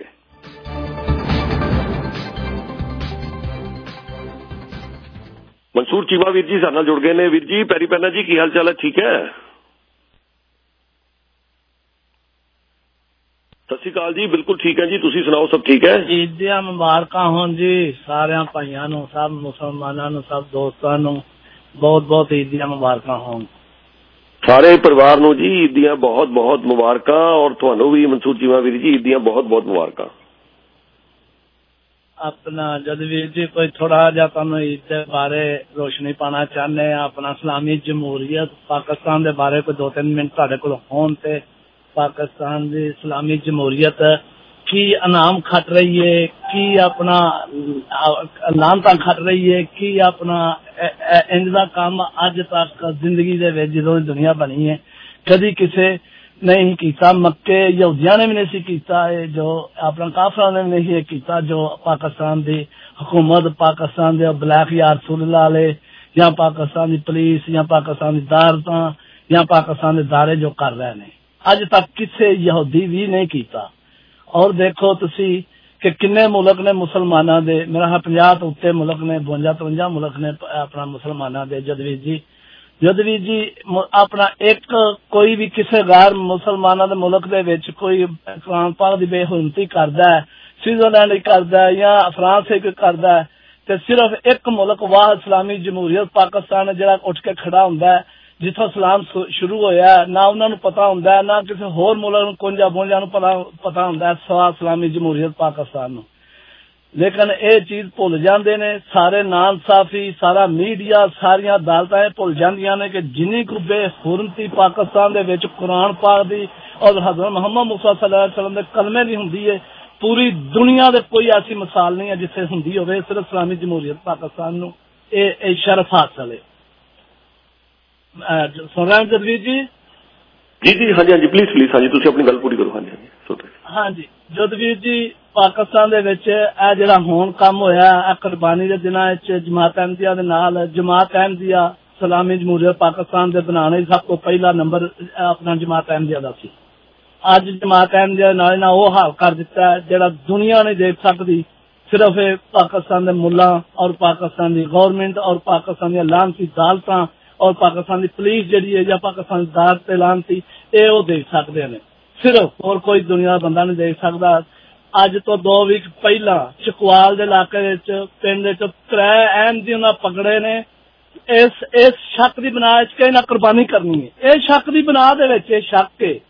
ਮਨਸੂਰ ਚੀਮਾ ਵੀਰ ਜੀ ਸਾਡੇ ਨਾਲ ਜੁੜ ਗਏ ਨੇ। ਵੀਰ ਜੀ ਪੈਰੀ ਪੈਨਾ ਜੀ, ਕੀ ਹਾਲ ਚਾਲ ਹੈ? ਠੀਕ ਹੈ, ਸਤਿ ਸ਼੍ਰੀ ਅਕਾਲ ਜੀ। ਬਿਲਕੁਲ ਠੀਕ ਹੈ ਜੀ, ਤੁਸੀਂ ਸੁਣਾਓ, ਸਭ ਠੀਕ ਹੈ? ਈਦ ਦੀਆਂ ਮੁਬਾਰਕਾਂ ਹੋਣ ਜੀ ਸਾਰਿਆਂ ਭਾਈਆਂ ਨੂੰ, ਸਭ ਮੁਸਲਮਾਨਾਂ ਨੂੰ, ਸਭ ਦੋਸਤਾਂ ਨੂੰ ਬਹੁਤ ਬਹੁਤ ਈਦ ਦੀਆਂ ਮੁਬਾਰਕਾਂ ਹੋਣ। ਸਾਰੇ ਪਰਿਵਾਰ ਨੂੰ ਜੀ ਈਦ ਦੀਆਂ ਬਹੁਤ ਬਹੁਤ ਮੁਬਾਰਕਾਂ, ਔਰ ਤੁਹਾਨੂੰ ਵੀ ਮਨਸੂਰ ਚੀਮਾ ਵੀਰ ਜੀ ਈਦ ਦੀਆਂ ਬਹੁਤ ਬਹੁਤ ਮੁਬਾਰਕਾਂ। ਆਪਣਾ ਜਦ ਵੀਰ ਜੀ ਕੋਈ ਥੋੜਾ ਜਿਹਾ ਤੁਹਾਨੂੰ ਈਦ ਦੇ ਬਾਰੇ ਰੋਸ਼ਨੀ ਪਾਉਣਾ ਚਾਹੁੰਦੇ ਆ, ਆਪਣਾ ਇਸਲਾਮੀ ਜਮਹੂਰੀਅਤ ਪਾਕਿਸਤਾਨ ਦੇ ਬਾਰੇ ਕੋਈ ਦੋ ਤਿੰਨ ਮਿੰਟ ਤੁਹਾਡੇ ਕੋਲ ਹੋਣ ਤੇ ਪਾਕਿਸਤਾਨ ਦੀ ਇਸਲਾਮੀ ਜਮਹੂਰੀਅਤ ਕੀ ਇਨਾਮ ਖੱਟ ਰਹੀ ਹੈ, ਕੀ ਆਪਣਾ ਲਾਹਨਤਾਂ ਖੱਟ ਰਹੀ ਹੈ, ਕੀ ਆਪਣਾ ਇੰਜ ਦਾ ਕੰਮ ਅੱਜ ਤੱਕ ਜ਼ਿੰਦਗੀ ਦੇ ਵਿੱਚ ਜਦੋਂ ਦੁਨੀਆ ਬਣੀ ਹੈ ਕਦੀ ਕਿਸੇ ਨਹੀਂ ਕੀਤਾ। ਮੱਕੇ ਯਹੂਦੀਆਂ ਨੇ ਵੀ ਨਹੀਂ ਸੀ ਕੀਤਾ, ਜੋ ਆਪਣਾ ਕਾਫਰਾਂ ਨੇ ਵੀ ਨਹੀਂ ਕੀਤਾ, ਜੋ ਪਾਕਿਸਤਾਨ ਦੀ ਹਕੂਮਤ, ਪਾਕਿਸਤਾਨ ਦੇ ਬਲੈਕ ਯਾਰ ਰਸੂਲullah ਵਾਲੇ ਜਾਂ ਪਾਕਿਸਤਾਨ ਦੀ ਪੁਲਿਸ ਜਾਂ ਪਾਕਿਸਤਾਨ ਦੀ ਅਦਾਲਤਾਂ ਜਾਂ ਪਾਕਿਸਤਾਨ ਦੇ ਦਾਰੇ ਜੋ ਕਰ ਰਹੇ ਨੇ, ਅੱਜ ਤੱਕ ਕਿਸੇ ਯਹੂਦੀ ਵੀ ਨਹੀਂ ਕੀਤਾ। ਔਰ ਦੇਖੋ ਤੁਸੀਂ ਕਿ ਕਿੰਨੇ ਮੁਲਕ ਨੇ ਮੁਸਲਮਾਨਾਂ ਦੇ, ਮੇਰਾ ਪੰਜਾਹ ਤੋਂ ਉੱਤੇ ਮੁਲਕ ਨੇ, ਬਵੰਜਾ ਤਰਵੰਜਾ ਮੁਲਕ ਨੇ ਆਪਣਾ ਮੁਸਲਮਾਨਾਂ ਦੇ। ਜਦਵੀਰ ਜੀ ਜਦਵੀਰ ਜੀ ਆਪਣਾ ਇੱਕ ਕੋਈ ਵੀ ਕਿਸੇ ਗੈਰ ਮੁਸਲਮਾਨਾਂ ਦੇ ਮੁਲਕ ਦੇ ਵਿੱਚ ਕੋਈ ਕੁਰਾਨ ਪਾਕ ਦੀ ਬੇਹੁਰਮਤੀ ਕਰਦਾ ਹੈ, ਸਵਿਟਜ਼ਰਲੈਂਡ ਕਰਦਾ ਜਾਂ ਫਰਾਂਸ ਕਰਦਾ ਹੈ, ਤੇ ਸਿਰਫ ਇੱਕ ਮੁਲਕ ਵਾਹ ਇਸਲਾਮੀ ਜਮਹੂਰੀਅਤ ਪਾਕਿਸਤਾਨ ਜਿਹੜਾ ਉੱਠ ਕੇ ਖੜਾ ਹੁੰਦਾ ਹੈ, ਜਿੱਥੋਂ ਇਸਲਾਮ ਸ਼ੁਰੂ ਹੋਇਆ। ਨਾ ਉਹਨਾਂ ਨੂੰ ਪਤਾ ਹੁੰਦਾ, ਨਾ ਕਿਸੇ ਹੋਰ ਮੁਲਕ ਨੂੰ ਕੁੰਜਾ ਬੁੰਜਾ ਨੂੰ ਪਤਾ ਪਤਾ ਹੁੰਦਾ ਸਵਾ ਇਸਲਾਮੀ ਜਮਹੂਰੀਅਤ ਪਾਕਿਸਤਾਨ ਨੂੰ। ਲੇਕਿਨ ਇਹ ਚੀਜ਼ ਭੁੱਲ ਜਾਂਦੇ ਨੇ ਸਾਰੇ, ਨਾਇਨਸਾਫੀ, ਸਾਰਾ ਮੀਡੀਆ, ਸਾਰੀਆਂ ਅਦਾਲਤਾਂ ਇਹ ਭੁੱਲ ਜਾਂਦੀਆਂ ਨੇ ਕਿ ਜਿੰਨੀ ਕੁ ਬੇਹੁਰਮਤੀ ਪਾਕਿਸਤਾਨ ਦੇ ਵਿੱਚ ਕੁਰਾਨ ਪਾਕ ਦੀ ਔਰ ਹਜ਼ਰਤ ਮੁਹੰਮਦ ਮੁਸਤਫਾ ਸੱਲੱਲਾਹੁ ਅਲੈਹਿ ਵਸੱਲਮ ਦੇ ਕਲਮੇ ਦੀ ਹੁੰਦੀ ਹੈ, ਪੂਰੀ ਦੁਨੀਆ ਦੇ ਕੋਈ ਐਸੀ ਮਿਸਾਲ ਨਹੀਂ ਹੈ ਜਿੱਥੇ ਹੁੰਦੀ ਹੋਵੇ। ਸਿਰਫ ਇਸਲਾਮੀ ਜਮਹੂਰੀਅਤ ਪਾਕਿਸਤਾਨ ਨੂੰ ਇਹ ਇਹ ਸ਼ਰਫ ਹਾਸਲ ਹੈ। ਸੁਣ ਰਹੇ ਜਦਵੀਰ ਜੀ? ਜੀ ਜੀ ਹਾਂਜੀ ਹਾਂਜੀ ਪਲੀਜ਼ ਪਲੀਜ਼ ਹਾਂਜੀ ਤੁਸੀਂ ਆਪਣੀ ਗੱਲ ਪੂਰੀ ਕਰੋ। ਹਾਂਜੀ ਹਾਂਜੀ ਹਾਂਜੀ ਜੋਧਵੀਰ ਜੀ ਪਾਕਿਸਤਾਨ ਦੇ ਵਿੱਚ ਇਹ ਜਿਹੜਾ ਹੁਣ ਕੰਮ ਹੋਇਆ ਇਹ ਕੁਰਬਾਨੀ ਦੇ ਦਿਨਾਂ ਵਿੱਚ ਜਮਾਤ ਅਹਿਮਦੀਆ ਦੇ ਨਾਲ ਜਮਾਤ ਅਹਿਮਦੀਆ ਸਲਾਮੀ ਜਮਹੂਰੀਅਤ ਪਾਕਿਸਤਾਨ ਦੇ ਬਣਾਉਣੇ ਸਭ ਤੋਂ ਪਹਿਲਾ ਨੰਬਰ ਆਪਣਾ ਜਮਾਤ ਅਹਿਮਦੀਆ ਦਾ ਸੀ। ਅੱਜ ਜਮਾਤ ਅਹਿਮਦੀਆ ਨਾਲ ਨਾ ਉਹ ਹਾਲ ਕਰ ਦਿੱਤਾ ਜਿਹੜਾ ਦੁਨੀਆ ਨਹੀਂ ਦੇਖ ਸਕਦੀ। ਸਿਰਫ ਇਹ ਪਾਕਿਸਤਾਨ ਦੇ ਮੁੱਲਾ ਔਰ ਪਾਕਿਸਤਾਨ ਦੀ ਗੌਰਮੈਂਟ ਔਰ ਪਾਕਿਸਤਾਨ ਦੀਆਂ ਲਾਹਨਤੀ ਅਦਾਲਤਾਂ ਔਰ ਪਾਕਿਸਤਾਨ ਦੀ ਪੁਲਿਸ ਜਿਹੜੀ ਹੈ ਜਾਂ ਪਾਕਿਸਤਾਨ ਦੀ ਅਦਾਲਤ ਤੇ ਲਾਹਨਤੀ ਇਹ ਉਹ ਦੇਖ ਸਕਦੇ ਨੇ। ਸਿਰਫ ਹੋਰ ਕੋਈ ਦੁਨੀਆ ਬੰਦਾ ਨਹੀਂ ਦੇਖ ਸਕਦਾ। ਅੱਜ ਤੋਂ ਦੋ ਵੀਕ ਪਹਿਲਾਂ ਚਕਵਾਲ ਦੇ ਇਲਾਕੇ ਵਿੱਚ ਪਿੰਡ ਵਿੱਚ ਤਰੇ ਅਹਿਮਦੀ ਉਹਨਾਂ ਪਕੜੇ ਨੇ। ਇਸ ਇਸ ਸ਼ੱਕ ਦੀ ਬਣਾ ਵਿੱਚ ਕਿ ਇਹਨਾਂ ਕੁਰਬਾਨੀ ਕਰਨੀ ਹੈ। ਇਹ ਸ਼ੱਕ ਦੀ ਬਣਾ ਦੇ ਵਿੱਚ ਇਹ ਸ਼ੱਕ ਹੈ